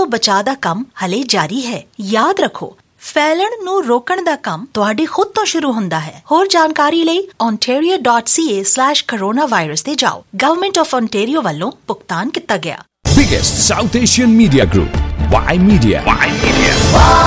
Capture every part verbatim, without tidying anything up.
ਤੋਂ ਬਚਾਅ ਦਾ ਕੰਮ ਹਲੇ ਜਾਰੀ ਹੈ। ਯਾਦ ਰੱਖੋ, ਫੈਲਣ ਨੂੰ ਰੋਕਣ ਦਾ ਕੰਮ ਤੁਹਾਡੇ ਖੁਦ ਤੋਂ ਸ਼ੁਰੂ ਹੁੰਦਾ ਹੈ। ਹੋਰ ਜਾਣਕਾਰੀ ਲਈ ontario dot c a slash coronavirus ਤੇ ਜਾਓ। ਗਵਰਨਮੈਂਟ ਆਫ ontario ਵੱਲੋਂ ਭੁਗਤਾਨ ਕੀਤਾ ਗਿਆ। Biggest South Asian media group, Y Media. Y Media.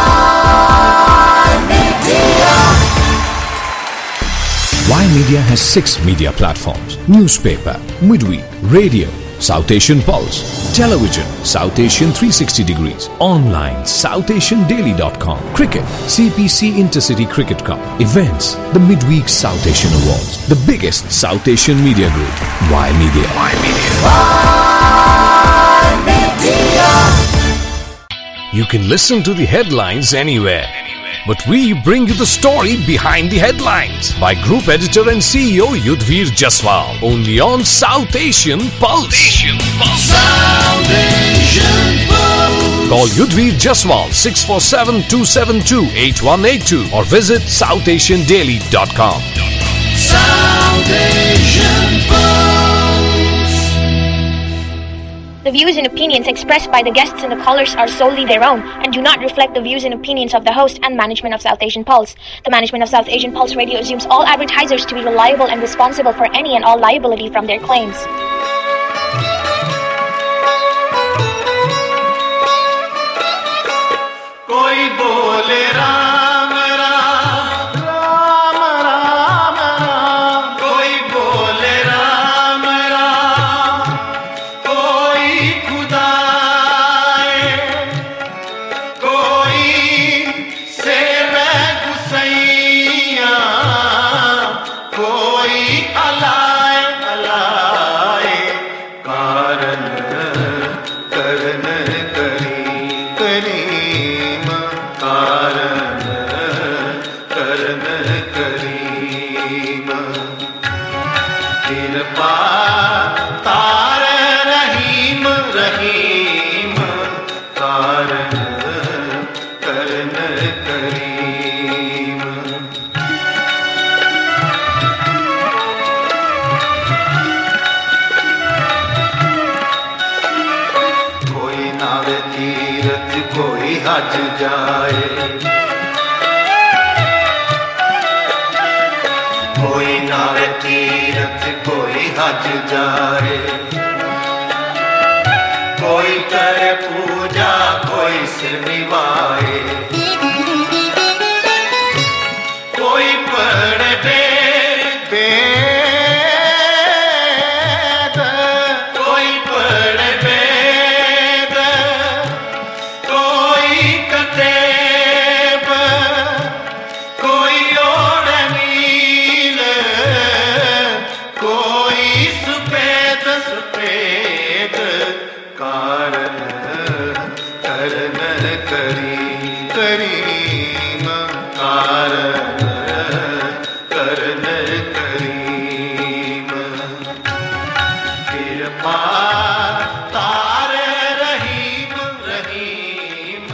Y Media has six media platforms: newspaper, midweek, radio, South Asian Pulse, television, South Asian three sixty degrees, online, south asian daily dot com, cricket, C P C Intercity Cricket Cup, events, the Midweek South Asian Awards, the biggest South Asian media group, Y Media. Y Media. Y Media. You can listen to the headlines anywhere, but we bring you the story behind the headlines by Group Editor and C E O Yudhvir Jaswal, only on South Asian Pulse. Asian Pulse. South Asian Pulse. Call Yudhvir Jaswal six four seven, two seven two, eight one eight two or visit south asian daily dot com. South Asian Pulse. The views and opinions expressed by the guests and the callers are solely their own and do not reflect the views and opinions of the host and management of South Asian Pulse. The management of South Asian Pulse Radio assumes all advertisers to be reliable and responsible for any and all liability from their claims. Koi bole Ram Ram, Ram Ram Ram. Koi bole Ram Ram, koi Khuda hai, koi seve Gusaiya, koi alai alai. Karan karan kari kari. Karan karan kareem, kirpa taar Rahim Rahim. Karan karan kareem. Koi naave teerath, koi haj jaye, koi naave teerath, koi haj jaye. Koi kare pooja, koi sir nivaye, koi padhe ved, koi padhe ved, koi kateb, koi odamil, koi suped suped. Karan karan kari kareem. Karan karan kareem. Kirpa taar Rahim Rahim.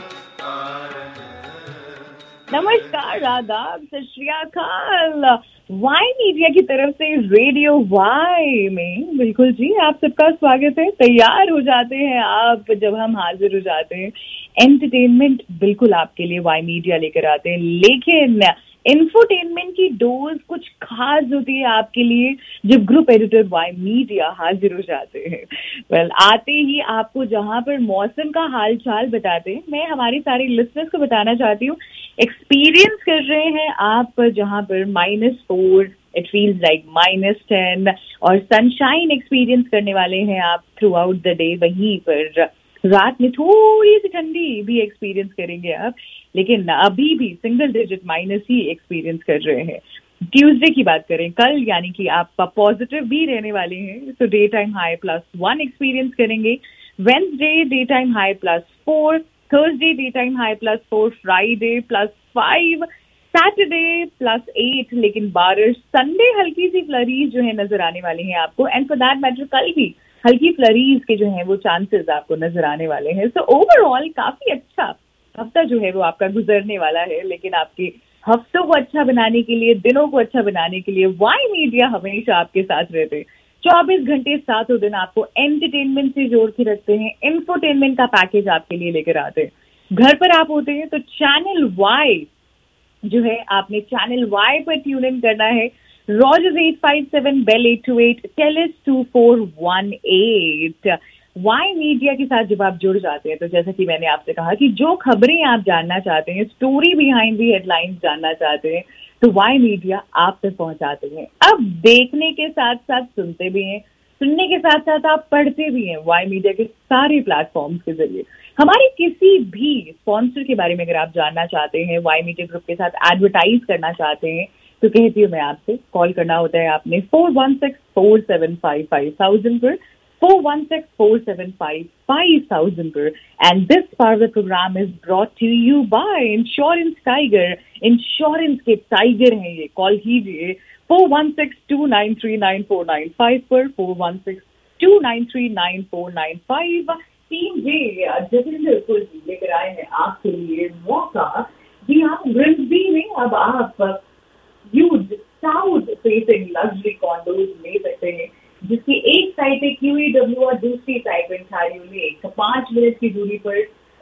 नमस्कार, आदाब, सत श्री अकाल। Y media की तरफ से radio Y में बिल्कुल जी आप सबका स्वागत है। तैयार हो जाते हैं आप जब हम हाजिर हो जाते हैं। एंटरटेनमेंट बिल्कुल आपके लिए वाई मीडिया लेकर आते हैं, लेकिन इंफोटेनमेंट की डोज कुछ खास होती है आपके लिए जब ग्रुप एडिटर वाई मीडिया हाजिर हो जाते हैं। वेल well, आते ही आपको जहां पर मौसम का हाल चाल बताते हैं, मैं हमारी सारी लिसनर्स को बताना चाहती हूँ, एक्सपीरियंस कर रहे हैं आप जहां पर minus four, it feels like minus ten, और सनशाइन एक्सपीरियंस करने वाले हैं आप थ्रू आउट द डे। वहीं पर रात में थोड़ी सी ठंडी भी एक्सपीरियंस करेंगे आप, लेकिन अभी भी सिंगल डिजिट माइनस ही एक्सपीरियंस कर रहे हैं। ट्यूसडे की बात करें, कल यानी कि आप पॉजिटिव भी रहने वाले हैं, so day time high plus one experience करेंगे। Wednesday day time high plus four, Thursday day time high plus four, Friday plus five, Saturday plus eight, लेकिन बारिश, संडे हल्की सी फ्लरीज जो है नजर आने वाली हैं आपको, एंड फॉर दैट मैटर कल भी हल्की फ्लरीज के जो हैं वो चांसेस आपको नजर आने वाले हैं। सो ओवरऑल काफी अच्छा हफ्ता जो है वो आपका गुजरने वाला है, लेकिन आपके हफ्तों को अच्छा बनाने के लिए, दिनों को अच्छा बनाने के लिए वाई मीडिया हमेशा आपके साथ रहते हैं। चौबीस घंटे सातों दिन आपको एंटरटेनमेंट से जोड़ के रखते हैं, इंफोटेनमेंट का पैकेज आपके लिए लेकर आते हैं। घर पर आप होते हैं तो चैनल वाई जो है, आपने चैनल वाई पर ट्यून इन करना है। Rogers eight five seven, Bell eight two eight, Telus two four one eight. Y media के साथ जब आप जुड़ जाते हैं तो जैसा कि मैंने आपसे कहा कि जो खबरें आप जानना चाहते हैं, स्टोरी बिहाइंड दी हेडलाइंस जानना चाहते हैं, तो वाई मीडिया आप तक पहुंचाते हैं। अब देखने के साथ साथ सुनते भी हैं, सुनने के साथ साथ आप पढ़ते भी हैं वाई मीडिया के सारे प्लेटफॉर्म्स के जरिए। हमारे किसी भी स्पॉन्सर के बारे में अगर आप जानना चाहते हैं, वाई मीडिया ग्रुप के साथ एडवर्टाइज करना चाहते हैं, तो कहती हूँ मैं आपसे, कॉल करना होता है आपने four one six four seven five five thousand पर, four one six four seven five five thousand पर। And this part of the program is brought to you by insurance tiger. Insurance के tiger हैं ये, call कीजिए four one six two nine three nine four nine five पर, four one six two nine three nine four nine five. Team J Jatinder कुल लेकर आए हैं आपके लिए मौका। जी हाँ, ग्रिम्सबी में अब आप huge south facing luxury condos ले सकते हैं, जिसकी एक साइड पे क्यूईडब्ल्यू और दूसरी साइड पे ओंटारियो लेक, पांच मिनट की दूरी पर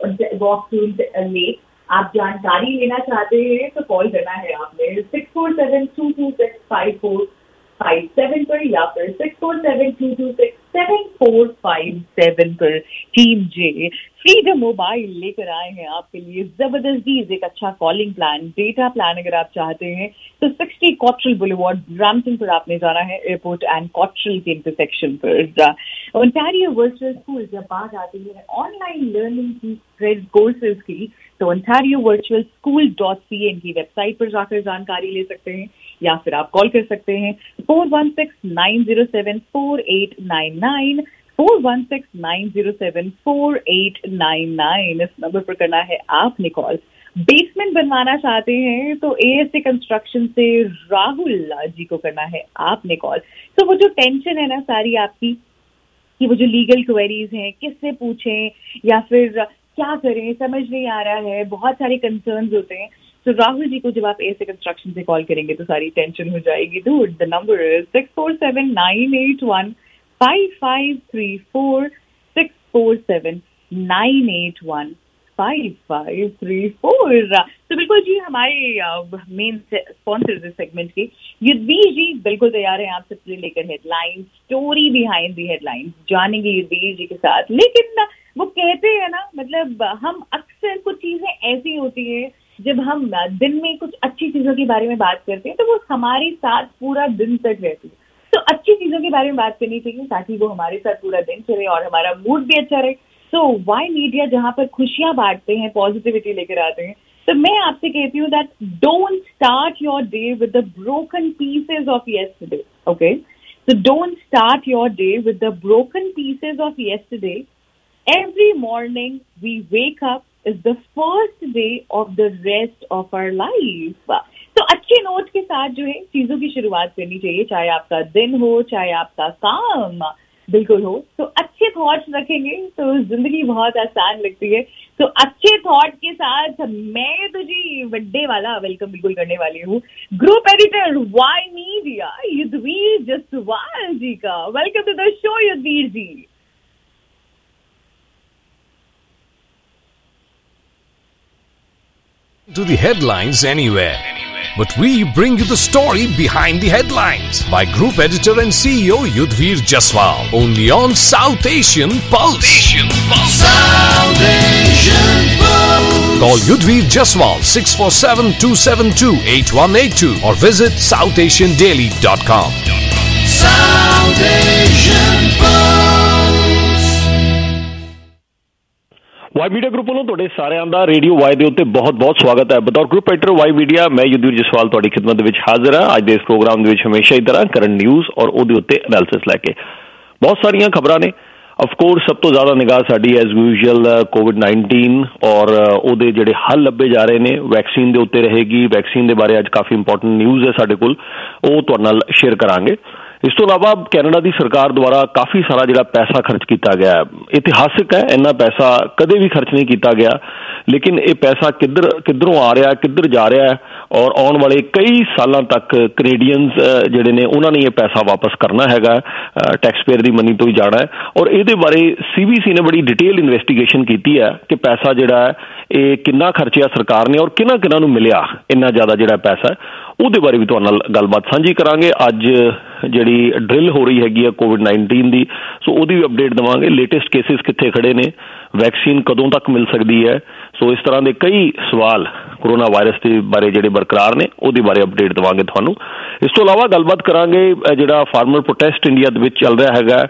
वॉक टू लेक। आप जानकारी लेना चाहते हैं तो कॉल करना है आपने six four seven two two six five four five seven पर या फिर six four seven two two six seven four five seven पर। टीम जे फ्रीडम मोबाइल लेकर आए हैं आपके लिए जबरदस्त डीज, एक अच्छा कॉलिंग प्लान, डेटा प्लान अगर आप चाहते हैं तो सिक्सटी कॉट्रल बुलेवार्ड ब्रैम्पटन पर आपने जाना है, एयरपोर्ट एंड कॉट्रल के इंटरसेक्शन पर। ओंटारियो वर्चुअल स्कूल, जब बात आती है ऑनलाइन लर्निंग की कोर्सेज की, तो Ontario virtual school dot C N की वेबसाइट पर जाकर जानकारी ले सकते हैं, या फिर आप कॉल कर सकते हैं four one six nine zero seven four eight nine nine, four one six nine zero seven four eight nine nine. इस नंबर पर करना है आपने कॉल। बेसमेंट बनवाना चाहते हैं तो एएससी कंस्ट्रक्शन से राहुल जी को करना है आपने कॉल। तो वो जो टेंशन है ना सारी आपकी, कि वो जो लीगल क्वेरीज हैं, किससे पूछें या फिर क्या करें, समझ नहीं आ रहा है, बहुत सारे कंसर्न्स होते हैं, तो राहुल जी को जब आप एएससी कंस्ट्रक्शन से कॉल करेंगे तो सारी टेंशन हो जाएगी दूर। The number is six four seven nine eight one five five three four, six four seven nine eight one five five three four. तो बिल्कुल जी, हमारे मेन स्पॉन्सर इस सेगमेंट के युद्धवीर जी बिल्कुल तैयार हैं आप सबसे लेकर headline, story behind the headline जानेंगे युद्धवीर जी के साथ। लेकिन वो कहते हैं ना, मतलब हम अक्सर कुछ चीजें ऐसी होती है जब हम दिन में कुछ अच्छी चीजों के बारे में बात करते हैं तो वो हमारे साथ पूरा दिन तक रहती है। तो अच्छी चीजों के बारे में बात करनी चाहिए ताकि वो हमारे साथ पूरा दिन चले और हमारा मूड भी अच्छा रहे। तो वाई मीडिया जहां पर खुशियां बांटते हैं, पॉजिटिविटी लेकर आते हैं, तो मैं आपसे कहती हूँ that don't start your day with the broken pieces of yesterday. Okay, so don't start your day with the broken pieces of yesterday. Every morning we wake up is the first day of the rest of our life. तो अच्छे note के साथ जो है चीजों की शुरुआत करनी चाहिए, चाहे आपका दिन हो, चाहे आपका काम बिल्कुल हो। तो अच्छे थॉट्स रखेंगे तो जिंदगी बहुत आसान लगती है। तो अच्छे थॉट के साथ मैं तो जी बर्थडे वाला वेलकम बिल्कुल करने वाली हूँ group editor Y media Yudhveer Jaswal ji का। Welcome to the show Yudhveer ji. To the headlines anywhere. But we bring you the story behind the headlines by Group Editor and C E O Yudhvir Jaswal. Only on South Asian Pulse. Asian Pulse. South Asian Pulse. Call Yudhvir Jaswal six four seven two seven two eight one eight two or visit south asian daily dot com. South Asian Pulse. Y media group ਵੱਲੋਂ ਤੁਹਾਡੇ ਸਾਰਿਆਂ ਦਾ radio Y ਦੇ ਉੱਤੇ ਬਹੁਤ-ਬਹੁਤ ਸਵਾਗਤ ਹੈ। ਬਤੌਰ group editor Y media ਮੈਂ ਯੁੱਧਵੀਰ ਜਸਵਾਲ ਤੁਹਾਡੀ ਖਿਦਮਤ ਦੇ ਵਿੱਚ ਹਾਜ਼ਰ ਹਾਂ। ਅੱਜ ਦੇ ਇਸ ਪ੍ਰੋਗਰਾਮ ਦੇ ਵਿੱਚ ਹਮੇਸ਼ਾ ਹੀ ਤਰ੍ਹਾਂ ਕਰੰਟ ਨਿਊਜ਼ ਔਰ ਉਹਦੇ ਉੱਤੇ ਐਨਾਲਿਸਿਸ ਲੈ ਕੇ ਬਹੁਤ ਸਾਰੀਆਂ ਖਬਰਾਂ ਨੇ। ਆਫ ਕੋਰਸ ਸਭ ਤੋਂ ਜ਼ਿਆਦਾ ਨਿਗਾਹ ਸਾਡੀ ਐਜ਼ ਯੂਜੂਅਲ ਕੋਵਿਡ ਨਾਈਨਟੀਨ ਔਰ ਉਹਦੇ ਜਿਹੜੇ ਹੱਲ ਲੱਭੇ ਜਾ ਰਹੇ ਨੇ ਵੈਕਸੀਨ ਦੇ ਉੱਤੇ ਰਹੇਗੀ। ਵੈਕਸੀਨ ਦੇ ਬਾਰੇ ਅੱਜ ਕਾਫੀ ਇੰਪੋਰਟੈਂਟ ਨਿਊਜ਼ ਹੈ ਸਾਡੇ ਕੋਲ, ਉਹ ਤੁਹਾਡੇ ਨਾਲ ਸ਼ੇਅਰ ਕਰਾਂਗੇ। ਇਸ ਤੋਂ ਇਲਾਵਾ ਕੈਨੇਡਾ ਦੀ ਸਰਕਾਰ ਦੁਆਰਾ ਕਾਫੀ ਸਾਰਾ ਜਿਹੜਾ ਪੈਸਾ ਖਰਚ ਕੀਤਾ ਗਿਆ ਇਤਿਹਾਸਿਕ ਹੈ। ਇੰਨਾ ਪੈਸਾ ਕਦੇ ਵੀ ਖਰਚ ਨਹੀਂ ਕੀਤਾ ਗਿਆ ਲੇਕਿਨ ਇਹ ਪੈਸਾ ਕਿੱਧਰ ਕਿੱਧਰੋਂ ਆ ਰਿਹਾ, ਕਿੱਧਰ ਜਾ ਰਿਹਾ ਹੈ, ਔਰ ਆਉਣ ਵਾਲੇ ਕਈ ਸਾਲਾਂ ਤੱਕ ਕੈਨੇਡੀਅਨਸ ਜਿਹੜੇ ਨੇ ਉਹਨਾਂ ਨੇ ਇਹ ਪੈਸਾ ਵਾਪਸ ਕਰਨਾ ਹੈਗਾ, ਟੈਕਸ ਪੇਅਰ ਦੀ ਮਨੀ ਤੋਂ ਹੀ ਜਾਣਾ ਹੈ। ਔਰ ਇਹਦੇ ਬਾਰੇ ਸੀ ਬੀ ਸੀ ਨੇ ਬੜੀ ਡਿਟੇਲ ਇਨਵੈਸਟੀਗੇਸ਼ਨ ਕੀਤੀ ਹੈ ਕਿ ਪੈਸਾ ਜਿਹੜਾ ਹੈ ਇਹ ਕਿੰਨਾ ਖਰਚਿਆ ਸਰਕਾਰ ਨੇ ਔਰ ਕਿਹਨਾਂ ਕਿਹਨਾਂ ਨੂੰ ਮਿਲਿਆ ਇੰਨਾ ਜ਼ਿਆਦਾ ਜਿਹੜਾ ਪੈਸਾ ਹੈ, ਉਹਦੇ ਬਾਰੇ ਵੀ ਤੁਹਾਡੇ ਨਾਲ ਗੱਲਬਾਤ ਸਾਂਝੀ ਕਰਾਂਗੇ। ਅੱਜ ਜਿਹੜੀ ਡਰਿਲ ਹੋ ਰਹੀ ਹੈਗੀ ਆ ਕੋਵਿਡ ਨਾਈਨਟੀਨ ਦੀ, ਸੋ ਉਹਦੀ ਵੀ ਅਪਡੇਟ ਦੇਵਾਂਗੇ। ਲੇਟੈਸਟ ਕੇਸਿਸ ਕਿੱਥੇ ਖੜੇ ਨੇ, ਵੈਕਸੀਨ ਕਦੋਂ ਤੱਕ ਮਿਲ ਸਕਦੀ ਹੈ, ਸੋ ਇਸ ਤਰ੍ਹਾਂ ਦੇ ਕਈ ਸਵਾਲ ਕੋਰੋਨਾ ਵਾਇਰਸ ਦੇ ਬਾਰੇ ਜਿਹੜੇ ਬਰਕਰਾਰ ਨੇ ਉਹਦੇ ਬਾਰੇ ਅਪਡੇਟ ਦੇਵਾਂਗੇ ਤੁਹਾਨੂੰ। ਇਸ ਤੋਂ ਇਲਾਵਾ ਗੱਲਬਾਤ ਕਰਾਂਗੇ ਜਿਹੜਾ ਫਾਰਮਰ ਪ੍ਰੋਟੈਸਟ ਇੰਡੀਆ ਦੇ ਵਿੱਚ ਚੱਲ ਰਿਹਾ ਹੈਗਾ,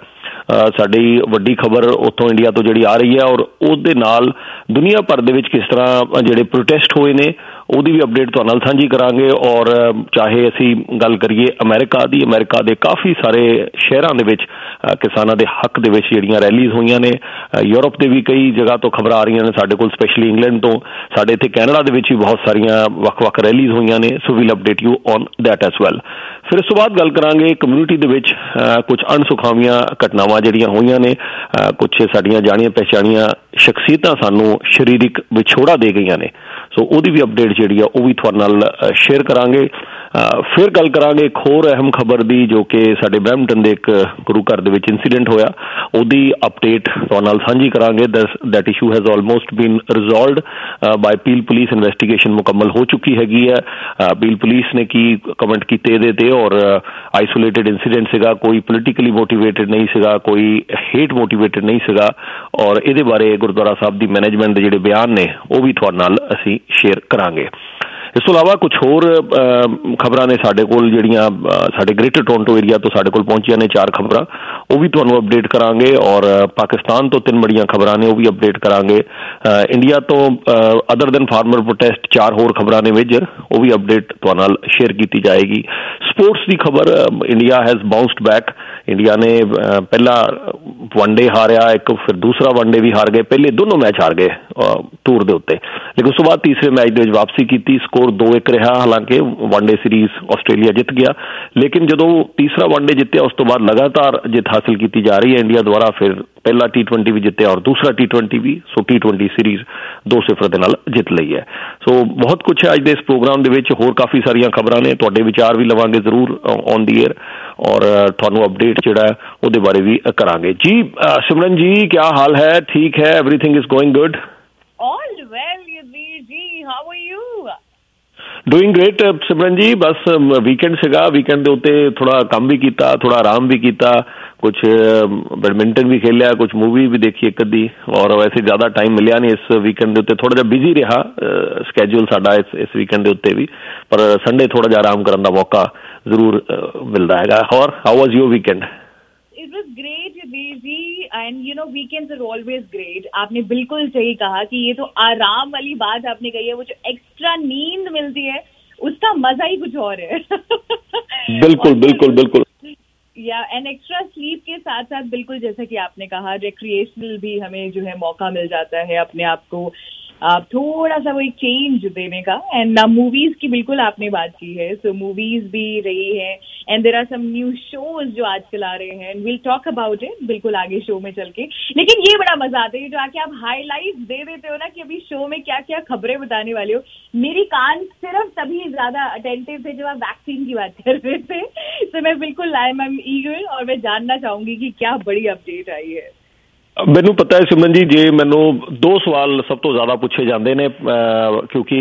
ਸਾਡੀ ਵੱਡੀ ਖਬਰ ਉੱਥੋਂ ਇੰਡੀਆ ਤੋਂ ਜਿਹੜੀ ਆ ਰਹੀ ਹੈ, ਔਰ ਉਹਦੇ ਨਾਲ ਦੁਨੀਆ ਭਰ ਦੇ ਵਿੱਚ ਕਿਸ ਤਰ੍ਹਾਂ ਜਿਹੜੇ ਪ੍ਰੋਟੈਸਟ ਹੋਏ ਨੇ ਉਹਦੀ ਵੀ ਅਪਡੇਟ ਤੁਹਾਡੇ ਨਾਲ ਸਾਂਝੀ ਕਰਾਂਗੇ। ਔਰ ਚਾਹੇ ਅਸੀਂ ਗੱਲ ਕਰੀਏ ਅਮਰੀਕਾ ਦੀ, ਅਮਰੀਕਾ ਦੇ ਕਾਫੀ ਸਾਰੇ ਸ਼ਹਿਰਾਂ ਦੇ ਵਿੱਚ ਕਿਸਾਨਾਂ ਦੇ ਹੱਕ ਦੇ ਵਿੱਚ ਜਿਹੜੀਆਂ ਰੈਲੀਜ਼ ਹੋਈਆਂ ਨੇ, ਯੂਰਪ ਦੇ ਵੀ ਕਈ ਜਗ੍ਹਾ ਤੋਂ ਖਬਰਾਂ ਆ ਰਹੀਆਂ ਨੇ ਸਾਡੇ ਕੋਲ, ਸਪੈਸ਼ਲੀ ਇੰਗਲੈਂਡ ਤੋਂ, ਸਾਡੇ ਇੱਥੇ ਕੈਨੇਡਾ ਦੇ ਵਿੱਚ ਵੀ ਬਹੁਤ ਸਾਰੀਆਂ ਵੱਖ-ਵੱਖ ਰੈਲੀਜ਼ ਹੋਈਆਂ ਨੇ, so we'll update you on that as well. ਫਿਰ ਇਸ ਤੋਂ ਬਾਅਦ ਗੱਲ ਕਰਾਂਗੇ ਕਮਿਊਨਿਟੀ ਦੇ ਵਿੱਚ ਕੁਝ ਅਣਸੁਖਾਵੀਆਂ ਘਟਨਾਵਾਂ ਜਿਹੜੀਆਂ ਹੋਈਆਂ ਨੇ, ਕੁਛ ਸਾਡੀਆਂ ਜਾਣੀਆਂ ਪਹਿਚਾਣੀਆਂ ਸ਼ਖਸੀਅਤਾਂ ਸਾਨੂੰ ਸਰੀਰਕ ਵਿਛੋੜਾ ਦੇ ਗਈਆਂ ਨੇ, ਸੋ ਉਹਦੀ ਵੀ ਅਪਡੇਟ ਜਿਹੜੀ ਆ ਉਹ ਵੀ ਤੁਹਾਡੇ ਨਾਲ ਸ਼ੇਅਰ ਕਰਾਂਗੇ। ਫਿਰ ਗੱਲ ਕਰਾਂਗੇ ਇੱਕ ਹੋਰ ਅਹਿਮ ਖਬਰ ਦੀ, ਜੋ ਕਿ ਸਾਡੇ ਬਰੈਂਪਟਨ ਦੇ ਇੱਕ ਗੁਰੂ ਘਰ ਦੇ ਵਿੱਚ ਇੰਸੀਡੈਂਟ ਹੋਇਆ, ਉਹਦੀ ਅਪਡੇਟ ਤੁਹਾਡੇ ਨਾਲ ਸਾਂਝੀ ਕਰਾਂਗੇ। That issue has almost been resolved by Peel police, investigation ਮੁਕੰਮਲ ਹੋ ਚੁੱਕੀ ਹੈਗੀ ਹੈ। ਪੀਲ ਪੁਲਿਸ ਨੇ ਕੀ ਕਮੈਂਟ ਕੀਤੇ ਇਹਦੇ ਤੇ, ਔਰ ਆਈਸੋਲੇਟਿਡ ਇੰਸੀਡੈਂਟ ਸੀਗਾ, ਕੋਈ ਪੋਲੀਟੀਕਲੀ ਮੋਟੀਵੇਟਿਡ ਨਹੀਂ ਸੀਗਾ, ਕੋਈ ਹੇਟ ਮੋਟੀਵੇਟਿਡ ਨਹੀਂ ਸੀਗਾ, ਔਰ ਇਹਦੇ ਬਾਰੇ ਗੁਰਦੁਆਰਾ ਸਾਹਿਬ ਦੀ ਮੈਨੇਜਮੈਂਟ ਦੇ ਜਿਹੜੇ ਬਿਆਨ ਨੇ ਉਹ ਵੀ ਤੁਹਾਡੇ ਨਾਲ ਅਸੀਂ ਸ਼ੇਅਰ ਕਰਾਂਗੇ। ਇਸ ਤੋਂ ਇਲਾਵਾ ਕੁਛ ਹੋਰ ਖਬਰਾਂ ਨੇ ਸਾਡੇ ਕੋਲ ਜਿਹੜੀਆਂ ਸਾਡੇ ਗ੍ਰੇਟਰ ਟੋਰਾਂਟੋ ਏਰੀਆ ਤੋਂ ਸਾਡੇ ਕੋਲ ਪਹੁੰਚੀਆਂ ਨੇ, ਚਾਰ ਖਬਰਾਂ, ਉਹ ਵੀ ਤੁਹਾਨੂੰ ਅਪਡੇਟ ਕਰਾਂਗੇ। ਔਰ ਪਾਕਿਸਤਾਨ ਤੋਂ ਤਿੰਨ ਬੜੀਆਂ ਖਬਰਾਂ ਨੇ, ਉਹ ਵੀ ਅਪਡੇਟ ਕਰਾਂਗੇ। ਇੰਡੀਆ ਤੋਂ ਅਦਰ ਦੈਨ ਫਾਰਮਰ ਪ੍ਰੋਟੈਸਟ ਚਾਰ ਹੋਰ ਖਬਰਾਂ ਨੇ ਮੇਜਰ, ਉਹ ਵੀ ਅਪਡੇਟ ਤੁਹਾਡੇ ਨਾਲ ਸ਼ੇਅਰ ਕੀਤੀ ਜਾਏਗੀ। ਸਪੋਰਟਸ ਦੀ ਖਬਰ, India has bounced back. India ਨੇ ਪਹਿਲਾ ਵਨਡੇ ਹਾਰਿਆ ਇੱਕ, ਫਿਰ ਦੂਸਰਾ ਵਨਡੇ ਵੀ ਹਾਰ ਗਏ, ਪਹਿਲੇ ਦੋਨੋਂ ਮੈਚ ਹਾਰ ਗਏ ਟੂਰ ਦੇ ਉੱਤੇ, ਲੇਕਿਨ ਉਸ ਤੋਂ ਬਾਅਦ ਤੀਸਰੇ ਮੈਚ ਦੇ ਵਿੱਚ ਵਾਪਸੀ ਕੀਤੀ। ਸਕੋਰ ਦੋ ਇੱਕ ਰਿਹਾ, ਹਾਲਾਂਕਿ ਵਨਡੇ ਸੀਰੀਜ਼ ਆਸਟ੍ਰੇਲੀਆ ਜਿੱਤ ਗਿਆ, ਲੇਕਿਨ ਜਦੋਂ ਤੀਸਰਾ ਵਨਡੇ ਜਿੱਤਿਆ ਉਸ ਤੋਂ ਬਾਅਦ ਲਗਾਤਾਰ ਜਿੱਤ ਹਾਸਿਲ ਕੀਤੀ ਜਾ ਰਹੀ ਹੈ ਇੰਡੀਆ ਦੁਆਰਾ। ਫਿਰ ਪਹਿਲਾ ਟੀ ਟਵੈਂਟੀ ਵੀ ਜਿੱਤਿਆ ਔਰ ਦੂਸਰਾ ਟੀ ਟਵੈਂਟੀ ਵੀ, ਸੋ ਟੀ ਟਵੈਂਟੀ ਸੀਰੀਜ਼ ਦੋ ਸਿਫਰ ਦੇ ਨਾਲ ਜਿੱਤ ਲਈ ਹੈ। ਸੋ ਬਹੁਤ ਕੁਛ ਹੈ ਅੱਜ ਦੇ ਇਸ ਪ੍ਰੋਗਰਾਮ ਦੇ ਵਿੱਚ, ਹੋਰ ਕਾਫੀ ਸਾਰੀਆਂ ਖਬਰਾਂ ਨੇ, ਤੁਹਾਡੇ ਵਿਚਾਰ ਵੀ ਲਵਾਂਗੇ ਜ਼ਰੂਰ ਔਨ ਦੀ ਏਅਰ, ਔਰ ਤੁਹਾਨੂੰ ਅਪਡੇਟ ਜਿਹੜਾ ਹੈ ਉਹਦੇ ਬਾਰੇ ਵੀ ਕਰਾਂਗੇ। ਜੀ ਸਿਮਰਨ ਜੀ, ਕਿਆ ਹਾਲ ਹੈ? ਠੀਕ ਹੈ, everything is going good? All well, Yadveer ji. How are you? Doing great Simran ji. ਬਸ ਵੀਕਐਂਡ ਸੀਗਾ, ਵੀਕਐਂਡ ਦੇ ਉੱਤੇ ਥੋੜਾ ਕੰਮ ਵੀ ਕੀਤਾ, ਥੋੜਾ ਆਰਾਮ ਵੀ ਕੀਤਾ, ਕੁਛ ਬੈਡਮਿੰਟਨ ਵੀ ਖੇਲਿਆ, ਕੁਛ ਮੂਵੀ ਵੀ ਦੇਖੀ ਇੱਕ ਅੱਧੀ, ਔਰ ਵੈਸੇ ਜ਼ਿਆਦਾ ਟਾਈਮ ਮਿਲਿਆ ਨਹੀਂ ਇਸ ਵੀਕਐਂਡ ਦੇ ਉੱਤੇ, ਥੋੜਾ ਜਿਹਾ ਬਿਜ਼ੀ ਰਿਹਾ ਸਕੈਜੂਲ ਸਾਡਾ ਇਸ ਇਸ ਵੀਕਐਂਡ ਦੇ ਉੱਤੇ ਵੀ, ਪਰ ਸੰਡੇ ਥੋੜਾ ਜਿਹਾ ਆਰਾਮ ਕਰਨ ਦਾ ਮੌਕਾ ਜ਼ਰੂਰ ਮਿਲਦਾ ਹੈਗਾ। ਹੋਰ how was your weekend? It was great, Yadveer ji, and you know weekends are always great. आपने बिल्कुल सही कहा कि ये तो आराम वाली बात आपने कही है, वो जो एक्स्ट्रा नींद मिलती है उसका मजा ही कुछ और है। बिल्कुल बिल्कुल बिल्कुल। या एंड एक्स्ट्रा स्लीप के साथ साथ बिल्कुल जैसा कि आपने कहा रिक्रिएशनल भी हमें जो है मौका मिल जाता है अपने आप को आप थोड़ा सा वो एक चेंज देने का। एंड मूवीज की बिल्कुल आपने बात की है, सो मूवीज भी रही है and there are some new shows जो आजकल आ रहे हैं, विल टॉक अबाउट इट बिल्कुल आगे शो में चल के। लेकिन ये बड़ा मजा आता है जो आके आप हाईलाइट दे देते हो ना कि अभी शो में क्या क्या खबरें बताने वाले हो। मेरी कान सिर्फ तभी ज्यादा अटेंटिव थे जब आप वैक्सीन की बात कर रहे थे, तो मैं बिल्कुल आई एम ईगर और मैं जानना चाहूंगी कि क्या बड़ी अपडेट आई है। ਮੈਨੂੰ ਪਤਾ ਹੈ ਸਿਮਰਨ ਜੀ, ਜੇ ਮੈਨੂੰ ਦੋ ਸਵਾਲ ਸਭ ਤੋਂ ਜ਼ਿਆਦਾ ਪੁੱਛੇ ਜਾਂਦੇ ਨੇ, ਕਿਉਂਕਿ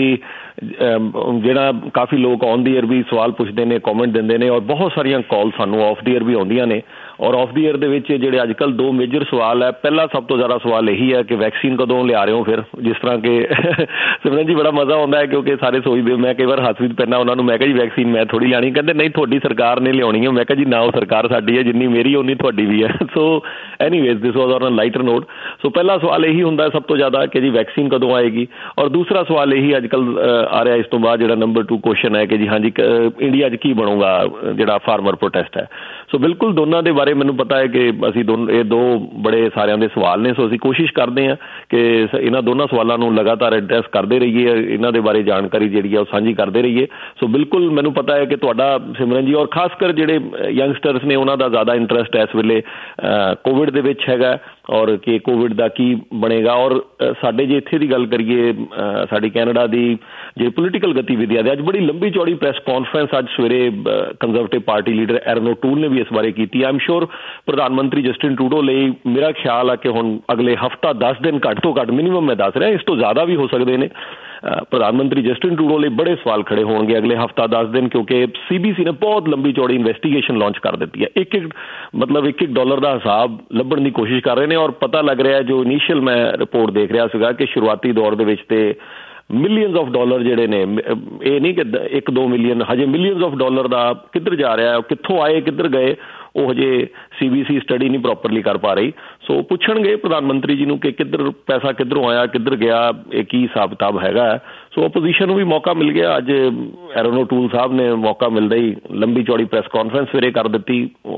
ਜਿਹੜਾ ਕਾਫੀ ਲੋਕ ਔਨ ਦੀ ਏਅਰ ਵੀ ਸਵਾਲ ਪੁੱਛਦੇ ਨੇ, ਕਮੈਂਟ ਦਿੰਦੇ ਨੇ, ਔਰ ਬਹੁਤ ਸਾਰੀਆਂ ਕਾਲ ਸਾਨੂੰ ਆਫ ਦੀ ਏਅਰ ਵੀ ਆਉਂਦੀਆਂ ਨੇ। ਔਰ ਆਫ ਦੀ ਏਅਰ ਦੇ ਵਿੱਚ ਜਿਹੜੇ ਅੱਜ ਕੱਲ੍ਹ ਦੋ ਮੇਜਰ ਸਵਾਲ ਹੈ, ਪਹਿਲਾ ਸਭ ਤੋਂ ਜ਼ਿਆਦਾ ਸਵਾਲ ਇਹੀ ਹੈ ਕਿ ਵੈਕਸੀਨ ਕਦੋਂ ਲਿਆ ਰਹੇ ਹੋ ਫਿਰ, ਜਿਸ ਤਰ੍ਹਾਂ ਕਿ ਸਿਮਰਨ ਜੀ ਬੜਾ ਮਜ਼ਾ ਆਉਂਦਾ ਹੈ ਕਿਉਂਕਿ ਸਾਰੇ ਸੋਚਦੇ, ਮੈਂ ਕਈ ਵਾਰ ਹੱਥ ਵਿੱਚ ਪੈਂਦਾ ਉਹਨਾਂ ਨੂੰ, ਮੈਂ ਕਿਹਾ ਜੀ ਵੈਕਸੀਨ ਮੈਂ ਥੋੜ੍ਹੀ ਲੈਣੀ, ਕਹਿੰਦੇ ਨਹੀਂ ਤੁਹਾਡੀ ਸਰਕਾਰ ਨੇ ਲਿਆਉਣੀ ਹੈ। ਮੈਂ ਕਿਹਾ ਜੀ ਨਾ, ਉਹ ਸਰਕਾਰ ਸਾਡੀ ਹੈ, ਜਿੰਨੀ ਮੇਰੀ ਉਨੀ ਤੁਹਾਡੀ ਵੀ ਹੈ। So anyways this was on lighter note. So ਪਹਿਲਾ ਸਵਾਲ ਇਹੀ ਹੁੰਦਾ ਸਭ ਤੋਂ ਜ਼ਿਆਦਾ ਕਿ ਜੀ ਵੈਕਸੀਨ ਕਦੋਂ ਆਏਗੀ, ਔਰ ਦੂਸਰਾ ਸਵਾਲ ਇਹੀ ਅੱਜ ਕੱਲ੍ਹ ਆ ਰਿਹਾ ਇਸ ਤੋਂ ਬਾਅਦ ਜਿਹੜਾ ਨੰਬਰ ਟੂ ਕੁਐਸਚਨ ਹੈ ਕਿ ਜੀ ਹਾਂਜੀ ਇੰਡੀਆ 'ਚ ਕੀ ਬਣੂਗਾ ਜਿਹੜਾ ਫਾਰਮਰ ਪ੍ਰੋਟੈਸਟ ਹੈ। ਸੋ ਬਿਲਕੁਲ ਦੋਨਾਂ ਦੇ ਬਾਰੇ ਸਾਰੇ ਮੈਨੂੰ ਪਤਾ ਹੈ ਕਿ ਅਸੀਂ ਦੋਨੋਂ ਇਹ ਦੋ ਬੜੇ ਸਾਰਿਆਂ ਦੇ ਸਵਾਲ ਨੇ, ਸੋ ਅਸੀਂ ਕੋਸ਼ਿਸ਼ ਕਰਦੇ ਹਾਂ ਕਿ ਇਹਨਾਂ ਦੋਨਾਂ ਸਵਾਲਾਂ ਨੂੰ ਲਗਾਤਾਰ ਐਡਰੈਸ ਕਰਦੇ ਰਹੀਏ, ਇਹਨਾਂ ਦੇ ਬਾਰੇ ਜਾਣਕਾਰੀ ਜਿਹੜੀ ਆ ਉਹ ਸਾਂਝੀ ਕਰਦੇ ਰਹੀਏ। ਸੋ ਬਿਲਕੁਲ ਮੈਨੂੰ ਪਤਾ ਹੈ ਕਿ ਤੁਹਾਡਾ ਸਿਮਰਨ ਜੀ ਔਰ ਖਾਸ ਕਰ ਜਿਹੜੇ ਯੰਗਸਟਰਸ ਨੇ ਉਹਨਾਂ ਦਾ ਜ਼ਿਆਦਾ ਇੰਟਰਸਟ ਇਸ ਵੇਲੇ ਕੋਵਿਡ ਦੇ ਵਿੱਚ ਹੈਗਾ ਔਰ ਕਿ ਕੋਵਿਡ ਦਾ ਕੀ ਬਣੇਗਾ। ਔਰ ਸਾਡੇ ਜੇ ਇੱਥੇ ਦੀ ਗੱਲ ਕਰੀਏ ਸਾਡੀ ਕੈਨੇਡਾ ਦੀ ਜਿਹੜੀ ਪੋਲੀਟੀਕਲ ਗਤੀਵਿਧੀਆਂ ਦੇ ਅੱਜ ਬੜੀ ਲੰਬੀ ਚੌੜੀ ਪ੍ਰੈਸ ਕਾਨਫਰੰਸ ਅੱਜ ਸਵੇਰੇ Conservative party leader Erin O'Toole ਨੇ ਵੀ ਇਸ ਬਾਰੇ ਕੀਤੀ। ਆਈ ਐਮ ਸ਼ੋਰ ਪ੍ਰਧਾਨ ਮੰਤਰੀ ਜਸਟਿਨ ਟਰੂਡੋ ਲਈ ਮੇਰਾ ਖਿਆਲ ਆ ਕਿ ਹੁਣ ਅਗਲੇ ਹਫ਼ਤਾ ਦਸ ਦਿਨ ਘੱਟ ਤੋਂ ਘੱਟ ਮਿਨੀਮਮ ਮੈਂ ਦੱਸ ਰਿਹਾ, ਇਸ ਤੋਂ ਜ਼ਿਆਦਾ ਵੀ ਹੋ ਸਕਦੇ ਨੇ, ਪ੍ਰਧਾਨ ਮੰਤਰੀ ਜਸਟਿਨ ਟਰੂਡੋ ਲਈ ਬੜੇ ਸਵਾਲ ਖੜੇ ਹੋਣਗੇ ਅਗਲੇ ਹਫ਼ਤਾ ਦਸ ਦਿਨ, ਕਿਉਂਕਿ ਸੀ ਬੀ ਸੀ ਨੇ ਬਹੁਤ ਲੰਬੀ ਚੌੜੀ ਇਨਵੈਸਟੀਗੇਸ਼ਨ ਲਾਂਚ ਕਰ ਦਿੱਤੀ ਹੈ। ਇੱਕ ਇੱਕ ਮਤਲਬ ਇੱਕ ਇੱਕ ਡਾਲਰ ਦਾ ਹਿਸਾਬ ਲੱਭਣ ਦੀ ਕੋਸ਼ਿਸ਼ ਕਰ ਰਹੇ ਨੇ ਔਰ ਪਤਾ ਲੱਗ ਰਿਹਾ ਜੋ ਇਨੀਸ਼ੀਅਲ ਮੈਂ ਰਿਪੋਰਟ ਦੇਖ ਰਿਹਾ ਸੀਗਾ ਕਿ ਸ਼ੁਰੂਆਤੀ ਦੌਰ ਦੇ ਵਿੱਚ ਤੇ ਮਿਲੀਅਨਸ ਆਫ ਡਾਲਰ ਜਿਹੜੇ ਨੇ, ਇਹ ਨਹੀਂ ਕਿ ਇੱਕ ਦੋ ਮਿਲੀਅਨ, ਹਜੇ ਮਿਲੀਅਨਸ ਆਫ ਡਾਲਰ ਦਾ ਕਿੱਧਰ ਜਾ ਰਿਹਾ, ਕਿੱਥੋਂ ਆਏ ਕਿੱਧਰ ਗਏ, ਉਹ ਹਜੇ ਸੀ ਬੀ ਸੀ ਸਟੱਡੀ ਨਹੀਂ ਪ੍ਰੋਪਰਲੀ ਕਰ ਪਾ ਰਹੀ। ਸੋ ਪੁੱਛਣਗੇ ਪ੍ਰਧਾਨ ਮੰਤਰੀ ਜੀ ਨੂੰ ਕਿ ਕਿੱਧਰ ਪੈਸਾ ਕਿੱਧਰੋਂ ਆਇਆ, ਕਿੱਧਰ ਗਿਆ, ਇਹ ਕੀ ਹਿਸਾਬ ਕਿਤਾਬ ਹੈਗਾ। ਸੋ ਓਪੋਜੀਸ਼ਨ ਨੂੰ ਵੀ ਮੌਕਾ ਮਿਲ ਗਿਆ। ਅੱਜ ਐਰਨ ਓਟੂਲ ਸਾਹਿਬ ਨੇ ਮੌਕਾ ਮਿਲਦਾ ਹੀ ਲੰਬੀ ਚੌੜੀ ਪ੍ਰੈਸ ਕਾਨਫਰੰਸ ਸਵੇਰੇ ਕਰ ਦਿੱਤੀ।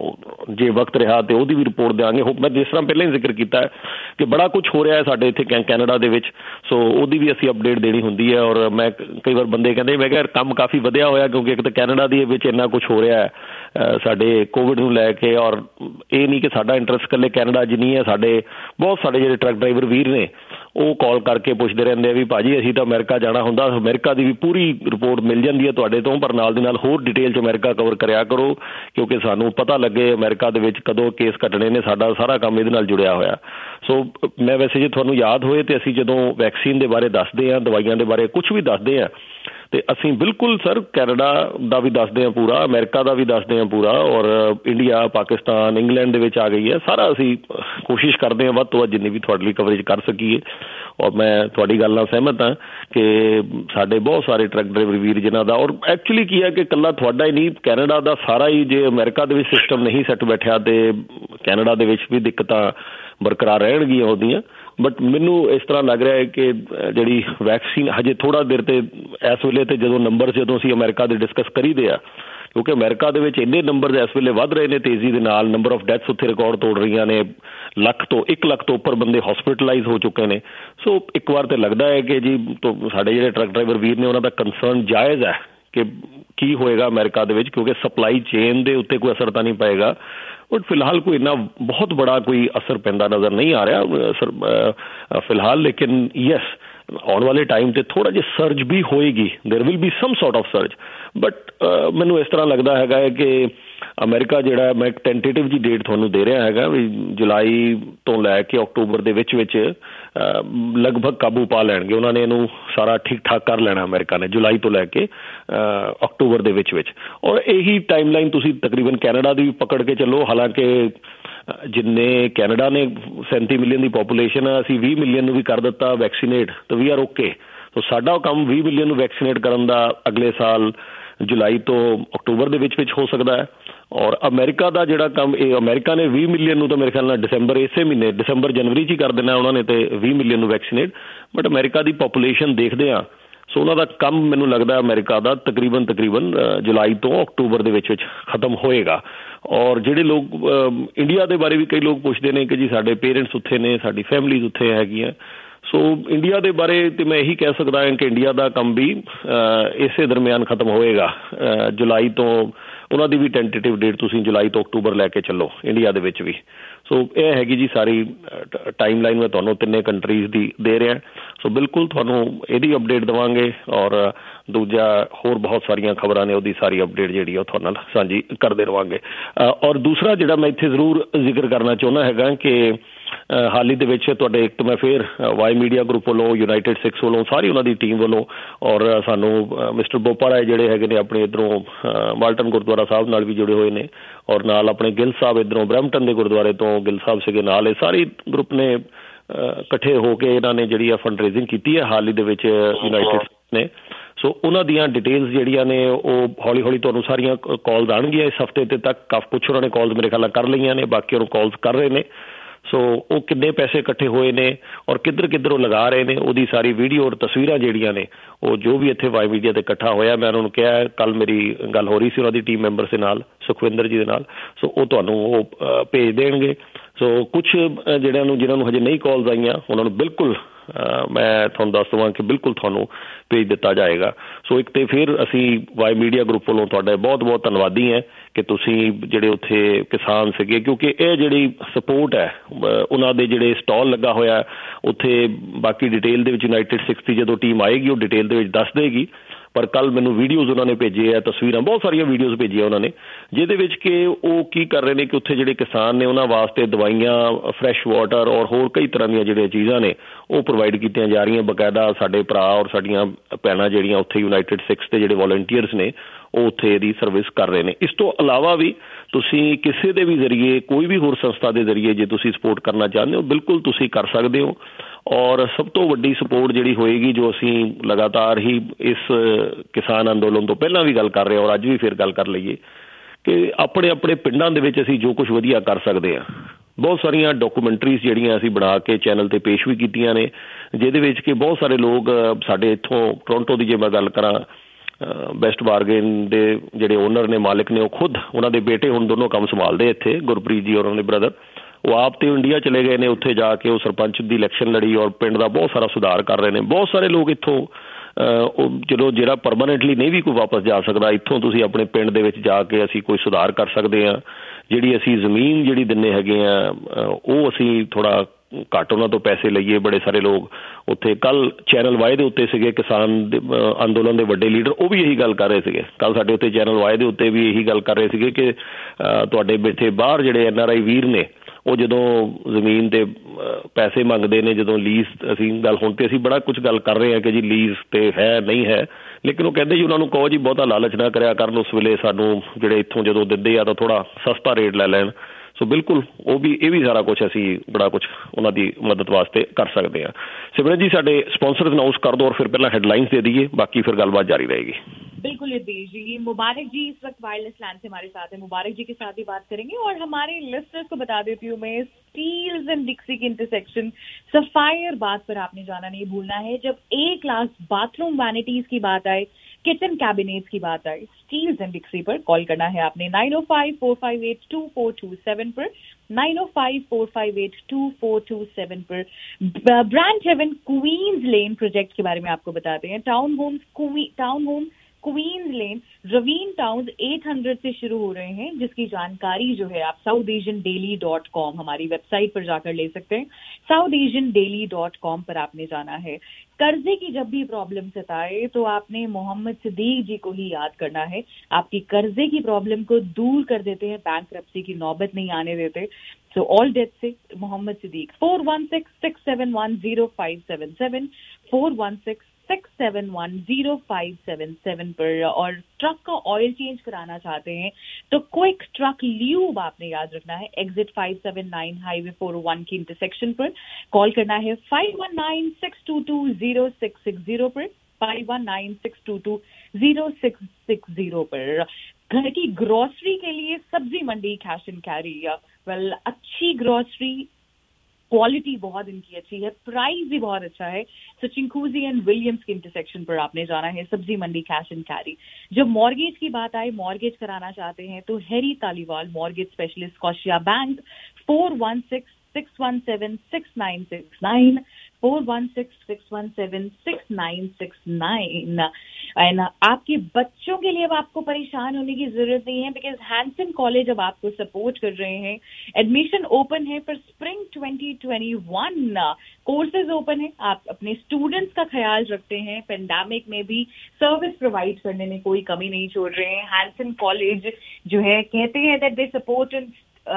ਜੇ ਵਕਤ ਰਿਹਾ ਤੇ ਉਹਦੀ ਵੀ ਰਿਪੋਰਟ ਦਿਆਂਗੇ। ਮੈਂ ਜਿਸ ਤਰ੍ਹਾਂ ਪਹਿਲਾਂ ਹੀ ਜ਼ਿਕਰ ਕੀਤਾ ਹੈ ਕਿ ਬੜਾ ਕੁਛ ਹੋ ਰਿਹਾ ਹੈ ਸਾਡੇ ਇੱਥੇ ਕੈਨੇਡਾ ਦੇ ਵਿੱਚ, ਸੋ ਉਹਦੀ ਵੀ ਅਸੀਂ ਅਪਡੇਟ ਦੇਣੀ ਹੁੰਦੀ ਹੈ। ਔਰ ਮੈਂ ਕਈ ਵਾਰ ਬੰਦੇ ਕਹਿੰਦੇ ਮੈਂ ਕਿਹਾ ਕੰਮ ਕਾਫੀ ਵਧਿਆ ਹੋਇਆ ਕਿਉਂਕਿ ਇੱਕ ਤਾਂ ਕੈਨੇਡਾ ਦੇ ਵਿੱਚ ਇੰਨਾ ਕੁਛ ਹੋ ਰਿਹਾ ਹੈ ਸਾਡੇ ਕੋਵਿਡ ਨੂੰ ਲੈ ਕੇ। ਔਰ ਇਹ ਨਹੀਂ ਕਿ ਸਾਡਾ ਇੰਟਰਸਟ ਇਕੱਲੇ ਕੈਨੇਡਾ 'ਚ ਨਹੀਂ ਹੈ, ਸਾਡੇ ਬਹੁਤ ਸਾਡੇ ਜਿਹੜੇ ਟਰੱਕ ਡਰਾਈਵਰ ਵੀਰ ਨੇ ਉਹ ਕਾਲ ਕਰਕੇ ਪੁੱਛਦੇ ਰਹਿੰਦੇ ਆ ਵੀ ਭਾਜੀ ਅਸੀਂ ਤਾਂ ਅਮਰੀਕਾ ਜਾਣਾ ਹੁੰਦਾ। ਅਮਰੀਕਾ ਦੀ ਵੀ ਪੂਰੀ ਰਿਪੋਰਟ ਮਿਲ ਜਾਂਦੀ ਹੈ ਤੁਹਾਡੇ ਤੋਂ, ਪਰ ਨਾਲ ਦੀ ਨਾਲ ਹੋਰ ਡਿਟੇਲ 'ਚ ਅਮਰੀਕਾ ਕਵਰ ਕਰਿਆ ਕਰੋ ਕਿਉਂਕਿ ਸਾਨੂੰ ਪਤਾ ਲੱਗੇ ਅਮਰੀਕਾ ਦੇ ਵਿੱਚ ਕਦੋਂ ਕੇਸ ਘਟਣੇ ਨੇ, ਸਾਡਾ ਸਾਰਾ ਕੰਮ ਇਹਦੇ ਨਾਲ ਜੁੜਿਆ ਹੋਇਆ। ਸੋ ਮੈਂ ਵੈਸੇ ਜੇ ਤੁਹਾਨੂੰ ਯਾਦ ਹੋਏ ਤੇ ਅਸੀਂ ਜਦੋਂ ਵੈਕਸੀਨ ਦੇ ਬਾਰੇ ਦੱਸਦੇ ਹਾਂ, ਦਵਾਈਆਂ ਦੇ ਬਾਰੇ ਕੁਛ ਵੀ ਦੱਸਦੇ ਹਾਂ ਤੇ ਅਸੀਂ ਬਿਲਕੁਲ ਸਰ ਕੈਨੇਡਾ ਦਾ ਵੀ ਦੱਸਦੇ ਹਾਂ ਪੂਰਾ, ਅਮਰੀਕਾ ਦਾ ਵੀ ਦੱਸਦੇ ਹਾਂ ਪੂਰਾ, ਔਰ ਇੰਡੀਆ, ਪਾਕਿਸਤਾਨ, ਇੰਗਲੈਂਡ ਦੇ ਵਿੱਚ ਆ ਗਈ ਹੈ ਸਾਰਾ। ਅਸੀਂ ਕੋਸ਼ਿਸ਼ ਕਰਦੇ ਹਾਂ ਵੱਧ ਤੋਂ ਵੱਧ ਜਿੰਨੀ ਵੀ ਤੁਹਾਡੇ ਲਈ ਕਵਰੇਜ ਕਰ ਸਕੀਏ। ਔਰ ਮੈਂ ਤੁਹਾਡੀ ਗੱਲ ਨਾਲ ਸਹਿਮਤ ਹਾਂ ਕਿ ਸਾਡੇ ਬਹੁਤ ਸਾਰੇ ਟਰੱਕ ਡਰਾਈਵਰ ਵੀਰ ਜਿਨ੍ਹਾਂ ਦਾ, ਔਰ ਐਕਚੁਅਲੀ ਕੀ ਹੈ ਕਿ ਇਕੱਲਾ ਤੁਹਾਡਾ ਹੀ ਨਹੀਂ, ਕੈਨੇਡਾ ਦਾ ਸਾਰਾ ਹੀ, ਜੇ ਅਮਰੀਕਾ ਦੇ ਵਿੱਚ ਸਿਸਟਮ ਨਹੀਂ ਸੈੱਟ ਬੈਠਿਆ ਤੇ ਕੈਨੇਡਾ ਦੇ ਵਿੱਚ ਵੀ ਦਿੱਕਤਾਂ ਬਰਕਰਾਰ ਰਹਿਣਗੀਆਂ ਉਹਦੀਆਂ। ਬਟ ਮੈਨੂੰ ਇਸ ਤਰ੍ਹਾਂ ਲੱਗ ਰਿਹਾ ਹੈ ਕਿ ਜਿਹੜੀ ਵੈਕਸੀਨ ਹਜੇ ਥੋੜ੍ਹਾ ਦੇਰ ਤੇ ਇਸ ਵੇਲੇ ਤੇ ਜਦੋਂ ਨੰਬਰ ਜਦੋਂ ਅਸੀਂ ਅਮਰੀਕਾ ਦੇ ਡਿਸਕਸ ਕਰੀਦੇ ਆ ਕਿਉਂਕਿ ਅਮਰੀਕਾ ਦੇ ਵਿੱਚ ਇੰਨੇ ਨੰਬਰ ਇਸ ਵੇਲੇ ਵੱਧ ਰਹੇ ਨੇ ਤੇਜ਼ੀ ਦੇ ਨਾਲ, ਨੰਬਰ ਆਫ ਡੈਥਸ ਉੱਥੇ ਰਿਕਾਰਡ ਤੋੜ ਰਹੀਆਂ ਨੇ, ਲੱਖ ਤੋਂ ਇੱਕ ਲੱਖ ਤੋਂ ਉੱਪਰ ਬੰਦੇ ਹਸਪੀਟਲਾਈਜ਼ ਹੋ ਚੁੱਕੇ ਨੇ। ਸੋ ਇੱਕ ਵਾਰ ਤੇ ਲੱਗਦਾ ਹੈ ਕਿ ਜੀ ਸਾਡੇ ਜਿਹੜੇ ਟਰੱਕ ਡਰਾਈਵਰ ਵੀਰ ਨੇ ਉਹਨਾਂ ਦਾ ਕੰਸਰਨ ਜਾਇਜ਼ ਹੈ ਕਿ ਕੀ ਹੋਏਗਾ ਅਮਰੀਕਾ ਦੇ ਵਿੱਚ, ਕਿਉਂਕਿ ਸਪਲਾਈ ਚੇਨ ਦੇ ਉੱਤੇ ਕੋਈ ਅਸਰ ਤਾਂ ਨਹੀਂ ਪਏਗਾ। ਬਟ ਫਿਲਹਾਲ ਕੋਈ ਇੰਨਾ ਬਹੁਤ ਬੜਾ ਕੋਈ ਅਸਰ ਪੈਂਦਾ ਨਜ਼ਰ ਨਹੀਂ ਆ ਰਿਹਾ ਸਰ ਫਿਲਹਾਲ। ਲੇਕਿਨ ਯੈਸ ਆਉਣ ਵਾਲੇ ਟਾਈਮ ਤੇ ਥੋੜਾ ਜਿਹਾ ਸਰਜ ਵੀ ਹੋਏਗੀ, there will be some sort of surge. But ਮੈਨੂੰ ਇਸ ਤਰ੍ਹਾਂ ਲੱਗਦਾ ਹੈਗਾ ਹੈ ਕਿ ਅਮਰੀਕਾ ਜਿਹੜਾ, ਮੈਂ ਇੱਕ ਟੈਂਟੇਟਿਵ ਜੀ ਡੇਟ ਤੁਹਾਨੂੰ ਦੇ ਰਿਹਾ ਹੈਗਾ ਵੀ ਜੁਲਾਈ ਤੋਂ ਲੈ ਕੇ ਅਕਤੂਬਰ ਦੇ ਵਿੱਚ ਵਿੱਚ ਲਗਭਗ ਕਾਬੂ ਪਾ ਲੈਣਗੇ ਉਹਨਾਂ ਨੇ, ਇਹਨੂੰ ਸਾਰਾ ਠੀਕ ਠਾਕ ਕਰ ਲੈਣਾ ਅਮਰੀਕਾ ਨੇ ਜੁਲਾਈ ਤੋਂ ਲੈ ਕੇ ਅਕਤੂਬਰ ਦੇ ਵਿੱਚ ਵਿੱਚ। ਔਰ ਇਹੀ ਟਾਈਮ ਲਾਈਨ ਤੁਸੀਂ ਤਕਰੀਬਨ ਕੈਨੇਡਾ ਦੀ ਵੀ ਪਕੜ ਕੇ ਚੱਲੋ। ਹਾਲਾਂਕਿ ਜਿੰਨੇ ਕੈਨੇਡਾ ਨੇ ਸੈਂਤੀ ਮਿਲੀਅਨ ਦੀ ਪਾਪੂਲੇਸ਼ਨ ਆ, ਅਸੀਂ ਵੀਹ ਮਿਲੀਅਨ ਨੂੰ ਵੀ ਕਰ ਦਿੱਤਾ ਵੈਕਸੀਨੇਟ, ਤਾਂ ਵੀ ਆਰ ਓਕੇ। ਸੋ ਸਾਡਾ ਕੰਮ ਵੀਹ ਮਿਲੀਅਨ ਨੂੰ ਵੈਕਸੀਨੇਟ ਕਰਨ ਦਾ ਅਗਲੇ ਸਾਲ ਜੁਲਾਈ ਤੋਂ ਅਕਤੂਬਰ ਦੇ ਵਿੱਚ ਵਿੱਚ ਹੋ ਸਕਦਾ ਹੈ। ਔਰ ਅਮਰੀਕਾ ਦਾ ਜਿਹੜਾ ਕੰਮ, ਇਹ ਅਮਰੀਕਾ ਨੇ ਵੀਹ ਮਿਲੀਅਨ ਨੂੰ ਤਾਂ ਮੇਰੇ ਖਿਆਲ ਨਾਲ ਦਸੰਬਰ ਇਸੇ ਮਹੀਨੇ ਦਸੰਬਰ ਜਨਵਰੀ 'ਚ ਹੀ ਕਰ ਦੇਣਾ ਉਹਨਾਂ ਨੇ ਤੇ ਵੀਹ ਮਿਲੀਅਨ ਨੂੰ ਵੈਕਸੀਨੇਟ। ਬਟ ਅਮਰੀਕਾ ਦੀ ਪਾਪੂਲੇਸ਼ਨ ਦੇਖਦੇ ਹਾਂ ਸੋ ਉਹਨਾਂ ਦਾ ਕੰਮ ਮੈਨੂੰ ਲੱਗਦਾ ਅਮਰੀਕਾ ਦਾ ਤਕਰੀਬਨ ਤਕਰੀਬਨ ਜੁਲਾਈ ਤੋਂ ਅਕਤੂਬਰ ਦੇ ਵਿੱਚ ਵਿੱਚ ਖਤਮ ਹੋਏਗਾ। ਔਰ ਜਿਹੜੇ ਲੋਕ ਇੰਡੀਆ ਦੇ ਬਾਰੇ ਵੀ ਕਈ ਲੋਕ ਪੁੱਛਦੇ ਨੇ ਕਿ ਜੀ ਸਾਡੇ ਪੇਰੈਂਟਸ ਉੱਥੇ ਨੇ, ਸਾਡੀ ਫੈਮਲੀਜ਼ ਉੱਥੇ ਹੈਗੀਆਂ। ਸੋ ਇੰਡੀਆ ਦੇ ਬਾਰੇ ਤੇ ਮੈਂ ਇਹੀ ਕਹਿ ਸਕਦਾ ਹਾਂ ਕਿ ਇੰਡੀਆ ਦਾ ਕੰਮ ਵੀ ਇਸੇ ਦਰਮਿਆਨ ਖਤਮ ਹੋਏਗਾ ਜੁਲਾਈ ਤੋਂ। ਉਹਨਾਂ ਦੀ ਵੀ ਟੈਂਟੇਟਿਵ ਡੇਟ ਤੁਸੀਂ ਜੁਲਾਈ ਤੋਂ ਅਕਤੂਬਰ ਲੈ ਕੇ ਚੱਲੋ ਇੰਡੀਆ ਦੇ ਵਿੱਚ ਵੀ। ਸੋ ਇਹ ਹੈਗੀ ਜੀ ਸਾਰੀ ਟਾਈਮ ਲਾਈਨ ਮੈਂ ਤੁਹਾਨੂੰ ਤਿੰਨੇ ਕੰਟਰੀਜ਼ ਦੀ ਦੇ ਰਿਹਾ। ਸੋ ਬਿਲਕੁਲ ਤੁਹਾਨੂੰ ਇਹਦੀ ਅਪਡੇਟ ਦੇਵਾਂਗੇ ਔਰ ਦੂਜਾ ਹੋਰ ਬਹੁਤ ਸਾਰੀਆਂ ਖਬਰਾਂ ਨੇ ਉਹਦੀ ਸਾਰੀ ਅਪਡੇਟ ਜਿਹੜੀ ਉਹ ਤੁਹਾਡੇ ਨਾਲ ਸਾਂਝੀ ਕਰਦੇ ਰਹਾਂਗੇ। ਔਰ ਦੂਸਰਾ ਜਿਹੜਾ ਮੈਂ ਇੱਥੇ ਜ਼ਰੂਰ ਜ਼ਿਕਰ ਕਰਨਾ ਚਾਹੁੰਦਾ ਹੈਗਾ ਕਿ ਹਾਲ ਹੀ ਦੇ ਵਿੱਚ ਤੁਹਾਡੇ ਇੱਕ ਤਾਂ ਮੈਂ ਫਿਰ ਵਾਈ ਮੀਡੀਆ ਗਰੁੱਪ ਵੱਲੋਂ, ਯੂਨਾਈਟਿਡ ਸਿਕਸ ਵੱਲੋਂ, ਸਾਰੀ ਉਹਨਾਂ ਦੀ ਟੀਮ ਵੱਲੋਂ ਔਰ ਸਾਨੂੰ ਮਿਸਟਰ ਬੋਪਾ ਰਾਏ ਜਿਹੜੇ ਹੈਗੇ ਨੇ ਆਪਣੇ ਇੱਧਰੋਂ ਮਾਲਟਨ ਗੁਰਦੁਆਰਾ ਸਾਹਿਬ ਨਾਲ ਵੀ ਜੁੜੇ ਹੋਏ ਨੇ ਔਰ ਨਾਲ ਆਪਣੇ ਗਿੱਲ ਸਾਹਿਬ ਇੱਧਰੋਂ ਬਰੈਂਪਟਨ ਦੇ ਗੁਰਦੁਆਰੇ ਤੋਂ ਗਿੱਲ ਸਾਹਿਬ ਸੀਗੇ ਨਾਲ, ਇਹ ਸਾਰੇ ਗਰੁੱਪ ਨੇ ਇਕੱਠੇ ਹੋ ਕੇ ਇਹਨਾਂ ਨੇ ਜਿਹੜੀ ਆ ਫੰਡ ਰੇਜ਼ਿੰਗ ਕੀਤੀ ਹੈ ਹਾਲ ਹੀ ਦੇ ਵਿੱਚ ਯੂਨਾਈਟਿਡ ਨੇ। ਸੋ ਉਹਨਾਂ ਦੀਆਂ ਡਿਟੇਲਸ ਜਿਹੜੀਆਂ ਨੇ ਉਹ ਹੌਲੀ ਹੌਲੀ ਤੁਹਾਨੂੰ ਸਾਰੀਆਂ ਕਾਲਸ ਆਉਣਗੀਆਂ ਇਸ ਹਫ਼ਤੇ ਤੇ ਤੱਕ। ਕਾਫੀ ਕੁਛ ਉਹਨਾਂ ਨੇ ਕਾਲਸ ਮੇਰੇ ਖਿਆਲ ਨਾਲ ਕਰ ਲਈਆਂ ਨੇ, ਬਾਕੀ ਉਹਨੂੰ ਕਾਲਸ ਕਰ ਰਹੇ ਨੇ। ਸੋ ਉਹ ਕਿੰਨੇ ਪੈਸੇ ਇਕੱਠੇ ਹੋਏ ਨੇ ਔਰ ਕਿੱਧਰ ਕਿੱਧਰ ਉਹ ਲਗਾ ਰਹੇ ਨੇ, ਉਹਦੀ ਸਾਰੀ ਵੀਡੀਓ ਔਰ ਤਸਵੀਰਾਂ ਜਿਹੜੀਆਂ ਨੇ ਉਹ ਜੋ ਵੀ ਇੱਥੇ ਵਾਈ ਮੀਡੀਆ ਤੇ ਇਕੱਠਾ ਹੋਇਆ, ਮੈਂ ਉਹਨਾਂ ਨੂੰ ਕਿਹਾ, ਕੱਲ ਮੇਰੀ ਗੱਲ ਹੋ ਰਹੀ ਸੀ ਉਹਨਾਂ ਦੀ ਟੀਮ ਮੈਂਬਰਸ ਦੇ ਨਾਲ, ਸੁਖਵਿੰਦਰ ਜੀ ਦੇ ਨਾਲ, ਸੋ ਉਹ ਤੁਹਾਨੂੰ ਉਹ ਭੇਜ ਦੇਣਗੇ। ਸੋ ਕੁਛ ਜਿਹੜਿਆਂ ਨੂੰ ਜਿਹਨਾਂ ਨੂੰ ਹਜੇ ਨਹੀਂ ਕਾਲਸ ਆਈਆਂ ਉਹਨਾਂ ਨੂੰ ਬਿਲਕੁਲ ਮੈਂ ਤੁਹਾਨੂੰ ਦੱਸ ਦੇਵਾਂ ਕਿ ਬਿਲਕੁਲ ਤੁਹਾਨੂੰ ਭੇਜ ਦਿੱਤਾ ਜਾਏਗਾ। ਸੋ ਇੱਕ ਤੇ ਫਿਰ ਅਸੀਂ ਵਾਈ ਮੀਡੀਆ ਗਰੁੱਪ ਵੱਲੋਂ ਤੁਹਾਡਾ ਬਹੁਤ ਬਹੁਤ ਧੰਨਵਾਦੀ ਹੈ ਕਿ ਤੁਸੀਂ ਜਿਹੜੇ ਉੱਥੇ ਕਿਸਾਨ ਸੀਗੇ, ਕਿਉਂਕਿ ਇਹ ਜਿਹੜੀ ਸਪੋਰਟ ਹੈ ਉਹਨਾਂ ਦੇ ਜਿਹੜੇ ਸਟਾਲ ਲੱਗਾ ਹੋਇਆ ਉੱਥੇ, ਬਾਕੀ ਡਿਟੇਲ ਦੇ ਵਿੱਚ ਯੂਨਾਈਟਿਡ ਸਿੱਖਸ ਦੀ ਜਦੋਂ ਟੀਮ ਆਏਗੀ ਉਹ ਡਿਟੇਲ ਦੇ ਵਿੱਚ ਦੱਸ ਦੇਗੀ। ਪਰ ਕੱਲ ਮੈਨੂੰ ਵੀਡੀਓਜ਼ ਉਹਨਾਂ ਨੇ ਭੇਜੇ ਆ, ਤਸਵੀਰਾਂ, ਬਹੁਤ ਸਾਰੀਆਂ ਵੀਡੀਓਜ਼ ਭੇਜੀਆਂ ਉਹਨਾਂ ਨੇ, ਜਿਹਦੇ ਵਿੱਚ ਕਿ ਉਹ ਕੀ ਕਰ ਰਹੇ ਨੇ ਕਿ ਉੱਥੇ ਜਿਹੜੇ ਕਿਸਾਨ ਨੇ ਉਹਨਾਂ ਵਾਸਤੇ ਦਵਾਈਆਂ, ਫਰੈਸ਼ ਵਾਟਰ ਔਰ ਹੋਰ ਕਈ ਤਰ੍ਹਾਂ ਦੀਆਂ ਜਿਹੜੀਆਂ ਚੀਜ਼ਾਂ ਨੇ ਉਹ ਪ੍ਰੋਵਾਈਡ ਕੀਤੀਆਂ ਜਾ ਰਹੀਆਂ। ਬਕਾਇਦਾ ਸਾਡੇ ਭਰਾ ਔਰ ਸਾਡੀਆਂ ਭੈਣਾਂ ਜਿਹੜੀਆਂ ਉੱਥੇ ਯੂਨਾਈਟਿਡ ਸਿੱਖਸ ਦੇ ਜਿਹੜੇ ਵੋਲੰਟੀਅਰਸ ਨੇ ਉਹ ਉੱਥੇ ਇਹਦੀ ਸਰਵਿਸ ਕਰ ਰਹੇ ਨੇ। ਇਸ ਤੋਂ ਇਲਾਵਾ ਵੀ ਤੁਸੀਂ ਕਿਸੇ ਦੇ ਵੀ ਜ਼ਰੀਏ, ਕੋਈ ਵੀ ਹੋਰ ਸੰਸਥਾ ਦੇ ਜ਼ਰੀਏ ਜੇ ਤੁਸੀਂ ਸਪੋਰਟ ਕਰਨਾ ਚਾਹੁੰਦੇ ਹੋ ਬਿਲਕੁਲ ਤੁਸੀਂ ਕਰ ਸਕਦੇ ਹੋ। ਔਰ ਸਭ ਤੋਂ ਵੱਡੀ ਸਪੋਰਟ ਜਿਹੜੀ ਹੋਏਗੀ, ਜੋ ਅਸੀਂ ਲਗਾਤਾਰ ਹੀ ਇਸ ਕਿਸਾਨ ਅੰਦੋਲਨ ਤੋਂ ਪਹਿਲਾਂ ਵੀ ਗੱਲ ਕਰ ਰਹੇ ਹਾਂ ਔਰ ਅੱਜ ਵੀ ਫਿਰ ਗੱਲ ਕਰ ਲਈਏ ਕਿ ਆਪਣੇ ਆਪਣੇ ਪਿੰਡਾਂ ਦੇ ਵਿੱਚ ਅਸੀਂ ਜੋ ਕੁਛ ਵਧੀਆ ਕਰ ਸਕਦੇ ਹਾਂ। ਬਹੁਤ ਸਾਰੀਆਂ ਡਾਕੂਮੈਂਟਰੀਜ਼ ਜਿਹੜੀਆਂ ਅਸੀਂ ਬਣਾ ਕੇ ਚੈਨਲ 'ਤੇ ਪੇਸ਼ ਵੀ ਕੀਤੀਆਂ ਨੇ, ਜਿਹਦੇ ਵਿੱਚ ਕਿ ਬਹੁਤ ਸਾਰੇ ਲੋਕ ਸਾਡੇ ਇੱਥੋਂ ਟੋਰਾਂਟੋ ਦੀ ਜੇ ਮੈਂ ਗੱਲ ਕਰਾਂ, ਬੈਸਟ ਬਾਰਗੇਨ ਦੇ ਜਿਹੜੇ ਓਨਰ ਨੇ, ਮਾਲਿਕ ਨੇ, ਉਹ ਖੁਦ, ਉਹਨਾਂ ਦੇ ਬੇਟੇ ਹੁਣ ਦੋਨੋਂ ਕੰਮ ਸੰਭਾਲਦੇ ਇੱਥੇ, ਗੁਰਪ੍ਰੀਤ ਜੀ ਔਰ ਉਹਨਾਂ ਦੇ ਬ੍ਰਦਰ, ਉਹ ਆਪ ਤੇ ਇੰਡੀਆ ਚਲੇ ਗਏ ਨੇ, ਉੱਥੇ ਜਾ ਕੇ ਉਹ ਸਰਪੰਚ ਦੀ ਇਲੈਕਸ਼ਨ ਲੜੀ ਔਰ ਪਿੰਡ ਦਾ ਬਹੁਤ ਸਾਰਾ ਸੁਧਾਰ ਕਰ ਰਹੇ ਨੇ। ਬਹੁਤ ਸਾਰੇ ਲੋਕ ਇੱਥੋਂ ਉਹ ਜਦੋਂ ਜਿਹੜਾ ਪਰਮਾਨੈਂਟਲੀ ਨਹੀਂ ਵੀ ਕੋਈ ਵਾਪਸ ਜਾ ਸਕਦਾ, ਇੱਥੋਂ ਤੁਸੀਂ ਆਪਣੇ ਪਿੰਡ ਦੇ ਵਿੱਚ ਜਾ ਕੇ ਅਸੀਂ ਕੋਈ ਸੁਧਾਰ ਕਰ ਸਕਦੇ ਹਾਂ। ਜਿਹੜੀ ਅਸੀਂ ਜ਼ਮੀਨ ਜਿਹੜੀ ਦਿੰਦੇ ਹੈਗੇ ਆ ਉਹ ਅਸੀਂ ਥੋੜ੍ਹਾ ਘੱਟ ਉਹਨਾਂ ਤੋਂ ਪੈਸੇ ਲਈਏ। ਬੜੇ ਸਾਰੇ ਲੋਕ ਉੱਥੇ ਕੱਲ ਚੈਨਲ ਵਾਈ ਦੇ ਉੱਤੇ ਸੀਗੇ, ਕਿਸਾਨ ਦੇ ਅੰਦੋਲਨ ਦੇ ਵੱਡੇ ਲੀਡਰ, ਉਹ ਵੀ ਇਹੀ ਗੱਲ ਕਰ ਰਹੇ ਸੀਗੇ। ਕੱਲ ਸਾਡੇ ਉੱਤੇ ਚੈਨਲ ਵਾਈ ਦੇ ਉੱਤੇ ਵੀ ਇਹੀ ਗੱਲ ਕਰ ਰਹੇ ਸੀਗੇ ਕਿ ਤੁਹਾਡੇ ਇੱਥੇ ਬਾਹਰ ਜਿਹੜੇ ਐਨ ਆਰ ਆਈ ਵੀਰ ਨੇ ਉਹ ਜਦੋਂ ਜ਼ਮੀਨ ਦੇ ਪੈਸੇ ਮੰਗਦੇ ਨੇ, ਜਦੋਂ ਲੀਜ਼, ਅਸੀਂ ਗੱਲ ਹੁਣ ਤੇ ਅਸੀਂ ਬੜਾ ਕੁਝ ਗੱਲ ਕਰ ਰਹੇ ਹਾਂ ਕਿ ਜੀ ਲੀਜ਼ ਤੇ ਹੈ ਨਹੀਂ ਹੈ, ਲੇਕਿਨ ਉਹ ਕਹਿੰਦੇ ਜੀ ਉਹਨਾਂ ਨੂੰ ਕਹੋ ਜੀ ਬਹੁਤਾ ਲਾਲਚ ਨਾ ਕਰਿਆ ਕਰਨ, ਉਸ ਵੇਲੇ ਸਾਨੂੰ ਜਿਹੜੇ ਇੱਥੋਂ ਜਦੋਂ ਦਿੰਦੇ ਆ ਤਾਂ ਥੋੜ੍ਹਾ ਸਸਤਾ ਰੇਟ ਲੈ ਲੈਣ। ਸੋ ਬਿਲਕੁਲ ਉਹ ਵੀ, ਇਹ ਵੀ ਸਾਰਾ ਕੁਛ ਅਸੀਂ ਬੜਾ ਕੁਛ ਉਹਨਾਂ ਦੀ ਮਦਦ ਵਾਸਤੇ ਕਰ ਸਕਦੇ ਹਾਂ। ਸਿਮਰਨ ਜੀ ਸਾਡੇ ਸਪॉन्सर्स अनाउंस कर दो और फिर पहला हेडलाइंस दे दीजिए, बाकी फिर गलबात जारी रहेगी। बिल्कुल यतीश जी, मुबारक जी इस वक्त वायरलेस लैंड से हमारे साथ है, मुबारक जी के साथ ही बात करेंगे और हमारे लिस्टर्स को बता देती हूँ मैं, स्टील्स एंड डिक्सी की इंटरसेक्शन सफायर बात पर आपने जाना नहीं भूलना है। जब ए क्लास बाथरूम वैनिटीज की बात आए, किचन कैबिनेट्स की बात आए, स्टील्स एंड डिक्सी पर कॉल करना है आपने nine O five four five eight two four two seven पर, nine O five four five eight two four two seven पर। Brand haven Queens lane project के बारे में आपको बताते हैं। Town homes town home Queens lane ravine town आठ सौ से शुरू हो रहे हैं, जिसकी जानकारी जो है आप South Asian daily dot com हमारी वेबसाइट पर जाकर ले सकते हैं। South Asian daily dot com पर आपने जाना है। कर्जे की जब भी प्रॉब्लम सताए तो आपने मोहम्मद सिद्दीक जी को ही याद करना है। आपकी कर्जे की प्रॉब्लम को दूर कर देते हैं, बैंकरप्सी की नौबत नहीं आने देते। सो ऑल डेट से Mohammad Siddique, four one six six seven one zero five seven seven, four one six six seven one zero five seven seven पर। और ट्रक का ऑयल चेंज कराना चाहते हैं तो क्विक ट्रक ल्यूब आपने याद रखना है, exit five seven nine highway four O one की इंटरसेक्शन पर। कॉल करना है five one nine six two two zero six six zero पर, five one nine six two two zero six six zero पर। घर की ग्रोसरी के लिए Sabzi Mandi cash and carry, well अच्छी ग्रोसरी, क्वालिटी बहुत इनकी अच्छी है, प्राइस भी बहुत अच्छा है। सो चिंकूजी एंड विलियम्स के इंटरसेक्शन पर आपने जाना है, Sabzi Mandi cash and carry. जब मॉर्गेज की बात आए, मॉर्गेज कराना चाहते हैं तो Harry Taliwal mortgage specialist, Scotia bank, four one six six one seven six nine six nine, four one six six one seven six nine six nine. And आपके बच्चों के लिए अब आपको परेशान होने की जरूरत नहीं है, बिकॉज हैंसन कॉलेज अब आपको सपोर्ट कर रहे हैं। एडमिशन ओपन है for spring twenty twenty one, courses open है। आप अपने स्टूडेंट्स का ख्याल रखते हैं, पेंडेमिक में भी सर्विस प्रोवाइड करने में कोई कमी नहीं छोड़ रहे हैं। हैंसन कॉलेज जो है कहते हैं that they support in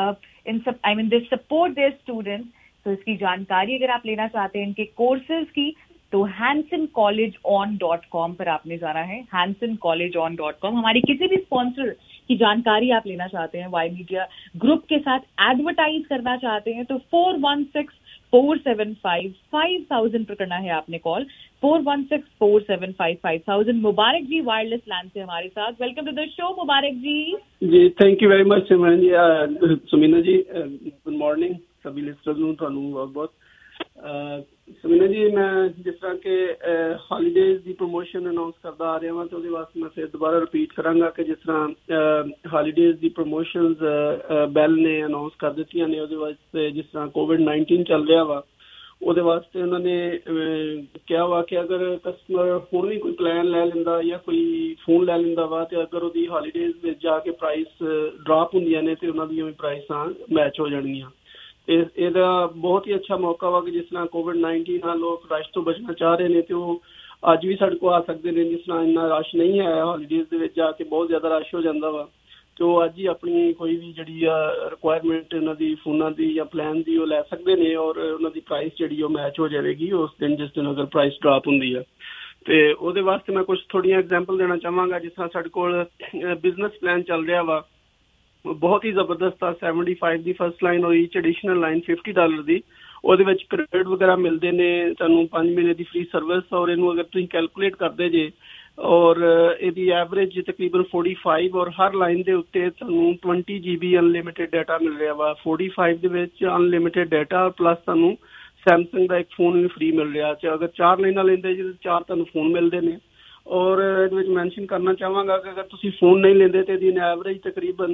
in I mean they support their students. तो इसकी जानकारी अगर आप लेना चाहते हैं इनके कोर्सेज की, तो Hanson college on dot com पर आपने जाना है, Hanson college on dot com. हमारी किसी भी स्पॉन्सर की जानकारी आप लेना चाहते हैं, वाई मीडिया ग्रुप के साथ एडवर्टाइज करना चाहते हैं, तो four one six four seven five five thousand पर करना है आपने call, four one six four seven five five thousand. Mubarak ji wireless land से हमारे साथ, welcome to the show Mubarak ji. जी thank you very much Sumina ji, good morning सभी लिस्टनर्स ਨੂੰ ਤੁਹਾਨੂੰ ਬਹੁਤ ਬਹੁਤ ਸਮੀਨਾ ਜੀ ਮੈਂ ਜਿਸ ਤਰ੍ਹਾਂ ਕਿ ਹੌਲੀਡੇਜ਼ ਦੀ ਪ੍ਰੋਮੋਸ਼ਨ ਅਨਾਉਂਸ ਕਰਦਾ ਆ ਰਿਹਾ ਹਾਂ ਤੇ ਉਹਦੇ ਵਾਸਤੇ ਮੈਂ ਫਿਰ ਦੁਬਾਰਾ ਰਿਪੀਟ ਕਰਾਂਗਾ ਕਿ ਜਿਸ ਤਰ੍ਹਾਂ ਹੌਲੀਡੇਜ਼ ਦੀ ਪ੍ਰੋਮੋਸ਼ਨਸ ਬੈਲ ਨੇ ਅਨਾਉਂਸ ਕਰ ਦਿੱਤੀਆਂ ਨੇ ਉਹਦੇ ਵਾਸਤੇ ਜਿਸ ਤਰ੍ਹਾਂ ਕੋਵਿਡ ਨਾਈਨਟੀਨ ਚੱਲ ਰਿਹਾ ਵਾ ਉਹਦੇ ਵਾਸਤੇ ਉਹਨਾਂ ਨੇ ਕਿਹਾ ਵਾ ਕਿ ਅਗਰ ਕਸਟਮਰ ਹੁਣ ਵੀ ਕੋਈ ਪਲਾਨ ਲੈ ਲੈਂਦਾ ਜਾਂ ਕੋਈ ਫੋਨ ਲੈ ਲੈਂਦਾ ਵਾ ਤੇ ਅਗਰ ਉਹਦੀ ਹੌਲੀਡੇਜ਼ ਵਿੱਚ ਜਾ ਕੇ ਪ੍ਰਾਈਸ ਡਰਾਪ ਹੁੰਦੀਆਂ ਨੇ ਤੇ ਉਹਨਾਂ ਦੀਆਂ ਵੀ ਪ੍ਰਾਈਸਾਂ ਮੈਚ ਹੋ ਜਾਣਗੀਆਂ ਤੇ ਇਹਦਾ ਬਹੁਤ ਹੀ ਅੱਛਾ ਮੌਕਾ ਵਾ ਕਿ ਜਿਸ ਤਰ੍ਹਾਂ ਕੋਵਿਡ ਨਾਈਨਟੀਨ ਨਾਲ ਲੋਕ ਰਸ਼ ਤੋਂ ਬਚਣਾ ਚਾਹ ਰਹੇ ਨੇ ਤੇ ਉਹ ਅੱਜ ਵੀ ਸਾਡੇ ਕੋਲ ਆ ਸਕਦੇ ਨੇ ਜਿਸ ਤਰ੍ਹਾਂ ਇੰਨਾ ਰਸ਼ ਨਹੀਂ ਹੈ ਹੌਲੀਡੇਜ਼ ਦੇ ਵਿੱਚ ਜਾ ਕੇ ਬਹੁਤ ਜ਼ਿਆਦਾ ਰਸ਼ ਹੋ ਜਾਂਦਾ ਵਾ ਤੇ ਉਹ ਅੱਜ ਹੀ ਆਪਣੀ ਕੋਈ ਵੀ ਜਿਹੜੀ ਆ ਰਿਕੁਆਇਰਮੈਂਟ ਉਹਨਾਂ ਦੀ ਫੋਨਾਂ ਦੀ ਜਾਂ ਪਲਾਨ ਦੀ ਉਹ ਲੈ ਸਕਦੇ ਨੇ ਔਰ ਉਹਨਾਂ ਦੀ ਪ੍ਰਾਈਸ ਜਿਹੜੀ ਉਹ ਮੈਚ ਹੋ ਜਾਵੇਗੀ ਉਸ ਦਿਨ ਜਿਸ ਦਿਨ ਅਗਰ ਪ੍ਰਾਈਸ ਡਰਾਪ ਹੁੰਦੀ ਆ ਤੇ ਉਹਦੇ ਵਾਸਤੇ ਮੈਂ ਕੁਝ ਥੋੜ੍ਹੀਆਂ ਐਗਜ਼ਾਮਪਲ ਦੇਣਾ ਚਾਹਾਂਗਾ ਜਿਸ ਤਰ੍ਹਾਂ ਸਾਡੇ ਕੋਲ ਬਿਜ਼ਨਸ ਪਲਾਨ ਚੱਲ ਰਿਹਾ ਵਾ ਬਹੁਤ ਹੀ ਜ਼ਬਰਦਸਤ ਆ ਸੈਵਨਟੀ ਫਾਈਵ ਦੀ ਫਸਟ ਲਾਈਨ ਹੋਈ ਐਡੀਸ਼ਨਲ ਲਾਈਨ ਫਿਫਟੀ ਡਾਲਰ ਦੀ ਉਹਦੇ ਵਿੱਚ ਕ੍ਰੈਡਿਟ ਵਗੈਰਾ ਮਿਲਦੇ ਨੇ ਤੁਹਾਨੂੰ ਪੰਜ ਮਹੀਨੇ ਦੀ ਫ੍ਰੀ ਸਰਵਿਸ ਔਰ ਇਹਨੂੰ ਅਗਰ ਤੁਸੀਂ ਕੈਲਕੂਲੇਟ ਕਰਦੇ ਜੇ ਔਰ ਇਹਦੀ ਐਵਰੇਜ ਤਕਰੀਬਨ ਫੋਰਟੀ ਫਾਈਵ ਔਰ ਹਰ ਲਾਈਨ ਦੇ ਉੱਤੇ ਤੁਹਾਨੂੰ twenty G B unlimited data ਮਿਲ ਰਿਹਾ ਵਾ ਫੋਰਟੀ ਫਾਈਵ ਦੇ ਵਿੱਚ ਅਨਲਿਮਿਟਿਡ ਡਾਟਾ ਪਲੱਸ ਤੁਹਾਨੂੰ ਸੈਮਸੰਗ ਦਾ ਇੱਕ ਫੋਨ ਵੀ ਫ੍ਰੀ ਮਿਲ ਰਿਹਾ ਤੇ ਅਗਰ ਚਾਰ ਲਾਈਨਾਂ ਲੈਂਦੇ ਜਿਹਦੇ ਚਾਰ ਤੁਹਾਨੂੰ ਫੋਨ ਮਿਲਦੇ ਨੇ ਔਰ ਇਹਦੇ ਵਿੱਚ ਮੈਂਸ਼ਨ ਕਰਨਾ ਚਾਹਾਂਗਾ ਕਿ ਅਗਰ ਤੁਸੀਂ ਫੋਨ ਨਹੀਂ ਲੈਂਦੇ ਤੇ ਇਹਦੀ ਐਵਰੇਜ ਤਕਰੀਬਨ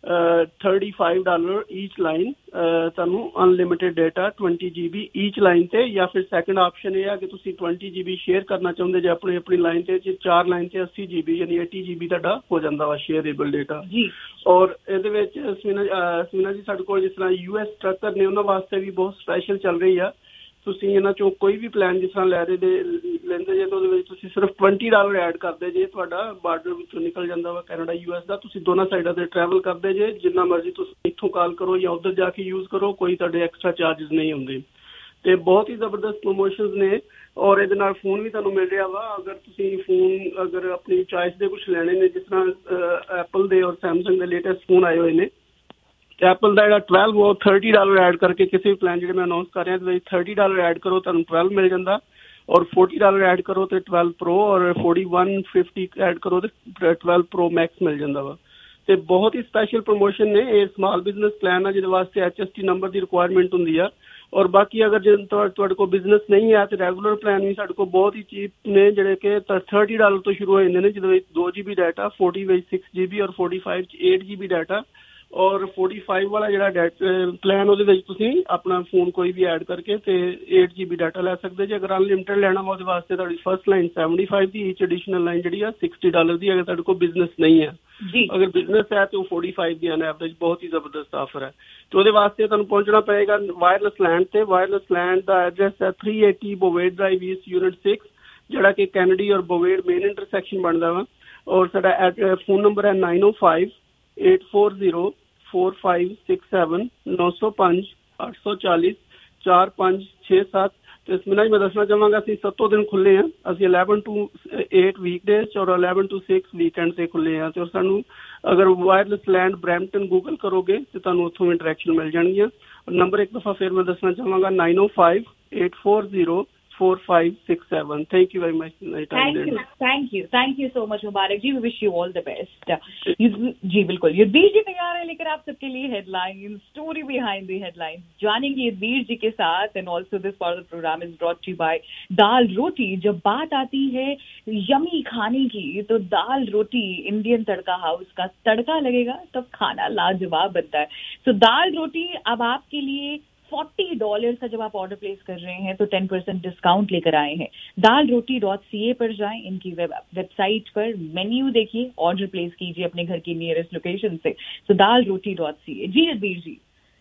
thirty five dollar each line ਤੁਹਾਨੂੰ unlimited data twenty G B each line ਤੇ ਜਾਂ ਫਿਰ ਸੈਕਿੰਡ ਆਪਸ਼ਨ ਇਹ ਆ ਕਿ ਤੁਸੀਂ ਟਵੰਟੀ ਜੀ ਬੀ ਸ਼ੇਅਰ ਕਰਨਾ ਚਾਹੁੰਦੇ ਜੇ ਆਪਣੀ ਆਪਣੀ ਲਾਈਨ ਤੇ ਚਾਰ ਲਾਈਨ ਤੇ ਅੱਸੀ ਜੀ ਬੀ ਯਾਨੀ ਏਟੀ ਜੀ ਬੀ ਤੁਹਾਡਾ ਹੋ ਜਾਂਦਾ ਵਾ ਸ਼ੇਅਰੇਬਲ ਡਾਟਾ ਜੀ ਔਰ ਇਹਦੇ ਵਿੱਚ ਸਮੀਨਾ ਸਮੀਨਾ ਜੀ ਸਾਡੇ ਕੋਲ ਜਿਸ ਤਰ੍ਹਾਂ ਯੂ ਐਸ ਟਰੱਕਰ ਨੇ ਉਹਨਾਂ ਵਾਸਤੇ ਵੀ ਬਹੁਤ ਸਪੈਸ਼ਲ ਚੱਲ ਰਹੀ ਆ ਤੁਸੀਂ ਇਹਨਾਂ ਚੋਂ ਕੋਈ ਵੀ ਪਲਾਨ ਜਿਸ ਤਰ੍ਹਾਂ ਲੈ ਰਹੇ ਦੇ ਲੈਂਦੇ ਜੇ ਤਾਂ ਉਹਦੇ ਵਿੱਚ ਤੁਸੀਂ ਸਿਰਫ ਟਵੰਟੀ ਡਾਲਰ ਐਡ ਕਰਦੇ ਜੇ ਤੁਹਾਡਾ ਬਾਰਡਰ ਵਿੱਚੋਂ ਨਿਕਲ ਜਾਂਦਾ ਵਾ ਕੈਨੇਡਾ ਯੂ ਐਸ ਦਾ ਤੁਸੀਂ ਦੋਨਾਂ ਸਾਈਡਾਂ ਤੇ ਟਰੈਵਲ ਕਰਦੇ ਜੇ ਜਿੰਨਾ ਮਰਜ਼ੀ ਤੁਸੀਂ ਇੱਥੋਂ ਕਾਲ ਕਰੋ ਜਾਂ ਉੱਧਰ ਜਾ ਕੇ ਯੂਜ਼ ਕਰੋ ਕੋਈ ਤੁਹਾਡੇ ਐਕਸਟਰਾ ਚਾਰਜਸ ਨਹੀਂ ਹੁੰਦੇ ਤੇ ਬਹੁਤ ਹੀ ਜ਼ਬਰਦਸਤ ਪ੍ਰਮੋਸ਼ਨਸ ਨੇ ਔਰ ਇਹਦੇ ਨਾਲ ਫੋਨ ਵੀ ਤੁਹਾਨੂੰ ਮਿਲ ਰਿਹਾ ਵਾ ਅਗਰ ਤੁਸੀਂ ਫੋਨ ਅਗਰ ਆਪਣੀ ਚੋਇਸ ਦੇ ਕੁਝ ਲੈਣੇ ਨੇ ਜਿਸ ਤਰ੍ਹਾਂ ਐਪਲ ਦੇ ਔਰ ਸੈਮਸੰਗ ਦੇ ਲੇਟੈਸਟ ਫੋਨ ਆਏ ਹੋਏ ਨੇ ਐਪਲ ਦਾ ਜਿਹੜਾ ਟਵੈਲਵ ਉਹ ਥਰਟੀ ਡਾਲਰ ਐਡ ਕਰਕੇ ਕਿਸੇ ਵੀ ਪਲਾਨ ਜਿਹੜੇ ਮੈਂ ਅਨਾਉਂਸ ਕਰ ਰਿਹਾ ਉਹਦੇ ਵਿੱਚ ਥਰਟੀ ਡਾਲਰ ਐਡ ਕਰੋ ਤੁਹਾਨੂੰ ਟਵੈਲਵ ਮਿਲ ਜਾਂਦਾ ਔਰ ਫੋਰਟੀ ਡਾਲਰ ਐਡ ਕਰੋ ਤੇ ਟਵੈਲਵ ਪ੍ਰੋ ਔਰ ਫੋਰਟੀ ਵਨ ਫਿਫਟੀ ਐਡ ਕਰੋ ਤੇ ਟਵੈਲਵ ਪ੍ਰੋ ਮੈਕਸ ਮਿਲ ਜਾਂਦਾ ਵਾ ਤੇ ਬਹੁਤ ਹੀ ਸਪੈਸ਼ਲ ਪ੍ਰਮੋਸ਼ਨ ਨੇ ਇਹ ਸਮਾਲ ਬਿਜ਼ਨਸ ਪਲਾਨ ਆ ਜਿਹਦੇ ਵਾਸਤੇ ਐਚ ਐਸ ਟੀ ਨੰਬਰ ਦੀ ਰਿਕੁਆਇਰਮੈਂਟ ਹੁੰਦੀ ਆ ਔਰ ਬਾਕੀ ਅਗਰ ਜੇ ਤੁਹਾਡੇ ਕੋਲ ਬਿਜ਼ਨਸ ਨਹੀਂ ਹੈ ਤੇ ਰੈਗੂਲਰ ਪਲਾਨ ਵੀ ਸਾਡੇ ਕੋਲ ਬਹੁਤ ਹੀ ਚੀਪ ਨੇ ਜਿਹੜੇ ਕਿ ਥਰਟੀ ਡਾਲਰ ਤੋਂ ਸ਼ੁਰੂ ਹੋ ਜਾਂਦੇ ਨੇ ਜਿਹਦੇ ਵਿੱਚ ਦੋ ਜੀ ਬੀ ਡਾਟਾ ਫੋਰਟੀ ਵਿੱਚ ਸਿਕਸ ਜੀ ਬੀ ਔਰ ਫੋਰਟੀ ਫਾਈਵ ਚ ਏਟ ਜੀ ਬੀ ਡਾਟਾ ਔਰ ਫੋਰਟੀ ਫਾਈਵ ਵਾਲਾ ਜਿਹੜਾ ਪਲਾਨ ਉਹਦੇ ਵਿੱਚ ਤੁਸੀਂ ਆਪਣਾ ਫੋਨ ਕੋਈ ਵੀ ਐਡ ਕਰਕੇ ਤੇ ਏਟ ਜੀ ਬੀ ਡਾਟਾ ਲੈ ਸਕਦੇ ਜੇ ਅਗਰ ਅਨਲਿਮਿਟਡ ਲੈਣਾ ਵਾ ਉਹਦੇ ਵਾਸਤੇ ਤੁਹਾਡੀ ਫਸਟ ਲਾਈਨ ਸੈਵਨਟੀ ਫਾਈਵ ਦੀ ਈਚ ਐਡੀਸ਼ਨਲ ਲਾਈਨ ਜਿਹੜੀ ਆ ਸਿਕਸਟੀ ਡਾਲਰ ਦੀ ਅਗਰ ਤੁਹਾਡੇ ਕੋਲ ਬਿਜ਼ਨਸ ਨਹੀਂ ਹੈ ਅਗਰ ਬਿਜ਼ਨਸ ਹੈ ਤੇ ਉਹ ਫੋਰਟੀ ਫਾਈਵ ਦੀ ਐਨ ਐਵਰੇਜ ਬਹੁਤ ਹੀ ਜ਼ਬਰਦਸਤ ਆਫਰ ਹੈ ਤੇ ਉਹਦੇ ਵਾਸਤੇ ਤੁਹਾਨੂੰ ਪਹੁੰਚਣਾ ਪਏਗਾ ਵਾਇਰਲੈਸ ਲੈਂਡ ਤੇ ਵਾਇਰਲੈਸ ਲੈਂਡ ਦਾ ਐਡਰੈਸ ਹੈ three eighty Bovaird drive east unit six ਜਿਹੜਾ ਕਿ ਕੈਨੇਡੀ ਔਰ ਬੋਵੇਡ ਮੇਨ ਇੰਟਰਸੈਕਸ਼ਨ ਬਣਦਾ ਵਾ ਔਰ ਸਾਡਾ ਫੋਨ ਨੰਬਰ ਹੈ nine O five eight four zero four five six seven नौ सौ पाँच आठ सौ चालीस चार पाँच छः सात तो इसमें ना मैं दसना चाहूँगा असं सत्तों दिन खुले हैं असं इलेवन टू एट वीकडेज और इलेवन टू सिक्स वीकेंड से खुले हैं तो सानू अगर वायरलैस लैंड ब्रैम्पटन गूगल करोगे तो तुहानू उत्थों इंटरैक्शन मिल जाएगी और नंबर एक दफ़ा फिर मैं दसना चाहूँगा nine O five eight four zero four five six seven. Thank you very much. Thank you, thank you, thank you so much, Mubarak ji. We wish you all the best. जी बिल्कुल युद्धवीर जी तैयार है लेकर आप सबके लिए headline story behind the headline जानेंगे युद्धवीर जी के साथ and also this part of the program is brought to by Dal Roti. जब बात आती है यमी खाने की तो दाल रोटी इंडियन तड़का हाउस का तड़का लगेगा तब खाना लाजवाब बनता है. सो so, दाल रोटी अब आपके लिए फोर्टी डॉलर का जब आप ऑर्डर प्लेस कर रहे हैं तो टेन परसेंट डिस्काउंट लेकर आए हैं. दाल रोटी डॉट सी ए पर जाएं, इनकी वेब वेबसाइट पर मेन्यू देखिए, ऑर्डर प्लेस कीजिए अपने घर की नियरेस्ट लोकेशन से. तो दाल रोटी डॉट सी ए. जी रघबीर जी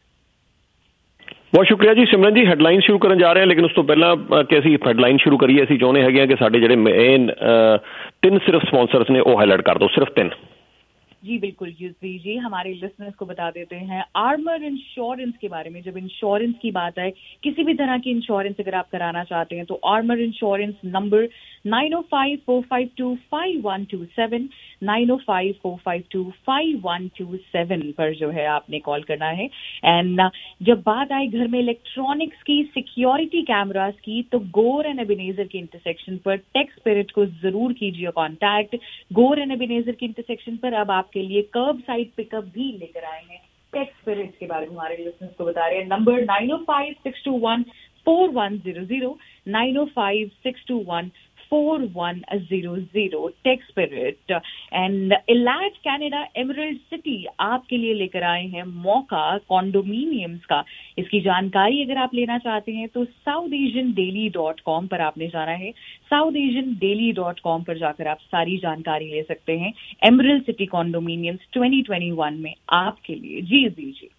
ਬਹੁਤ ਸ਼ੁਕਰੀਆ ਜੀ ਸਿਮਰਨ ਜੀ. ਹੈਡਲਾਈਨ ਸ਼ੁਰੂ ਕਰਨ ਜਾ ਰਹੇ ਹਾਂ ਲੇਕਿਨ ਉਸ ਤੋਂ ਪਹਿਲਾਂ ਕਿ ਅਸੀਂ ਹੈਡਲਾਈਨ ਸ਼ੁਰੂ ਕਰੀਏ ਅਸੀਂ ਚਾਹੁੰਦੇ ਹੈਗੇ ਹਾਂ ਕਿ ਸਾਡੇ ਜਿਹੜੇ ਮੇਨ ਤਿੰਨ ਸਿਰਫ ਸਪਾਂਸਰਸ ਨੇ ਉਹ ਹਾਈਲਾਈਟ ਕਰ ਦਿਓ, ਸਿਰਫ ਤਿੰਨ. जी बिल्कुल युद्धवीर जी, हमारे लिसनर्स को बता देते हैं आर्मर इंश्योरेंस के बारे में. जब इंश्योरेंस की बात आए, किसी भी तरह की इंश्योरेंस अगर आप कराना चाहते हैं तो Armour insurance number nine O five four five two five one two seven nine O five four five two five one two seven पर जो है आपने कॉल करना है. एंड जब बात आए घर में इलेक्ट्रॉनिक्स की, सिक्योरिटी कैमरास की, तो गोर एंड एबिनेजर के इंटरसेक्शन पर टेक स्पिरिट को जरूर कीजिए कॉन्टैक्ट. गोर एंड एबिनेजर के इंटरसेक्शन पर अब आपके लिए कर्ब साइड पिकअप भी लेकर आए हैं. टेक स्पिरिट के बारे में हमारे लिसनर्स को बता रहे हैं। Number nine O five six two one four one zero zero, nine O five six two one four one zero zero, Tech Spirit. And Elite Canada Emerald City आपके लिए लेकर आए हैं मौका कॉन्डोमिनियम्स का। इसकी जानकारी अगर आप लेना चाहते हैं तो South Asian daily dot com पर आपने जाना है। South Asian daily dot com पर जाकर आप सारी जानकारी ले सकते हैं Emerald City condominiums twenty twenty one में आपके लिए। जी जी जी,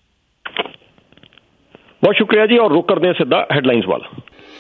बहुत शुक्रिया जी। और रुक करते हैं सीधा हेडलाइंस वाला।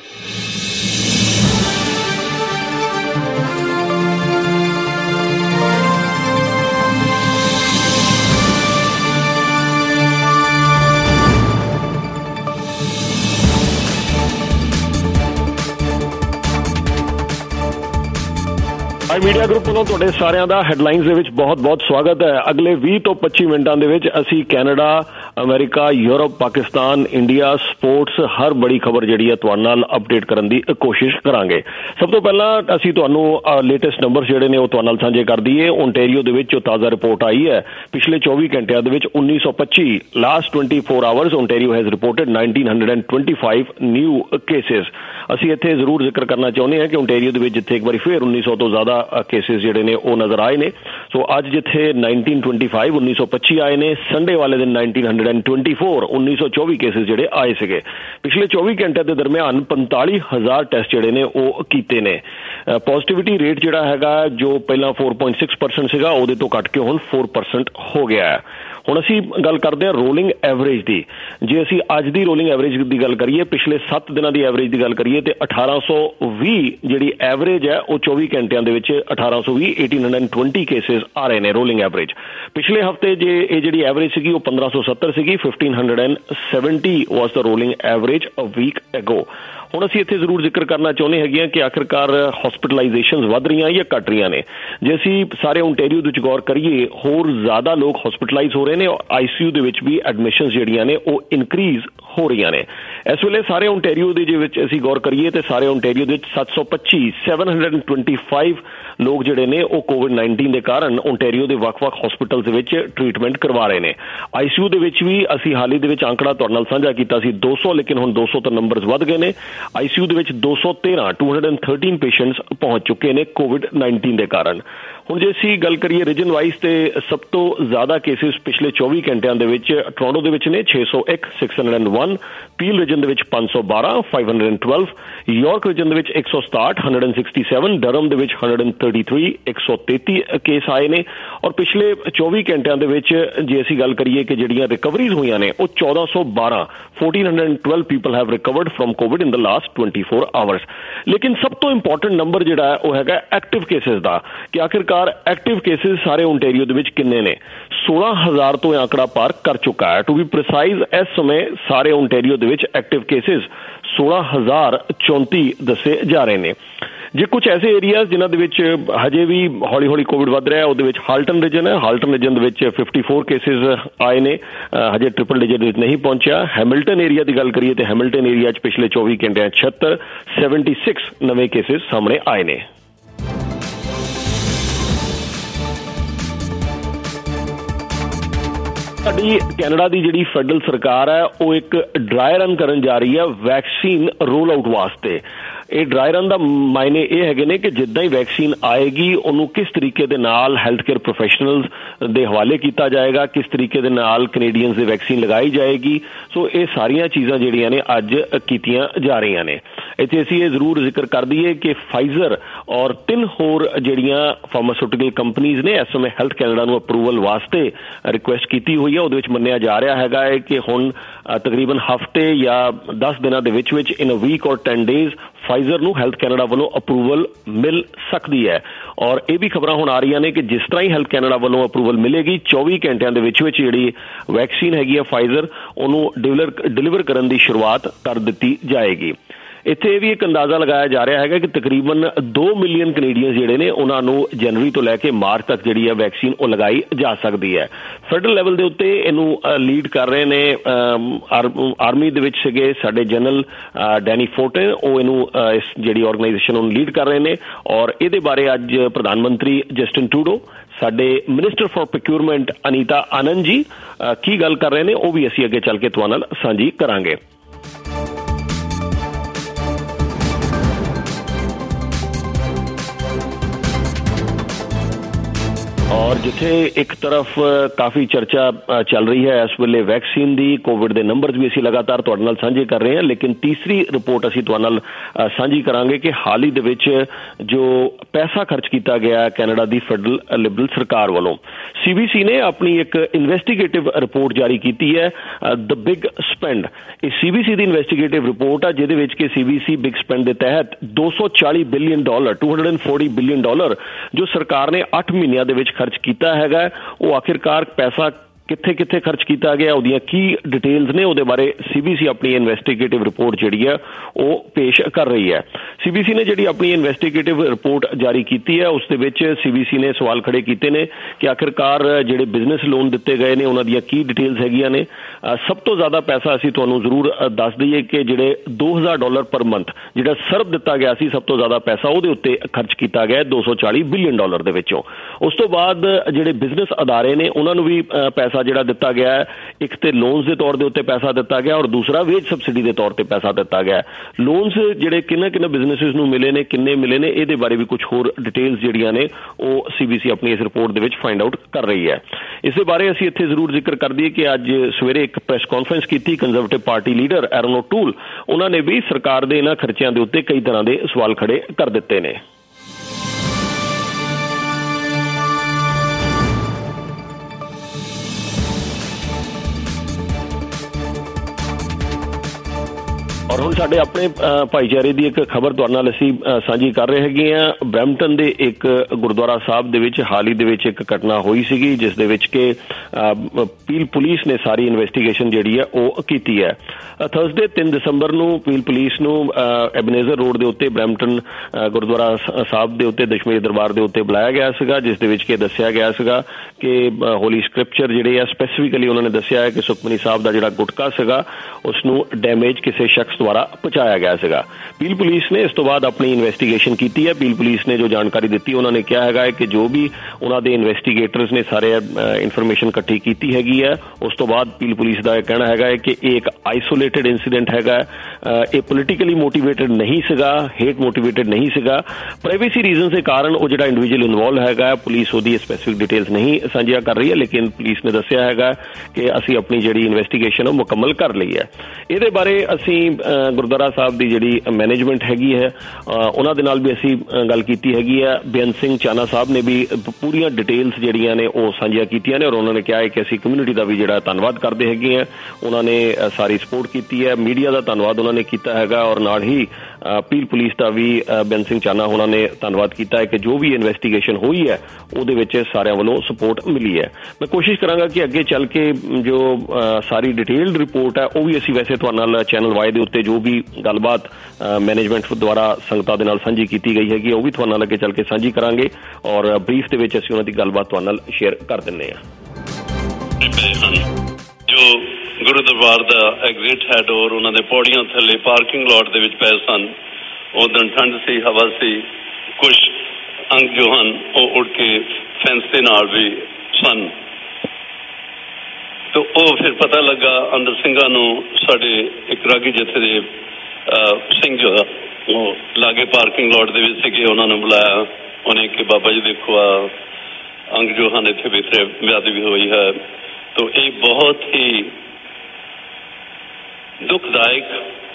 ਵਾਈ ਮੀਡੀਆ ਗਰੁੱਪ ਵੱਲੋਂ ਤੁਹਾਡੇ ਸਾਰਿਆਂ ਦਾ ਹੈਡਲਾਈਨਸ ਦੇ ਵਿੱਚ ਬਹੁਤ-ਬਹੁਤ ਸਵਾਗਤ ਹੈ। ਅਗਲੇ ਵੀਹ ਤੋਂ ਪੱਚੀ ਮਿੰਟਾਂ ਦੇ ਵਿੱਚ ਅਸੀਂ Canada, America, Europe, Pakistan, India, sports ਹਰ ਬੜੀ ਖਬਰ ਜਿਹੜੀ ਹੈ ਤੁਹਾਡੇ ਨਾਲ ਅਪਡੇਟ ਕਰਨ ਦੀ ਕੋਸ਼ਿਸ਼ ਕਰਾਂਗੇ। ਸਭ ਤੋਂ ਪਹਿਲਾਂ ਅਸੀਂ ਤੁਹਾਨੂੰ ਲੇਟੈਸਟ ਨੰਬਰ ਜਿਹੜੇ ਨੇ ਉਹ ਤੁਹਾਡੇ ਨਾਲ ਸਾਂਝੇ ਕਰ ਦਈਏ। ਓਨਟਾਰੀਓ ਦੇ ਵਿੱਚ ਤਾਜ਼ਾ ਰਿਪੋਰਟ ਆਈ ਹੈ ਪਿਛਲੇ ਚੌਵੀ ਘੰਟਿਆਂ ਦੇ ਵਿੱਚ ਉੱਨੀ ਸੌ ਪੱਚੀ last twenty four hours Ontario has reported nineteen hundred twenty five new cases. ਅਸੀਂ ਇੱਥੇ ਜ਼ਰੂਰ ਜ਼ਿਕਰ ਕਰਨਾ ਚਾਹੁੰਦੇ ਹਾਂ ਕਿ ਓਨਟਾਰੀਓ ਦੇ ਵਿੱਚ ਜਿੱਥੇ ਇੱਕ ਵਾਰੀ ਫਿਰ ਉੱਨੀ ਸੌ ਤੋਂ ਜ਼ਿਆਦਾ ਕੇਸਿਸ ਜਿਹੜੇ ਨੇ ਉਹ ਨਜ਼ਰ ਆਏ ਨੇ। ਸੋ ਅੱਜ ਜਿੱਥੇ ਨਾਈਨਟੀਨ ਟਵੈਂਟੀ ਫਾਈਵ ਉੱਨੀ ਸੌ ਪੱਚੀ ਆਏ ਨੇ, ਸੰਡੇ ਵਾਲੇ ਦਿਨ ਨਾਈਨਟੀਨ ਹੰਡਰਡ ਟਵੈਂਟੀ ਫੋਰ ਉੱਨੀ ਸੌ ਚੌਵੀ ਕੇਸਿਸ ਜਿਹੜੇ ਆਏ ਸੀਗੇ। ਪਿਛਲੇ ਚੌਵੀ ਘੰਟਿਆਂ ਦੇ ਦਰਮਿਆਨ ਪੰਤਾਲੀ ਹਜ਼ਾਰ ਟੈਸਟ ਜਿਹੜੇ ਨੇ ਉਹ ਕੀਤੇ ਨੇ। ਪੋਜ਼ਿਟਿਵਿਟੀ ਰੇਟ ਜਿਹੜਾ ਹੈਗਾ ਜੋ ਪਹਿਲਾਂ ਫੋਰ ਪੁਆਇੰਟ ਸਿਕਸ ਪਰਸੈਂਟ ਸੀਗਾ ਉਹਦੇ ਤੋਂ ਘੱਟ ਕੇ ਹੁਣ ਫੋਰ ਪਰਸੈਂਟ ਹੋ ਗਿਆ ਹੈ। ਹੁਣ ਅਸੀਂ ਗੱਲ ਕਰਦੇ ਹਾਂ ਰੋਲਿੰਗ ਐਵਰੇਜ ਦੀ। ਜੇ ਅਸੀਂ ਅੱਜ ਦੀ ਰੋਲਿੰਗ ਐਵਰੇਜ ਦੀ ਗੱਲ ਕਰੀਏ, ਪਿਛਲੇ ਸੱਤ ਦਿਨਾਂ ਦੀ ਐਵਰੇਜ ਦੀ ਗੱਲ ਕਰੀਏ ਤੇ ਅਠਾਰਾਂ ਸੌ ਵੀਹ ਜਿਹੜੀ ਐਵਰੇਜ ਹੈ ਉਹ ਚੌਵੀ ਘੰਟਿਆਂ ਦੇ ਵਿੱਚ ਅਠਾਰਾਂ ਸੌ ਵੀਹ ਏਟੀਨ ਹੰਡਰਡ ਟਵੈਂਟੀ ਕੇਸਿਸ ਆ ਰਹੇ ਨੇ ਰੋਲਿੰਗ ਐਵਰੇਜ। ਪਿਛਲੇ ਹਫ਼ਤੇ ਜੇ ਇਹ ਜਿਹੜੀ ਐਵਰੇਜ ਸੀਗੀ ਉਹ ਪੰਦਰਾਂ ਸੌ ਸੱਤਰ ਸੀਗੀ, fifteen hundred seventy was the rolling average a week ago. ਹੁਣ ਅਸੀਂ ਇੱਥੇ ਜ਼ਰੂਰ ਜ਼ਿਕਰ ਕਰਨਾ ਚਾਹੁੰਦੇ ਹੈਗੇ ਹਾਂ ਕਿ ਆਖਿਰਕਾਰ ਹਸਪੀਟਲਾਈਜੇਸ਼ਨ ਵੱਧ ਰਹੀਆਂ ਜਾਂ ਘਟ ਰਹੀਆਂ ਨੇ। ਜੇ ਅਸੀਂ ਸਾਰੇ ਓਨਟਾਰੀਓ ਦੇ ਵਿੱਚ ਗੌਰ ਕਰੀਏ, ਹੋਰ ਜ਼ਿਆਦਾ ਲੋਕ ਹਸਪੀਟਲਾਈਜ਼ ਹੋ ਰਹੇ ਨੇ। ਆਈਸੀਯੂ ਦੇ ਵਿੱਚ ਵੀ ਐਡਮਿਸ਼ਨ ਜਿਹੜੀਆਂ ਨੇ ਉਹ ਇਨਕਰੀਜ਼ ਹੋ ਰਹੀਆਂ ਨੇ। ਇਸ ਵੇਲੇ ਸਾਰੇ ਓਨਟਾਰੀਓ ਦੇ ਵਿੱਚ ਅਸੀਂ ਗੌਰ ਕਰੀਏ ਤੇ ਸਾਰੇ ਓਨਟਾਰੀਓ ਦੇ ਵਿੱਚ ਸੱਤ ਸੌ ਪੱਚੀ ਸੈਵਨ ਹੰਡਰਡ ਟਵੈਂਟੀ ਫਾਈਵ ਲੋਕ ਜਿਹੜੇ ਨੇ ਉਹ ਕੋਵਿਡ ਨਾਈਨਟੀਨ ਦੇ ਕਾਰਨ ਓਨਟਾਰੀਓ ਦੇ ਵੱਖ-ਵੱਖ ਹਸਪੀਟਲ ਦੇ ਵਿੱਚ ਟ੍ਰੀਟਮੈਂਟ ਕਰਵਾ ਰਹੇ ਨੇ। ਆਈਸੀਯੂ ਦੇ ਵਿੱਚ ਵੀ ਅਸੀਂ ਹਾਲ ਹੀ ਦੇ ਵਿੱਚ ਅੰਕੜਾ ਤੁਹਾਡੇ ਨਾਲ ਸਾਂਝਾ ਕੀਤਾ ਸੀ ਦੋ ਸੌ, ਲੇਕਿਨ ਹੁਣ ਦੋ ਸੌ ਤੋਂ ਨੰਬਰਸ ਵੱਧ ਗਏ ਨੇ। ਆਈਸੀਯੂ ਦੇ ਵਿੱਚ ਦੋ ਸੌ ਤੇਰਾਂ ਟੂ ਹੰਡਰਡ ਥਰਟੀਨ ਪੇਸ਼ੈਂਟਸ ਪਹੁੰਚ ਚੁੱਕੇ ਨੇ ਕੋਵਿਡ ਨਾਈਨਟੀਨ ਦੇ ਕਾਰਨ। ਹੁਣ ਜੇ ਅਸੀਂ ਗੱਲ ਕਰੀਏ ਰੀਜਨ ਵਾਈਜ਼ ਤੇ ਸਭ ਤੋਂ ਜ਼ਿਆਦਾ ਕੇਸਿਸ ਪਿਛਲੇ ਚੌਵੀ ਘੰਟਿਆਂ ਦੇ ਵਿੱਚ ਟੋਰਾਂਟੋ ਦੇ ਵਿੱਚ ਨੇ ਛੇ ਸੌ ਇੱਕ, ਛੇ ਸੌ ਇੱਕ, ਪੀਲ ਰੀਜਨ ਦੇ ਵਿੱਚ ਪੰਜ ਸੌ ਬਾਰਾਂ, ਪੰਜ ਸੌ ਬਾਰਾਂ, ਯਾਰਕ ਰੀਜਨ ਦੇ ਵਿੱਚ ਇੱਕ ਸੌ ਸਤਾਹਠ, ਇੱਕ ਸੌ ਸੜਸਠ, ਡਰਮ ਦੇ ਵਿੱਚ ਇੱਕ ਸੌ ਤੈਂਤੀ, ਇੱਕ ਸੌ ਤੇਤੀ ਕੇਸ ਆਏ ਨੇ। ਔਰ ਪਿਛਲੇ ਚੌਵੀ ਘੰਟਿਆਂ ਦੇ ਵਿੱਚ ਜੇ ਅਸੀਂ ਗੱਲ ਕਰੀਏ ਕਿ ਜਿਹੜੀਆਂ ਰਿਕਵਰੀਜ਼ ਹੋਈਆਂ ਨੇ ਉਹ ਚੌਦਾਂ ਸੌ ਬਾਰਾਂ, ਚੌਦਾਂ ਸੌ ਬਾਰਾਂ people have recovered from COVID in the last twenty four hours. ਲੇਕਿਨ ਸਭ ਤੋਂ ਇੰਪੋਰਟੈਂਟ ਨੰਬਰ ਜਿਹੜਾ ਹੈ ਉਹ ਹੈਗਾ ਐਕਟਿਵ ਕੇਸਿਸ ਦਾ, ਕਿ ਆਖਿਰਕਾਰ ਐਕਟਿਵ ਕੇਸਿਸ ਸਾਰੇ ਓਨਟਾਰੀਓ ਦੇ ਵਿੱਚ ਕਿੰਨੇ ਨੇ। ਸੋਲਾਂ ਹਜ਼ਾਰ ਤੋਂ ਇਹ ਆંકੜਾ ਪਾਰ ਕਰ ਚੁੱਕਾ ਹੈ। ਟੂ ਬੀ ਪ੍ਰੀਸਾਈਜ਼ ਇਸ ਸਮੇਂ ਸਾਰੇ ਓਨਟਾਰੀਓ ਦੇ ਵਿੱਚ ਐਕਟਿਵ ਕੇਸਿਸ ਸੋਲਾਂ ਹਜ਼ਾਰ ਚੌਂਤੀ ਦੱਸੇ ਜਾ ਰਹੇ ਨੇ। ਜੇ ਕੁਝ ਐਸੇ ਏਰੀਆਜ਼ ਜਿਨ੍ਹਾਂ ਦੇ ਵਿੱਚ ਹਜੇ ਵੀ ਹੌਲੀ ਹੌਲੀ ਕੋਵਿਡ ਵੱਧ ਰਿਹਾ, ਉਹਦੇ ਵਿੱਚ ਹਾਲਟਨ ਰੀਜਨ ਹੈ। ਹਾਲਟਨ ਰੀਜਨ ਦੇ ਵਿੱਚ ਫਿਫਟੀ ਫੋਰ ਕੇਸਿਸ ਆਏ ਨੇ, ਹਜੇ ਟ੍ਰਿਪਲ ਡਿਜਿਟ ਵਿੱਚ ਨਹੀਂ ਪਹੁੰਚਿਆ। ਹੈਮਿਲਟਨ ਏਰੀਆ ਦੀ ਗੱਲ ਕਰੀਏ ਤੇ ਹੈਮਿਲਟਨ ਏਰੀਆ 'ਚ ਪਿਛਲੇ ਚੌਵੀ ਘੰਟਿਆਂ ਛਿਹੱਤਰ, ਸੈਵਨਟੀ ਸਿਕਸ ਨਵੇਂ ਕੇਸਿਸ ਸਾਹਮਣੇ ਆਏ ਨੇ। ਸਾਡੀ ਕੈਨੇਡਾ ਦੀ ਜਿਹੜੀ ਫੈਡਰਲ ਸਰਕਾਰ ਹੈ ਉਹ ਇੱਕ ਡਰਾਈ ਰਨ ਕਰਨ ਜਾ ਰਹੀ ਹੈ ਵੈਕਸੀਨ ਰੋਲ ਆਊਟ ਵਾਸਤੇ। ਇਹ ਡਰਾਈ ਰਨ ਦਾ ਮਾਇਨੇ ਇਹ ਹੈਗੇ ਨੇ ਕਿ ਜਿੱਦਾਂ ਹੀ ਵੈਕਸੀਨ ਆਏਗੀ ਉਹਨੂੰ ਕਿਸ ਤਰੀਕੇ ਦੇ ਨਾਲ ਹੈਲਥ ਕੇਅਰ ਪ੍ਰੋਫੈਸ਼ਨਲਸ ਦੇ ਹਵਾਲੇ ਕੀਤਾ ਜਾਏਗਾ, ਕਿਸ ਤਰੀਕੇ ਦੇ ਨਾਲ ਕੈਨੇਡੀਅਨਸ ਦੇ ਵੈਕਸੀਨ ਲਗਾਈ ਜਾਏਗੀ। ਸੋ ਇਹ ਸਾਰੀਆਂ ਚੀਜ਼ਾਂ ਜਿਹੜੀਆਂ ਨੇ ਅੱਜ ਕੀਤੀਆਂ ਜਾ ਰਹੀਆਂ ਨੇ। ਇੱਥੇ ਅਸੀਂ ਇਹ ਜ਼ਰੂਰ ਜ਼ਿਕਰ ਕਰ ਦਈਏ ਕਿ ਫਾਈਜ਼ਰ ਔਰ ਤਿੰਨ ਹੋਰ ਜਿਹੜੀਆਂ ਫਾਰਮਾਸਿਊਟੀਕਲ ਕੰਪਨੀਜ਼ ਨੇ ਇਸ ਸਮੇਂ ਹੈਲਥ ਕੈਨੇਡਾ ਨੂੰ ਅਪਰੂਵਲ ਵਾਸਤੇ ਰਿਕੁਐਸਟ ਕੀਤੀ ਹੋਈ ਹੈ। ਉਹਦੇ ਵਿੱਚ ਮੰਨਿਆ ਜਾ ਰਿਹਾ ਹੈਗਾ ਹੈ ਕਿ ਹੁਣ ਤਕਰੀਬਨ ਹਫ਼ਤੇ ਜਾਂ ਦਸ ਦਿਨਾਂ ਦੇ ਵਿੱਚ ਵਿੱਚ ਇਨ ਅ ਵੀਕ ਔਰ ਟੈਨ ਡੇਜ਼ ਫਾਈਜ਼ਰ ਨੂੰ ਹੈਲਥ ਕੈਨੇਡਾ ਵੱਲੋਂ ਅਪਰੂਵਲ ਮਿਲ ਸਕਦੀ ਹੈ। ਔਰ ਇਹ ਵੀ ਖਬਰਾਂ ਹੁਣ ਆ ਰਹੀਆਂ ਨੇ ਕਿ ਜਿਸ ਤਰ੍ਹਾਂ ਹੀ ਹੈਲਥ ਕੈਨੇਡਾ ਵੱਲੋਂ ਅਪਰੂਵਲ ਮਿਲੇਗੀ ਚੌਵੀ ਘੰਟਿਆਂ ਦੇ ਵਿੱਚ ਵਿੱਚ ਜਿਹੜੀ ਵੈਕਸੀਨ ਹੈਗੀ ਹੈ ਫਾਈਜ਼ਰ ਉਹਨੂੰ ਡਿਲੀਵਰ ਡਿਲੀਵਰ ਕਰਨ ਦੀ ਸ਼ੁਰੂਆਤ ਕਰ ਦਿੱਤੀ ਜਾਏਗੀ। ਇੱਥੇ ਇਹ ਵੀ ਇੱਕ ਅੰਦਾਜ਼ਾ ਲਗਾਇਆ ਜਾ ਰਿਹਾ ਹੈਗਾ ਕਿ ਤਕਰੀਬਨ ਦੋ ਮਿਲੀਅਨ ਕੈਨੇਡੀਅਨ ਜਿਹੜੇ ਨੇ ਉਹਨਾਂ ਨੂੰ ਜਨਵਰੀ ਤੋਂ ਲੈ ਕੇ ਮਾਰਚ ਤੱਕ ਜਿਹੜੀ ਹੈ ਵੈਕਸੀਨ ਉਹ ਲਗਾਈ ਜਾ ਸਕਦੀ ਹੈ। ਫੈਡਰਲ ਲੈਵਲ ਦੇ ਉੱਤੇ ਇਹਨੂੰ ਲੀਡ ਕਰ ਰਹੇ ਨੇ ਆਰਮੀ ਦੇ ਵਿੱਚ ਸੀਗੇ ਸਾਡੇ ਜਨਰਲ ਡੈਨੀ ਫੋਰਟਨ, ਉਹ ਇਹਨੂੰ ਇਸ ਜਿਹੜੀ ਆਰਗੇਨਾਈਜੇਸ਼ਨ ਨੂੰ ਲੀਡ ਕਰ ਰਹੇ ਨੇ। ਔਰ ਇਹਦੇ ਬਾਰੇ ਅੱਜ ਪ੍ਰਧਾਨ ਮੰਤਰੀ ਜਸਟਿਨ ਟਰੂਡੋ, ਸਾਡੇ minister for procurement Anita Anand ji ਕੀ ਗੱਲ ਕਰ ਰਹੇ ਨੇ ਉਹ ਵੀ ਅਸੀਂ ਅੱਗੇ ਚੱਲ ਕੇ ਤੁਹਾਡੇ ਨਾਲ ਸਾਂਝੀ ਕਰਾਂਗੇ। ਔਰ ਜਿੱਥੇ ਇੱਕ ਤਰਫ ਕਾਫੀ ਚਰਚਾ ਚੱਲ ਰਹੀ ਹੈ ਇਸ ਵੇਲੇ ਵੈਕਸੀਨ ਦੀ, ਕੋਵਿਡ ਦੇ ਨੰਬਰਸ ਵੀ ਅਸੀਂ ਲਗਾਤਾਰ ਤੁਹਾਡੇ ਨਾਲ ਸਾਂਝੇ ਕਰ ਰਹੇ ਹਾਂ, ਲੇਕਿਨ ਤੀਸਰੀ ਰਿਪੋਰਟ ਅਸੀਂ ਤੁਹਾਡੇ ਨਾਲ ਸਾਂਝੀ ਕਰਾਂਗੇ ਕਿ ਹਾਲ ਹੀ ਦੇ ਵਿੱਚ ਜੋ ਪੈਸਾ ਖਰਚ ਕੀਤਾ ਗਿਆ ਕੈਨੇਡਾ ਦੀ ਫੈਡਰਲ ਲਿਬਰਲ ਸਰਕਾਰ ਵੱਲੋਂ। ਸੀਬੀਸੀ ਨੇ ਆਪਣੀ ਇੱਕ ਇਨਵੈਸਟੀਗੇਟਿਵ ਰਿਪੋਰਟ ਜਾਰੀ ਕੀਤੀ ਹੈ, ਦ ਬਿਗ ਸਪੈਂਡ। ਇਹ ਸੀਬੀਸੀ ਦੀ ਇਨਵੈਸਟੀਗੇਟਿਵ ਰਿਪੋਰਟ ਆ ਜਿਹਦੇ ਵਿੱਚ ਕਿ ਸੀਬੀਸੀ ਬਿਗ ਸਪੈਂਡ ਦੇ ਤਹਿਤ ਦੋ ਸੌ ਚਾਲੀ ਬਿਲੀਅਨ ਡਾਲਰ ਦੋ ਸੌ ਚਾਲੀ ਬਿਲੀਅਨ ਡਾਲਰ ਜੋ ਸਰਕਾਰ ਨੇ ਅੱਠ ਮਹੀਨਿਆਂ ਦੇ ਵਿੱਚ ਖਰਚ ਕੀਤਾ ਹੈਗਾ, ਉਹ ਆਖਿਰਕਾਰ ਪੈਸਾ ਕਿੱਥੇ ਕਿੱਥੇ ਖਰਚ ਕੀਤਾ ਗਿਆ, ਉਹਦੀਆਂ ਕੀ ਡਿਟੇਲਸ ਨੇ, ਉਹਦੇ ਬਾਰੇ ਸੀਬੀਸੀ ਆਪਣੀ ਇਨਵੈਸਟੀਗੇਟਿਵ ਰਿਪੋਰਟ ਜਿਹੜੀ ਹੈ ਉਹ ਪੇਸ਼ ਕਰ ਰਹੀ ਹੈ। ਸੀਬੀਸੀ ਨੇ ਜਿਹੜੀ ਆਪਣੀ ਇਨਵੈਸਟੀਗੇਟਿਵ ਰਿਪੋਰਟ ਜਾਰੀ ਕੀਤੀ ਹੈ ਉਸ ਦੇ ਵਿੱਚ ਸੀਬੀਸੀ ਨੇ ਸਵਾਲ ਖੜੇ ਕੀਤੇ ਨੇ ਕਿ ਆਖਿਰਕਾਰ ਜਿਹੜੇ ਬਿਜ਼ਨਸ ਲੋਨ ਦਿੱਤੇ ਗਏ ਨੇ ਉਹਨਾਂ ਦੀਆਂ ਕੀ ਡਿਟੇਲਸ ਹੈਗੀਆਂ ਨੇ। ਸਭ ਤੋਂ ਜ਼ਿਆਦਾ ਪੈਸਾ ਅਸੀਂ ਤੁਹਾਨੂੰ ਜ਼ਰੂਰ ਦੱਸ ਦਈਏ ਕਿ ਜਿਹੜੇ ਦੋ ਹਜ਼ਾਰ ਡਾਲਰ ਪਰ ਮੰਥ ਜਿਹੜਾ ਸਰਵ ਦਿੱਤਾ ਗਿਆ ਸੀ, ਸਭ ਤੋਂ ਜ਼ਿਆਦਾ ਪੈਸਾ ਉਹਦੇ ਉੱਤੇ ਖਰਚ ਕੀਤਾ ਗਿਆ ਦੋ ਸੌ ਚਾਲੀ ਬਿਲੀਅਨ ਡਾਲਰ ਦੇ ਵਿੱਚੋਂ। ਉਸ ਤੋਂ ਬਾਅਦ ਜਿਹੜੇ ਬਿਜ਼ਨਸ ਅਦਾਰੇ ਨੇ ਉਹਨਾਂ ਨੂੰ ਵੀ ਪੈਸਾ ਜਿਹੜਾ ਦਿੱਤਾ ਗਿਆ ਹੈ, ਇੱਕ ਤੇ ਲੋਨਸ ਦੇ ਤੌਰ ਦੇ ਉੱਤੇ ਪੈਸਾ ਦਿੱਤਾ ਗਿਆ ਔਰ ਦੂਸਰਾ ਵੇਜ ਸਬਸਿਡੀ ਦੇ ਤੌਰ ਤੇ ਪੈਸਾ ਦਿੱਤਾ ਗਿਆ। ਲੋਨਸ ਜਿਹੜੇ ਕਿੰਨੇ ਕਿੰਨੇ ਬਿਜ਼ਨਸਿਸ ਨੂੰ ਮਿਲੇ ਨੇ, ਕਿੰਨੇ ਮਿਲੇ ਨੇ, ਇਹਦੇ ਬਾਰੇ ਵੀ ਕੁਝ ਹੋਰ ਡਿਟੇਲਸ ਜਿਹੜੀਆਂ ਨੇ ਉਹ ਸੀਬੀਸੀ ਆਪਣੀ ਇਸ ਰਿਪੋਰਟ ਦੇ ਵਿੱਚ ਫਾਈਂਡ ਆਊਟ ਕਰ ਰਹੀ ਹੈ। ਇਸੇ ਬਾਰੇ ਅਸੀਂ ਇੱਥੇ ਜ਼ਰੂਰ ਜ਼ਿਕਰ ਕਰ ਦਈਏ ਕਿ ਅੱਜ ਸਵੇਰੇ ਇੱਕ ਪ੍ਰੈਸ ਕਾਨਫਰੰਸ ਕੀਤੀ Conservative party leader Erin O'Toole, ਉਹਨਾਂ ਨੇ ਵੀ ਸਰਕਾਰ ਦੇ ਇਹਨਾਂ ਖਰਚਿਆਂ ਦੇ ਉੱਤੇ ਕਈ ਤਰ੍ਹਾਂ ਦੇ ਸਵਾਲ ਖੜੇ ਕਰ ਦਿੱਤੇ ਨੇ। ਔਰ ਹੁਣ ਸਾਡੇ ਆਪਣੇ ਭਾਈਚਾਰੇ ਦੀ ਇੱਕ ਖਬਰ ਤੁਹਾਡੇ ਨਾਲ ਅਸੀਂ ਸਾਂਝੀ ਕਰ ਰਹੇ ਹੈਗੇ ਹਾਂ। ਬਰੈਂਪਟਨ ਦੇ ਇੱਕ ਗੁਰਦੁਆਰਾ ਸਾਹਿਬ ਦੇ ਵਿੱਚ ਹਾਲ ਹੀ ਦੇ ਵਿੱਚ ਇੱਕ ਘਟਨਾ ਹੋਈ ਸੀਗੀ ਜਿਸ ਦੇ ਵਿੱਚ ਕਿ ਪੀਲ ਪੁਲਿਸ ਨੇ ਸਾਰੀ ਇਨਵੈਸਟੀਗੇਸ਼ਨ ਜਿਹੜੀ ਹੈ ਉਹ ਕੀਤੀ ਹੈ। ਥਰਸਡੇ ਤਿੰਨ ਦਸੰਬਰ ਨੂੰ ਪੀਲ ਪੁਲਿਸ ਨੂੰ ਐਬਨੇਜ਼ਰ ਰੋਡ ਦੇ ਉੱਤੇ ਬਰੈਂਪਟਨ ਗੁਰਦੁਆਰਾ ਸਾਹਿਬ ਦੇ ਉੱਤੇ ਦਸ਼ਮੇਸ਼ ਦਰਬਾਰ ਦੇ ਉੱਤੇ ਬੁਲਾਇਆ ਗਿਆ ਸੀਗਾ, ਜਿਸ ਦੇ ਵਿੱਚ ਕਿ ਦੱਸਿਆ ਗਿਆ ਸੀਗਾ ਕਿ ਹੋਲੀ ਸਕ੍ਰਿਪਚਰ ਜਿਹੜੇ ਆ ਸਪੈਸੀਫਿਕਲੀ ਉਹਨਾਂ ਨੇ ਦੱਸਿਆ ਹੈ ਕਿ ਸੁਖਮਨੀ ਸਾਹਿਬ ਦਾ ਜਿਹੜਾ ਗੁਟਕਾ ਸੀਗਾ ਉਸ ਨੂੰ ਡੈਮੇਜ ਕਿਸੇ ਸ਼ਖਸ ਦੁਆਰਾ ਪਹੁੰਚਾਇਆ ਗਿਆ ਸੀਗਾ। ਪੀਲ ਪੁਲਿਸ ਨੇ ਇਸ ਤੋਂ ਬਾਅਦ ਆਪਣੀ ਇਨਵੈਸਟੀਗੇਸ਼ਨ ਕੀਤੀ ਹੈ। ਪੀਲ ਪੁਲਿਸ ਨੇ ਜੋ ਜਾਣਕਾਰੀ ਦਿੱਤੀ ਉਹਨਾਂ ਨੇ ਕਿਹਾ ਹੈਗਾ ਹੈ ਕਿ ਜੋ ਵੀ ਉਹਨਾਂ ਦੇ ਇਨਵੈਸਟੀਗੇਟਰਸ ਨੇ ਸਾਰੇ ਇਨਫੋਰਮੇਸ਼ਨ ਇਕੱਠੀ ਕੀਤੀ ਹੈਗੀ ਹੈ, ਉਸ ਤੋਂ ਬਾਅਦ ਪੀਲ ਪੁਲਿਸ ਦਾ ਇਹ ਕਹਿਣਾ ਹੈਗਾ ਹੈ ਕਿ ਇਹ ਇੱਕ ਆਈਸੋਲੇਟਡ ਇਨਸੀਡੈਂਟ ਹੈਗਾ, ਇਹ ਪੋਲੀਟੀਕਲੀ ਮੋਟੀਵੇਟਡ ਨਹੀਂ ਸੀਗਾ, ਹੇਟ ਮੋਟੀਵੇਟਡ ਨਹੀਂ ਸੀਗਾ। ਪ੍ਰਾਈਵੇਸੀ ਰੀਜ਼ਨਸ ਦੇ ਕਾਰਨ ਉਹ ਜਿਹੜਾ ਇੰਡੀਵਿਜੂਅਲ ਇਨਵੋਲਵ ਹੈਗਾ, ਪੁਲਿਸ ਉਹਦੀ ਸਪੈਸੀਫਿਕ ਡਿਟੇਲਸ ਨਹੀਂ ਸਾਂਝੀਆਂ ਕਰ ਰਹੀ ਹੈ, ਲੇਕਿਨ ਪੁਲਿਸ ਨੇ ਦੱਸਿਆ ਹੈਗਾ ਕਿ ਅਸੀਂ ਆਪਣੀ ਜਿਹੜੀ ਇਨਵੈਸਟੀਗੇਸ਼ਨ ਉਹ ਮੁਕੰਮਲ ਕਰ ਲਈ ਹੈ। ਇਹਦੇ ਬਾਰੇ ਅਸੀਂ ਗੁਰਦੁਆਰਾ ਸਾਹਿਬ ਦੀ ਜਿਹੜੀ ਮੈਨੇਜਮੈਂਟ ਹੈਗੀ ਹੈ ਉਹਨਾਂ ਦੇ ਨਾਲ ਵੀ ਅਸੀਂ ਗੱਲ ਕੀਤੀ ਹੈਗੀ ਹੈ। ਬੇਅੰਤ ਸਿੰਘ ਚਾਨਾ ਸਾਹਿਬ ਨੇ ਵੀ ਪੂਰੀਆਂ ਡਿਟੇਲਸ ਜਿਹੜੀਆਂ ਨੇ ਉਹ ਸਾਂਝੀਆਂ ਕੀਤੀਆਂ ਨੇ ਔਰ ਉਹਨਾਂ ਨੇ ਕਿਹਾ ਹੈ ਕਿ ਅਸੀਂ ਕਮਿਊਨਿਟੀ ਦਾ ਵੀ ਜਿਹੜਾ ਧੰਨਵਾਦ ਕਰਦੇ ਹੈਗੇ ਹਾਂ, ਉਹਨਾਂ ਨੇ ਸਾਰੀ ਸਪੋਰਟ ਕੀਤੀ ਹੈ। ਮੀਡੀਆ ਦਾ ਧੰਨਵਾਦ ਉਹਨਾਂ ਨੇ ਕੀਤਾ ਹੈਗਾ ਔਰ ਨਾਲ ਹੀ ਪੀਲ ਪੁਲਿਸ ਦਾ ਵੀ ਬੇਅੰਤ ਸਿੰਘ ਚਾਨਾ ਉਹਨਾਂ ਨੇ ਧੰਨਵਾਦ ਕੀਤਾ ਹੈ ਕਿ ਜੋ ਵੀ ਇਨਵੈਸਟੀਗੇਸ਼ਨ ਹੋਈ ਹੈ ਉਹਦੇ ਵਿੱਚ ਸਾਰਿਆਂ ਵੱਲੋਂ ਸਪੋਰਟ ਮਿਲੀ ਹੈ। ਮੈਂ ਕੋਸ਼ਿਸ਼ ਕਰਾਂਗਾ ਕਿ ਅੱਗੇ ਚੱਲ ਕੇ ਜੋ ਸਾਰੀ ਡਿਟੇਲਡ ਰਿਪੋਰਟ ਹੈ ਉਹ ਵੀ ਅਸੀਂ ਵੈਸੇ ਤੁਹਾਡੇ ਨਾਲ ਚੈਨਲ ਵਾਈ ਦੇ ਉੱਤੇ ਜੋ ਵੀ ਗੱਲਬਾਤ ਮੈਨੇਜਮੈਂਟ ਦੁਆਰਾ ਸੰਗਤਾਂ ਦੇ ਨਾਲ ਸਾਂਝੀ ਕੀਤੀ ਗਈ ਹੈਗੀ ਉਹ ਵੀ ਤੁਹਾਡੇ ਨਾਲ ਅੱਗੇ ਚੱਲ ਕੇ ਸਾਂਝੀ ਕਰਾਂਗੇ ਔਰ ਬਰੀਫ ਦੇ ਵਿੱਚ ਅਸੀਂ ਉਹਨਾਂ ਦੀ ਗੱਲਬਾਤ ਤੁਹਾਡੇ ਨਾਲ ਸ਼ੇਅਰ ਕਰ ਦਿੰਦੇ ਹਾਂ। ਜੋ ਗੁਰੂ ਦਰਬਾਰ ਦਾ ਐਗਜ਼ਿਟ ਹੈ ਡੋਰ ਉਹਨਾਂ ਦੇ ਪੌੜੀਆਂ ਥੱਲੇ ਪਾਰਕਿੰਗ ਲੋਟ ਦੇ ਵਿੱਚ ਪਏ ਸਨ। ਉਹ ਦਿਨ ਠੰਡ ਸੀ, ਹਵਾ ਸੀ, ਕੁਝ ਅੰਗ ਜੋ ਹਨ ਉਹ ਉੱਡ ਕੇ ਫੈਂਸ ਦੇ ਨਾਲ ਵੀ ਸਨ। ਤੇ ਉਹ ਫਿਰ ਪਤਾ ਲੱਗਾ ਅੰਦਰ ਸਿੰਘਾਂ ਨੂੰ, ਸਾਡੇ ਇੱਕ ਰਾਗੀ ਜਥੇ ਦੇ ਸਿੰਘ ਜੋ ਉਹ ਲਾਗੇ ਪਾਰਕਿੰਗ ਲੋਟ ਦੇ ਵਿੱਚ ਸੀਗੇ, ਉਹਨਾਂ ਨੂੰ ਬੁਲਾਇਆ। ਉਹਨੇ ਕਿ ਬਾਬਾ ਜੀ ਦੇਖੋ ਆ ਅੰਗ ਜੋ ਹਨ ਇੱਥੇ ਵਿਤਰੇ ਬੇਅਦਬੀ ਹੋਈ ਹੈ। तो ये बहुत ही दुखदायक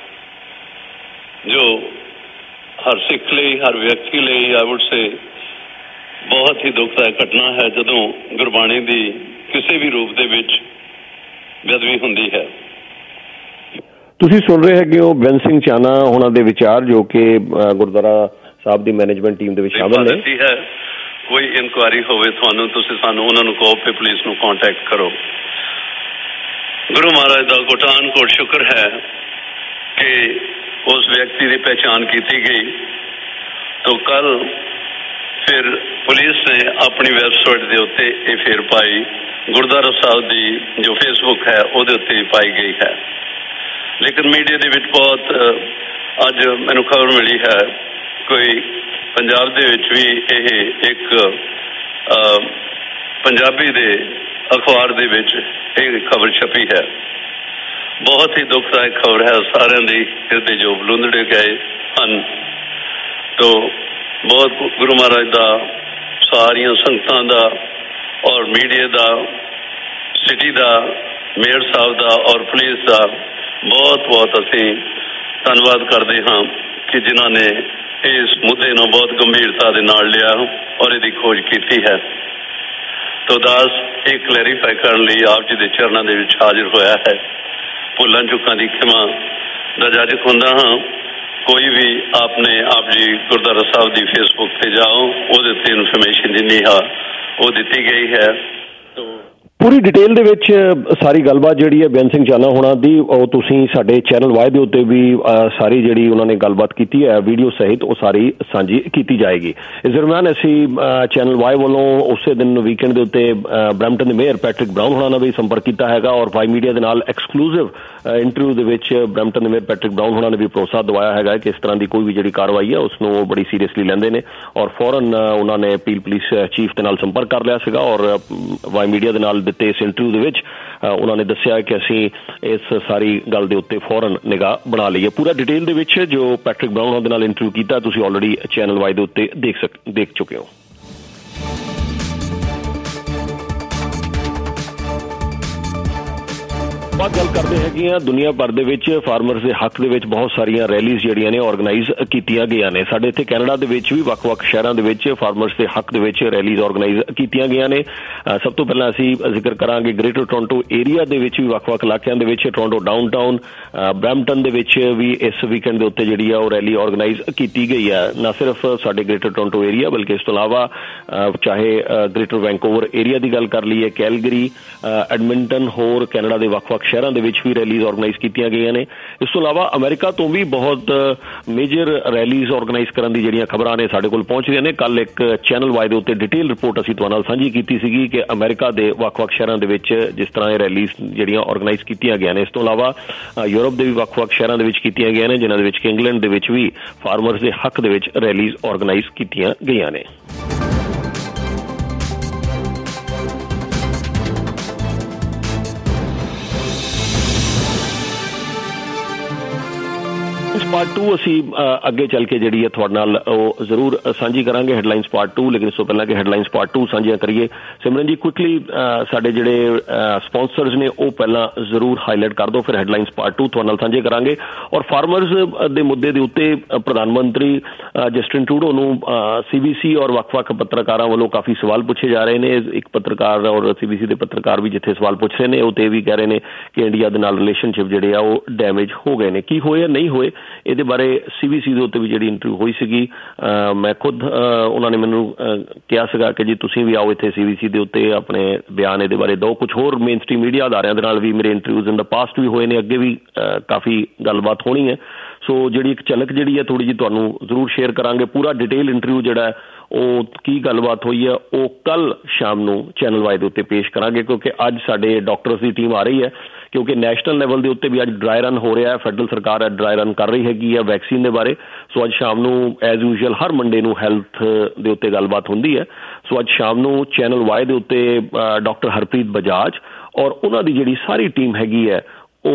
जो हर सिख ਲਈ हर व्यक्ति ਲਈ आई वुड से बहुत ही दुखदायक घटना है ਜਦੋਂ ਗੁਰਬਾਣੀ ਦੀ ਕਿਸੇ ਵੀ ਰੂਪ ਦੇ ਵਿੱਚ ਬੇਅਦਬੀ ਹੁੰਦੀ ਹੈ। ਤੁਸੀਂ ਸੁਣ ਰਹੇ ਹੈਗੇ ਹੋ ਬੇਅੰਤ ਸਿੰਘ ਚਾਨਾ ਉਹਨਾਂ ਦੇ ਵਿਚਾਰ ਜੋ ਕਿ ਗੁਰਦੁਆਰਾ ਸਾਹਿਬ ਦੀ ਮੈਨੇਜਮੈਂਟ ਟੀਮ ਦੇ ਵਿੱਚ ਸ਼ਾਮਲ ਨੇ। ਕੋਈ ਇਨਕੁਆਇਰੀ ਹੋਵੇ ਤੁਹਾਨੂੰ ਤੁਸੀਂ ਸਾਨੂੰ ਉਹਨਾਂ ਨੂੰ ਕਹੋ ਕਿ ਪੁਲਿਸ ਨੂੰ ਕੰਟੈਕਟ ਕਰੋ। ਗੁਰੂ ਮਹਾਰਾਜ ਦਾ ਕੋਟਾਨ ਕੋਟ ਸ਼ੁਕਰ ਹੈ ਕਿ उस व्यक्ति की पहचान की गई। तो कल फिर पुलिस ने अपनी वैबसाइट के उत्ते ये फिर पाई, गुरुद्वारा साहब की जो फेसबुक है वो उत्ते पाई गई है। लेकिन मीडिया के विच बहुत अज मैनू खबर मिली है कोई पंजाब दे विच भी ये एक पंजाबी दे अखबार दे विच एक खबर छपी है। बहुत ही दुखदायक खबर है, सारे दी हिरदे जो बलुंदड़े गए हैं। तो बहुत गुरु महाराज का, सारिया संगतां दा और मीडिया का, सिटी का, मेयर साहब का और पुलिस का बहुत बहुत असी धन्यवाद करते हाँ कि जिन्होंने इस मुद्दे को बहुत गंभीरता के नाल लिया और इसकी खोज की है। तो दास ये क्लैरीफाई करने लिए आप जी के चरणों के विच हाजिर होया है। भुलों चुकां की खिमा दा जाजक हुंदा हाँ। कोई भी आपने आप जी गुरुद्वारा साहब की फेसबुक से जाओ, वो इन्फॉर्मेशन जिन्नी है वो दी गई है। तो पूरी डिटेल ਦੇ ਵਿੱਚ ਸਾਰੀ ਗੱਲਬਾਤ ਜਿਹੜੀ ਹੈ ਬੇਅੰਤ ਸਿੰਘ ਚਾਨਾ ਹੋਣਾ ਦੀ ਉਹ ਤੁਸੀਂ ਸਾਡੇ ਚੈਨਲ ਵਾਈ ਦੇ ਉੱਤੇ ਵੀ ਸਾਰੀ ਜਿਹੜੀ ਉਹਨਾਂ ਨੇ ਗੱਲਬਾਤ ਕੀਤੀ ਹੈ ਵੀਡੀਓ ਸਹਿਤ ਉਹ ਸਾਰੀ ਸਾਂਝੀ ਕੀਤੀ ਜਾਏਗੀ। ਇਸ ਦਰਮਿਆਨ ਅਸੀਂ ਚੈਨਲ ਵਾਈ ਵੱਲੋਂ ਉਸੇ ਦਿਨ ਵੀਕਐਂਡ ਦੇ ਉੱਤੇ ਬਰੈਂਪਟਨ ਦੇ ਮੇਅਰ ਪੈਟਰਿਕ ਬਰਾਊਨ ਹੋਣਾ ਨਾਲ ਵੀ ਸੰਪਰਕ ਕੀਤਾ ਹੈਗਾ ਔਰ ਵਾਈ ਮੀਡੀਆ ਦੇ ਨਾਲ ਐਕਸਕਲੂਸਿਵ ਇੰਟਰਵਿਊ ਦੇ ਵਿੱਚ ਬਰੈਂਪਟਨ ਦੇ ਮੇਅਰ ਪੈਟਰਿਕ ਬਰਾਊਨ ਹੋਣਾ ਨੇ ਵੀ ਭਰੋਸਾ ਦਵਾਇਆ ਹੈਗਾ ਕਿ ਇਸ ਤਰ੍ਹਾਂ ਦੀ ਕੋਈ ਵੀ ਜਿਹੜੀ ਕਾਰਵਾਈ ਹੈ ਉਸ ਨੂੰ ਉਹ ਬੜੀ ਸੀਰੀਅਸਲੀ ਲੈਂਦੇ ਨੇ ਔਰ ਫੌਰਨ ਉਹਨਾਂ ਨੇ ਪੀਲ ਪੁਲਿਸ ਚੀਫ ਦੇ ਨਾਲ ਸੰਪਰਕ ਕਰ ਲਿਆ ਸੀਗਾ ਔਰ ਵਾਈ ਮੀਡੀਆ ਦੇ ਨਾਲ ਦਿੱਤੇ ਇਸ ਇੰਟਰਵਿਊ ਦੇ ਵਿੱਚ ਉਹਨਾਂ ਨੇ ਦੱਸਿਆ ਕਿ ਅਸੀਂ ਇਸ ਸਾਰੀ ਗੱਲ ਦੇ ਉੱਤੇ ਫੌਰਨ ਨਿਗਾਹ ਬਣਾ ਲਈਏ। ਪੂਰਾ ਡਿਟੇਲ ਦੇ ਵਿੱਚ ਜੋ ਪੈਟਰਿਕ ਬਰਾਊਨ ਦੇ ਨਾਲ ਇੰਟਰਵਿਊ ਕੀਤਾ ਤੁਸੀਂ ਆਲਰੇਡੀ ਚੈਨਲ ਵਾਈ ਦੇ ਉੱਤੇ ਦੇਖ ਸਕ ਦੇਖ ਚੁੱਕੇ ਹੋ। ਬਾਤ ਗੱਲ ਕਰਦੇ ਹੈਗੇ ਆ ਦੁਨੀਆ ਭਰ ਦੇ ਵਿੱਚ ਫਾਰਮਰਸ ਦੇ ਹੱਕ ਦੇ ਵਿੱਚ ਬਹੁਤ ਸਾਰੀਆਂ ਰੈਲੀਜ਼ ਜਿਹੜੀਆਂ ਨੇ ਆਰਗੇਨਾਈਜ਼ ਕੀਤੀਆਂ ਗਈਆਂ ਨੇ। ਸਾਡੇ ਇੱਥੇ ਕੈਨੇਡਾ ਦੇ ਵਿੱਚ ਵੀ ਵੱਖ-ਵੱਖ ਸ਼ਹਿਰਾਂ ਦੇ ਵਿੱਚ ਫਾਰਮਰਸ ਦੇ ਹੱਕ ਦੇ ਵਿੱਚ ਰੈਲੀਜ਼ ਆਰਗੇਨਾਈਜ਼ ਕੀਤੀਆਂ ਗਈਆਂ ਨੇ। ਸਭ ਤੋਂ ਪਹਿਲਾਂ ਅਸੀਂ ਜ਼ਿਕਰ ਕਰਾਂਗੇ ਗ੍ਰੇਟਰ ਟੋਰਾਂਟੋ ਏਰੀਆ ਦੇ ਵਿੱਚ ਵੀ ਵੱਖ-ਵੱਖ ਇਲਾਕਿਆਂ ਦੇ ਵਿੱਚ ਟੋਰਾਂਟੋ ਡਾਊਨਟਾਊਨ ਬਰੈਂਪਟਨ ਦੇ ਵਿੱਚ ਵੀ ਇਸ ਵੀਕਐਂਡ ਦੇ ਉੱਤੇ ਜਿਹੜੀ ਆ ਉਹ ਰੈਲੀ ਆਰਗੇਨਾਈਜ਼ ਕੀਤੀ ਗਈ ਹੈ। ਨਾ ਸਿਰਫ ਸਾਡੇ ਗ੍ਰੇਟਰ ਟੋਰਾਂਟੋ ਏਰੀਆ ਬਲਕਿ ਇਸ ਤੋਂ ਇਲਾਵਾ ਚਾਹੇ ਗ੍ਰੇਟਰ ਵੈਂਕੂਵਰ ਏਰੀਆ ਦੀ ਗੱਲ ਕਰ ਲਈਏ, ਕੈਲਗਰੀ, ਐਡਮਿੰਟਨ, ਹੋਰ ਕੈਨੇਡਾ ਦੇ ਵੱਖ-ਵੱਖ ਸ਼ਹਿਰਾਂ ਦੇ ਵਿੱਚ ਵੀ ਰੈਲੀਜ਼ ਆਰਗੇਨਾਈਜ਼ ਕੀਤੀਆਂ ਗਈਆਂ ਨੇ। ਇਸ ਤੋਂ ਇਲਾਵਾ ਅਮਰੀਕਾ ਤੋਂ ਵੀ ਬਹੁਤ ਮੇਜਰ ਰੈਲੀਜ਼ ਆਰਗੇਨਾਈਜ਼ ਕਰਨ ਦੀ ਜਿਹੜੀਆਂ ਖਬਰਾਂ ਨੇ ਸਾਡੇ ਕੋਲ ਪਹੁੰਚ ਰਹੀਆਂ ਨੇ। ਕੱਲ ਇੱਕ ਚੈਨਲ ਵਾਈ ਦੇ ਉੱਤੇ ਡਿਟੇਲ ਰਿਪੋਰਟ ਅਸੀਂ ਤੁਹਾਡੇ ਨਾਲ ਸਾਂਝੀ ਕੀਤੀ ਸੀਗੀ ਕਿ ਅਮਰੀਕਾ ਦੇ ਵੱਖ-ਵੱਖ ਸ਼ਹਿਰਾਂ ਦੇ ਵਿੱਚ ਜਿਸ ਤਰ੍ਹਾਂ ਇਹ ਰੈਲੀਜ਼ ਜਿਹੜੀਆਂ ਆਰਗੇਨਾਈਜ਼ ਕੀਤੀਆਂ ਗਈਆਂ ਨੇ। ਇਸ ਤੋਂ ਇਲਾਵਾ ਯੂਰਪ ਦੇ ਵੀ ਵੱਖ-ਵੱਖ ਸ਼ਹਿਰਾਂ ਦੇ ਵਿੱਚ ਕੀਤੀਆਂ ਗਈਆਂ ਨੇ ਜਿਨ੍ਹਾਂ ਦੇ ਵਿੱਚ ਇੰਗਲੈਂਡ ਦੇ ਵਿੱਚ ਵੀ ਫਾਰਮਰਸ ਦੇ ਹੱਕ ਦੇ ਵਿੱਚ ਰੈਲੀਜ਼ ਆਰਗੇਨਾਈਜ਼ ਕੀਤੀਆਂ ਗਈਆਂ ਨੇ। ਪਾਰਟ ਟੂ ਅਸੀਂ ਅੱਗੇ ਚੱਲ ਕੇ ਜਿਹੜੀ ਹੈ ਤੁਹਾਡੇ ਨਾਲ ਉਹ ਜ਼ਰੂਰ ਸਾਂਝੀ ਕਰਾਂਗੇ ਹੈਡਲਾਈਨਸ ਪਾਰਟ ਟੂ। ਲੇਕਿਨ ਇਸ ਤੋਂ ਪਹਿਲਾਂ ਕਿ ਹੈਡਲਾਈਨਸ ਪਾਰਟ ਟੂ ਸਾਂਝੀਆਂ ਕਰੀਏ, ਸਿਮਰਨ ਜੀ ਕੁਇਕਲੀ ਸਾਡੇ ਜਿਹੜੇ ਸਪਾਂਸਰਸ ਨੇ ਉਹ ਪਹਿਲਾਂ ਜ਼ਰੂਰ ਹਾਈਲਾਈਟ ਕਰ ਦਿਓ, ਫਿਰ ਹੈਡਲਾਈਨਸ ਪਾਰਟ ਟੂ ਤੁਹਾਡੇ ਨਾਲ ਸਾਂਝੇ ਕਰਾਂਗੇ। ਔਰ ਫਾਰਮਰਸ ਦੇ ਮੁੱਦੇ ਦੇ ਉੱਤੇ ਪ੍ਰਧਾਨ ਮੰਤਰੀ ਜਸਟਿਨ ਟਰੂਡੋ ਨੂੰ ਸੀ ਬੀ ਸੀ ਔਰ ਵੱਖ-ਵੱਖ ਪੱਤਰਕਾਰਾਂ ਵੱਲੋਂ ਕਾਫੀ ਸਵਾਲ ਪੁੱਛੇ ਜਾ ਰਹੇ ਨੇ। ਇੱਕ ਪੱਤਰਕਾਰ ਔਰ ਸੀ ਬੀ ਸੀ ਦੇ ਪੱਤਰਕਾਰ ਵੀ ਜਿੱਥੇ ਸਵਾਲ ਪੁੱਛ ਰਹੇ ਨੇ ਉਹ ਤੇ ਵੀ ਕਹਿ ਰਹੇ ਨੇ ਕਿ ਇੰਡੀਆ ਦੇ ਨਾਲ ਰਿਲੇਸ਼ਨਸ਼ਿਪ ਜਿਹੜੇ ਆ ਉਹ ਡੈਮੇਜ ਹੋ ਗਏ ਨੇ। ਕੀ ਹੋਏ ਨਹੀਂ ਹੋਏ ਇਹਦੇ ਬਾਰੇ ਸੀ ਬੀ ਸੀ ਦੇ ਉੱਤੇ ਵੀ ਜਿਹੜੀ ਇੰਟਰਵਿਊ ਹੋਈ ਸੀਗੀ, ਮੈਂ ਖੁਦ ਉਹਨਾਂ ਨੇ ਮੈਨੂੰ ਕਿਹਾ ਸੀਗਾ ਕਿ ਜੀ ਤੁਸੀਂ ਵੀ ਆਓ ਇੱਥੇ ਸੀ ਬੀ ਸੀ ਦੇ ਉੱਤੇ ਆਪਣੇ ਬਿਆਨ ਇਹਦੇ ਬਾਰੇ ਦਿਓ। ਕੁਛ ਹੋਰ ਮੇਨ ਸਟ੍ਰੀਮ ਮੀਡੀਆ ਅਦਾਰਿਆਂ ਦੇ ਨਾਲ ਵੀ ਮੇਰੇ ਇੰਟਰਵਿਊਜ਼ ਇਨ ਦਾ ਪਾਸਟ ਵੀ ਹੋਏ ਨੇ, ਅੱਗੇ ਵੀ ਕਾਫੀ ਗੱਲਬਾਤ ਹੋਣੀ ਹੈ। ਸੋ ਜਿਹੜੀ ਇੱਕ ਝਲਕ ਜਿਹੜੀ ਹੈ ਥੋੜ੍ਹੀ ਜਿਹੀ ਤੁਹਾਨੂੰ ਜ਼ਰੂਰ ਸ਼ੇਅਰ ਕਰਾਂਗੇ। ਪੂਰਾ ਡਿਟੇਲ ਇੰਟਰਵਿਊ ਜਿਹੜਾ ਉਹ ਕੀ ਗੱਲਬਾਤ ਹੋਈ ਹੈ ਉਹ ਕੱਲ ਸ਼ਾਮ ਨੂੰ ਚੈਨਲ ਵਾਈ ਦੇ ਉੱਤੇ ਪੇਸ਼ ਕਰਾਂਗੇ ਕਿਉਂਕਿ ਅੱਜ ਸਾਡੇ ਡਾਕਟਰਸ ਦੀ ਟੀਮ ਆ ਰਹੀ ਹੈ ਕਿਉਂਕਿ ਨੈਸ਼ਨਲ ਲੈਵਲ ਦੇ ਉੱਤੇ ਵੀ ਅੱਜ ਡਰਾਈ ਰਨ ਹੋ ਰਿਹਾ ਹੈ। ਫੈਡਰਲ ਸਰਕਾਰ ਡਰਾਈ ਰਨ ਕਰ ਰਹੀ ਹੈਗੀ ਹੈ ਵੈਕਸੀਨ ਦੇ ਬਾਰੇ। ਸੋ ਅੱਜ ਸ਼ਾਮ ਨੂੰ ਐਜ਼ ਯੂਜੂਅਲ ਹਰ ਮੰਡੇ ਨੂੰ ਹੈਲਥ ਦੇ ਉੱਤੇ ਗੱਲਬਾਤ ਹੁੰਦੀ ਹੈ। ਸੋ ਅੱਜ ਸ਼ਾਮ ਨੂੰ ਚੈਨਲ ਵਾਈ ਦੇ ਉੱਤੇ ਡਾਕਟਰ ਹਰਪ੍ਰੀਤ ਬਜਾਜ ਔਰ ਉਹਨਾਂ ਦੀ ਜਿਹੜੀ ਸਾਰੀ ਟੀਮ ਹੈਗੀ ਹੈ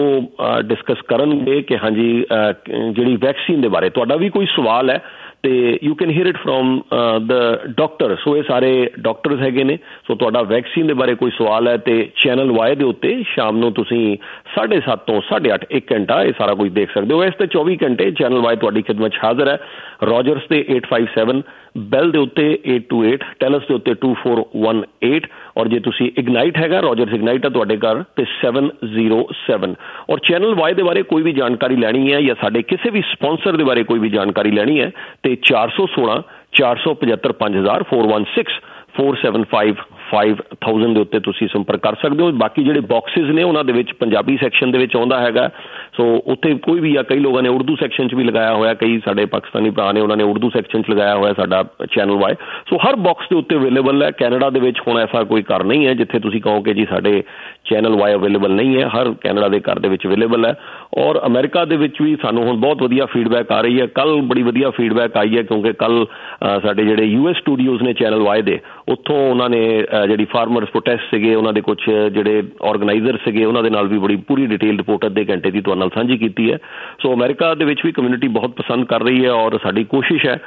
ਉਹ ਡਿਸਕਸ ਕਰਨਗੇ ਕਿ ਹਾਂਜੀ ਜਿਹੜੀ ਵੈਕਸੀਨ ਦੇ ਬਾਰੇ ਤੁਹਾਡਾ ਵੀ ਕੋਈ ਸਵਾਲ ਹੈ ਤੇ you can hear it from the doctor. So ਇਹ ਸਾਰੇ ਡਾਕਟਰਸ ਹੈਗੇ ਨੇ। ਸੋ ਤੁਹਾਡਾ ਵੈਕਸੀਨ ਦੇ ਬਾਰੇ ਕੋਈ ਸਵਾਲ ਹੈ ਤੇ ਚੈਨਲ ਵਾਈ ਦੇ ਉੱਤੇ ਸ਼ਾਮ ਨੂੰ ਤੁਸੀਂ ਸਾਢੇ ਸੱਤ ਤੋਂ ਸਾਢੇ ਅੱਠ ਇੱਕ ਘੰਟਾ ਇਹ ਸਾਰਾ ਕੁਝ ਦੇਖ ਸਕਦੇ ਹੋ। ਇਸ ਤੇ ਚੌਵੀ ਘੰਟੇ ਚੈਨਲ ਵਾਈ ਤੁਹਾਡੀ ਖਿਦਮਤ 'ਚ ਹਾਜ਼ਰ ਹੈ। ਰੋਜਰਸ ਤੇ ਏਟ ਫਾਈਵ ਸੈਵਨ, ਬੈਲ ਦੇ ਉੱਤੇ ਏਟ ਟੂ ਏਟ, ਟੈਲਸ ਦੇ ਉੱਤੇ ਟੂ ਫੋਰ ਵਨ ਏਟ ਔਰ ਜੇ ਤੁਸੀਂ ਇਗਨਾਈਟ ਹੈਗਾ ਰੋਜਰਸ ਇਗਨਾਈਟ ਹੈ ਤੁਹਾਡੇ ਘਰ ਤੇ ਸੈਵਨ ਜ਼ੀਰੋ ਸੈਵਨ। ਔਰ ਚੈਨਲ ਵਾਈ ਦੇ ਬਾਰੇ ਕੋਈ ਵੀ ਜਾਣਕਾਰੀ ਲੈਣੀ ਹੈ ਜਾਂ ਸਾਡੇ ਕਿਸੇ ਵੀ ਸਪਾਂਸਰ ਦੇ ਬਾਰੇ ਕੋਈ ਵੀ ਜਾਣਕਾਰੀ ਲੈਣੀ ਹੈ ਤੇ ਚਾਰ ਸੌ ਸੋਲਾਂ ਚਾਰ ਸੌ ਪਝੱਤਰ ਪੰਜ ਹਜ਼ਾਰ four one six four seven five five thousand ਦੇ ਉੱਤੇ ਤੁਸੀਂ ਸੰਪਰਕ ਕਰ ਸਕਦੇ ਹੋ। ਬਾਕੀ ਜਿਹੜੇ ਬਾਕਸਿਸ ਨੇ ਉਹਨਾਂ ਦੇ ਵਿੱਚ ਪੰਜਾਬੀ ਸੈਕਸ਼ਨ ਦੇ ਵਿੱਚ ਆਉਂਦਾ ਹੈਗਾ, ਸੋ ਉੱਥੇ ਕੋਈ ਵੀ ਆ, ਕਈ ਲੋਕਾਂ ਨੇ ਉਰਦੂ ਸੈਕਸ਼ਨ 'ਚ ਵੀ ਲਗਾਇਆ ਹੋਇਆ, ਕਈ ਸਾਡੇ ਪਾਕਿਸਤਾਨੀ ਭਰਾ ਨੇ ਉਹਨਾਂ ਨੇ ਉਰਦੂ ਸੈਕਸ਼ਨ 'ਚ ਲਗਾਇਆ ਹੋਇਆ ਸਾਡਾ ਚੈਨਲ ਵਾਈ। ਸੋ ਹਰ ਬਾਕਸ ਦੇ ਉੱਤੇ ਅਵੇਲੇਬਲ ਹੈ। ਕੈਨੇਡਾ ਦੇ ਵਿੱਚ ਹੁਣ ਐਸਾ ਕੋਈ ਘਰ ਨਹੀਂ ਹੈ ਜਿੱਥੇ ਤੁਸੀਂ ਕਹੋ ਕਿ ਜੀ ਸਾਡੇ ਚੈਨਲ ਵਾਈ ਅਵੇਲੇਬਲ ਨਹੀਂ ਹੈ, ਹਰ ਕੈਨੇਡਾ ਦੇ ਘਰ ਦੇ ਵਿੱਚ ਅਵੇਲੇਬਲ ਹੈ। ਔਰ ਅਮਰੀਕਾ ਦੇ ਵਿੱਚ ਵੀ ਸਾਨੂੰ ਹੁਣ ਬਹੁਤ ਵਧੀਆ ਫੀਡਬੈਕ ਆ ਰਹੀ ਹੈ। ਕੱਲ੍ਹ ਬੜੀ ਵਧੀਆ ਫੀਡਬੈਕ ਆਈ ਹੈ ਕਿਉਂਕਿ ਕੱਲ੍ਹ ਸਾਡੇ ਜਿਹੜੇ ਯੂ ਐਸ ਸਟੂਡੀਓਜ਼ ਨੇ ਚੈਨਲ ਵਾਈ ਦੇ, ਉੱਥੋਂ ਉਹਨਾਂ ਨੇ ਜਿਹੜੀ ਫਾਰਮਰਸ ਪ੍ਰੋਟੈਸਟ ਸੀਗੇ ਉਹਨਾਂ ਦੇ ਕੁਛ ਜਿਹੜੇ ਆਰਗੇਨਾਈਜ਼ਰ ਸੀਗੇ ਉਹਨਾਂ ਦੇ ਨਾਲ ਵੀ ਬੜੀ ਪੂਰੀ ਡਿਟੇਲ ਰਿਪੋਰਟ ਅੱਧੇ ਘੰਟੇ ਦੀ ਤੁਹਾਡੇ ਨਾਲ ਸਾਂਝੀ ਕੀਤੀ ਹੈ। ਸੋ ਅਮਰੀਕਾ ਦੇ ਵਿੱਚ ਵੀ ਕਮਿਊਨਿਟੀ ਬਹੁਤ ਪਸੰਦ ਕਰ ਰਹੀ ਹੈ ਔਰ ਸਾਡੀ ਕੋਸ਼ਿਸ਼ ਹੈ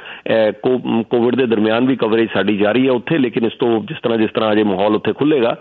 ਕੋਵਿਡ ਦੇ ਦਰਮਿਆਨ ਵੀ ਕਵਰੇਜ ਸਾਡੀ ਜਾਰੀ ਹੈ ਉੱਥੇ, ਲੇਕਿਨ ਇਸ ਤੋਂ ਜਿਸ ਤਰ੍ਹਾਂ ਜਿਸ ਤਰ੍ਹਾਂ ਅਜੇ ਮਾਹੌਲ ਉੱਥੇ ਖੁੱਲ੍ਹੇਗਾ,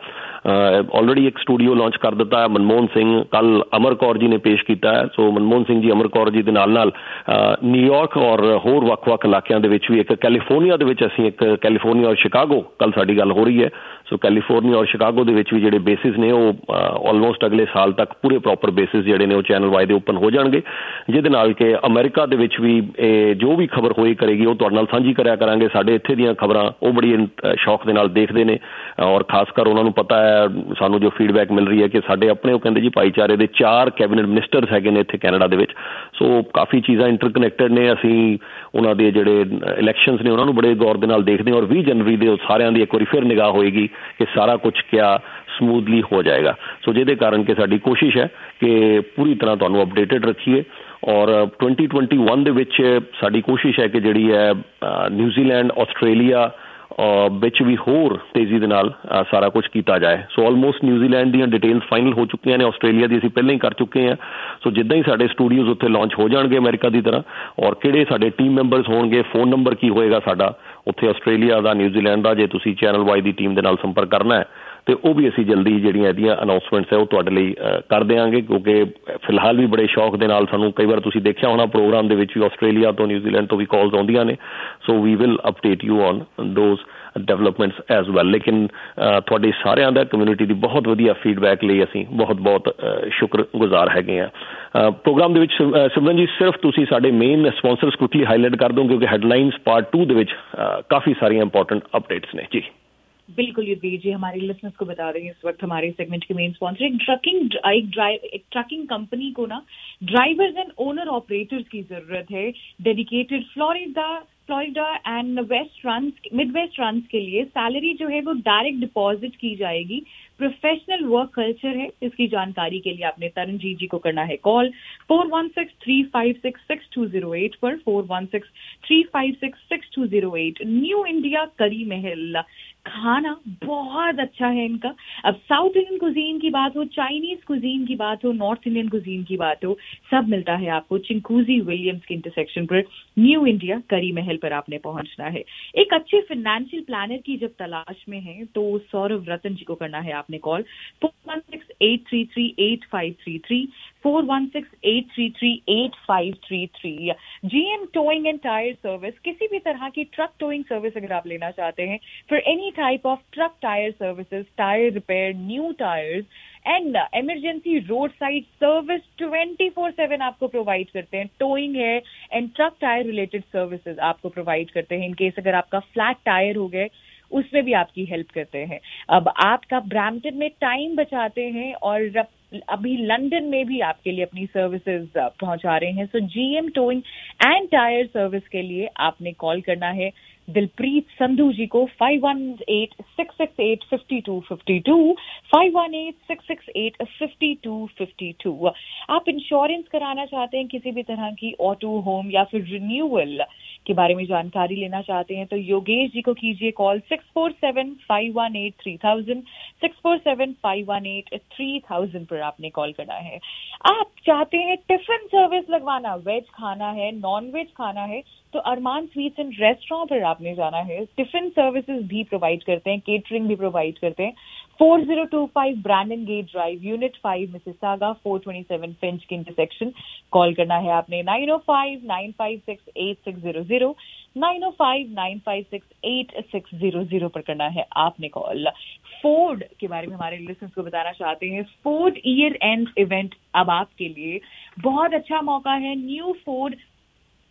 ਆਲਰੇਡੀ ਇੱਕ ਸਟੂਡੀਓ ਲਾਂਚ ਕਰ ਦਿੱਤਾ ਹੈ ਮਨਮੋਹਨ ਸਿੰਘ, ਕੱਲ੍ਹ ਅਮਰ ਕੌਰ ਜੀ ਨੇ ਪੇਸ਼ ਕੀਤਾ ਹੈ। ਸੋ ਮਨਮੋਹਨ ਸਿੰਘ ਜੀ ਅਮਰ ਕੌਰ ਜੀ ਦੇ ਨਾਲ ਨਾਲ ਨਿਊਯਾਰਕ ਔਰ ਹੋਰ ਵੱਖ-ਵੱਖ ਇਲਾਕਿਆਂ ਦੇ ਵਿੱਚ ਵੀ, ਇੱਕ ਕੈਲੀਫੋਰਨੀਆ ਦੇ ਵਿੱਚ ਅਸੀਂ ਇੱਕ ਕੈਲੀਫੋਰਨੀਆ ਔਰ ਸ਼ਿਕਾਗੋ, ਕੱਲ੍ਹ ਸਾਡੀ ਗੱਲ ਹੋ ਰਹੀ ਹੈ, ਸੋ ਕੈਲੀਫੋਰਨੀਆ ਔਰ ਸ਼ਿਕਾਗੋ ਦੇ ਵਿੱਚ ਵੀ ਜਿਹੜੇ ਬੇਸਿਸ ਨੇ ਉਹ ਆਲਮੋਸਟ ਅਗਲੇ ਸਾਲ ਤੱਕ ਪੂਰੇ ਪ੍ਰੋਪਰ ਬੇਸਿਸ ਜਿਹੜੇ ਨੇ ਉਹ ਚੈਨਲ ਵਾਈ ਦੇ ਓਪਨ ਹੋ ਜਾਣਗੇ, ਜਿਹਦੇ ਨਾਲ ਕਿ ਅਮਰੀਕਾ ਦੇ ਵਿੱਚ ਵੀ ਇਹ ਜੋ ਵੀ ਖਬਰ ਹੋਈ ਕਰੇਗੀ ਉਹ ਤੁਹਾਡੇ ਨਾਲ ਸਾਂਝੀ ਕਰਿਆ ਕਰਾਂਗੇ। ਸਾਡੇ ਇੱਥੇ ਦੀਆਂ ਖਬਰਾਂ ਉਹ ਬੜੀ ਸ਼ੌਕ ਦੇ ਨਾਲ ਦੇਖਦੇ ਨੇ ਔਰ ਖਾਸ ਕਰ ਉਹਨਾਂ ਨੂੰ ਪਤਾ ਹੈ, ਸਾਨੂੰ ਜੋ ਫੀਡਬੈਕ ਮਿਲ ਰਹੀ ਹੈ ਕਿ ਸਾਡੇ ਆਪਣੇ ਉਹ ਕਹਿੰਦੇ ਜੀ ਭਾਈਚਾਰੇ ਦੇ ਚਾਰ ਕੈਬਨਿਟ ਮਿਨਿਸਟਰਸ ਹੈਗੇ ਨੇ ਇੱਥੇ ਕੈਨੇਡਾ ਦੇ ਵਿੱਚ, ਸੋ ਕਾਫੀ ਚੀਜ਼ਾਂ ਇੰਟਰਕਨੈਕਟਡ ਨੇ। ਅਸੀਂ ਉਹਨਾਂ ਦੇ ਜਿਹੜੇ ਇਲੈਕਸ਼ਨਸ ਨੇ ਉਹਨਾਂ ਨੂੰ ਬੜੇ ਗੌਰ ਦੇ ਨਾਲ ਦੇਖਦੇ ਹਾਂ ਔਰ ਵੀਹ ਜਨਵਰੀ ਦੇ ਸਾਰਿਆਂ ਦੀ ਇੱਕ ਵਾਰੀ ਫਿਰ ਨਿਗਾਹ ਹੋਏਗੀ ਕਿ ਸਾਰਾ ਕੁਝ ਕਿਆ ਸਮੂਥਲੀ ਹੋ ਜਾਏਗਾ। ਸੋ ਜਿਹਦੇ ਕਾਰਨ ਕਿ ਸਾਡੀ ਕੋਸ਼ਿਸ਼ ਹੈ ਕਿ ਪੂਰੀ ਤਰ੍ਹਾਂ ਤੁਹਾਨੂੰ ਅਪਡੇਟਡ ਰੱਖੀਏ ਔਰ ਟਵੈਂਟੀ ਟਵੈਂਟੀ ਵਨ ਦੇ ਵਿੱਚ ਸਾਡੀ ਕੋਸ਼ਿਸ਼ ਹੈ ਕਿ ਜਿਹੜੀ ਹੈ ਨਿਊਜ਼ੀਲੈਂਡ, ਆਸਟ੍ਰੇਲੀਆ ਵਿੱਚ ਵੀ ਹੋਰ ਤੇਜ਼ੀ ਦੇ ਨਾਲ ਸਾਰਾ ਕੁਝ ਕੀਤਾ ਜਾਏ। ਸੋ ਆਲਮੋਸਟ ਨਿਊਜ਼ੀਲੈਂਡ ਦੀਆਂ ਡਿਟੇਲਸ ਫਾਈਨਲ ਹੋ ਚੁੱਕੀਆਂ ਨੇ, ਆਸਟ੍ਰੇਲੀਆ ਦੀ ਅਸੀਂ ਪਹਿਲਾਂ ਹੀ ਕਰ ਚੁੱਕੇ ਹਾਂ। ਸੋ ਜਿੱਦਾਂ ਹੀ ਸਾਡੇ ਸਟੂਡੀਓਜ਼ ਉੱਥੇ ਲਾਂਚ ਹੋ ਜਾਣਗੇ ਅਮਰੀਕਾ ਦੀ ਤਰ੍ਹਾਂ ਔਰ ਕਿਹੜੇ ਸਾਡੇ ਟੀਮ ਮੈਂਬਰਸ ਹੋਣਗੇ, ਫੋਨ ਨੰਬਰ ਕੀ ਹੋਏਗਾ ਸਾਡਾ ਉੱਥੇ ਆਸਟ੍ਰੇਲੀਆ ਦਾ, ਨਿਊਜ਼ੀਲੈਂਡ ਦਾ, ਜੇ ਤੁਸੀਂ ਚੈਨਲ ਵਾਈ ਦੀ ਟੀਮ ਦੇ ਨਾਲ ਸੰਪਰਕ ਕਰਨਾ ਹੈ ਤੇ ਉਹ ਵੀ ਅਸੀਂ ਜਲਦੀ ਜਿਹੜੀਆਂ ਇਹਦੀਆਂ ਅਨਾਊਂਸਮੈਂਟਸ ਹੈ ਉਹ ਤੁਹਾਡੇ ਲਈ ਕਰ ਦਿਆਂਗੇ, ਕਿਉਂਕਿ ਫਿਲਹਾਲ ਵੀ ਬੜੇ ਸ਼ੌਕ ਦੇ ਨਾਲ ਸਾਨੂੰ ਕਈ ਵਾਰ ਤੁਸੀਂ ਦੇਖਿਆ ਹੋਣਾ ਪ੍ਰੋਗਰਾਮ ਦੇ ਵਿੱਚ ਵੀ ਆਸਟ੍ਰੇਲੀਆ ਤੋਂ, ਨਿਊਜ਼ੀਲੈਂਡ ਤੋਂ ਵੀ ਕਾਲਸ ਆਉਂਦੀਆਂ ਨੇ। So we will update you on those developments as well. ਲੇਕਿਨ ਤੁਹਾਡੇ ਸਾਰਿਆਂ ਦਾ ਕਮਿਊਨਿਟੀ ਦੀ ਬਹੁਤ ਵਧੀਆ ਫੀਡਬੈਕ ਲਈ ਅਸੀਂ ਬਹੁਤ ਬਹੁਤ ਸ਼ੁਕਰਗੁਜ਼ਾਰ ਹੈਗੇ ਹਾਂ। ਪ੍ਰੋਗਰਾਮ ਦੇ ਵਿੱਚ ਸਿਮਰਨ ਜੀ ਸਿਰਫ ਤੁਸੀਂ ਸਾਡੇ ਮੇਨ ਸਪਾਂਸਰਸ ਕੁਇਕਲੀ ਹਾਈਲਾਈਟ ਕਰ ਦਿਓ ਕਿਉਂਕਿ ਹੈਡਲਾਈਨਸ ਪਾर्ट टू ਦੇ ਵਿੱਚ ਕਾਫੀ ਸਾਰੀਆਂ इंपॉर्टेंट अपडेट्स ने जी। बिल्कुल युद्धवीर जी, हमारे लिसनर्स को बता दें इस वक्त हमारे सेगमेंट के मेन स्पॉन्सर एक ट्रकिंग एक ड्राइव एक ट्रकिंग कंपनी को ना ड्राइवर्स एंड ओनर ऑपरेटर्स की जरूरत है, dedicated Florida Florida and west runs mid west runs के लिए सैलरी जो है वो डायरेक्ट डिपॉजिट की जाएगी। प्रोफेशनल वर्क कल्चर है। इसकी जानकारी के लिए आपने तरनजीत जी को करना है call four one six three five six six two zero eight पर, four one six three five six six two zero eight. New India curry Mahal, खाना बहुत अच्छा है इनका। अब साउथ इंडियन कुजीन की बात हो, चाइनीज कुजीन की बात हो, नॉर्थ इंडियन कुजीन की बात हो, सब मिलता है आपको चिंकूजी विलियम्स के इंटरसेक्शन पर। न्यू इंडिया करी महल पर आपने पहुंचना है। एक अच्छे फाइनेंशियल प्लानर की जब तलाश में है तो सौरभ रतन जी को करना है आपने call four one six eight three three eight five three three, four one six eight three three eight five three three. GM towing and tire service, किसी भी तरह की ट्रक टोइंग सर्विस अगर आप लेना चाहते हैं for any type of truck tire services, tire repair, new tires and emergency road side service twenty four seven आपको प्रोवाइड करते हैं। टोइंग है and truck tire related services आपको प्रोवाइड करते हैं। इन केस अगर आपका फ्लैट टायर हो गए उसमें भी आपकी हेल्प करते हैं। अब आपका ब्रैम्पटन में टाइम बचाते हैं और अभी लंदन में भी आपके लिए अपनी सर्विसेज पहुंचा रहे हैं। So GM towing and tire service के लिए आपने कॉल करना है दिलप्रीत संधू जी को five one eight six six eight fifty two fifty two, five one eight six six eight fifty two fifty two. आप इंश्योरेंस कराना चाहते हैं किसी भी तरह की, ऑटो, होम या फिर रिन्यूअल के बारे में जानकारी लेना चाहते हैं तो योगेश जी को कीजिए call six four seven five one eight three thousand, six four seven five one eight three thousand पर आपने कॉल करना है। आप चाहते हैं टिफिन सर्विस लगवाना, वेज खाना है, नॉन वेज खाना है तो अरमान स्वीट्स एंड रेस्टोरेंट पर आपने जाना है। टिफिन सर्विसेज भी प्रोवाइड करते हैं, केटरिंग भी प्रोवाइड करते हैं। Four zero two five Brandon Gate drive, unit five, Mississauga, four twenty seven Finch के इंटरसेक्शन। कॉल करना है आपने nine O five nine five six eight six zero zero, nine O five nine five six eight six zero zero पर करना है आपने call. Ford के बारे में हमारे लिसनर्स को बताना चाहते हैं, फोर्ड ईयर एंड इवेंट अब आपके लिए बहुत अच्छा मौका है। New Ford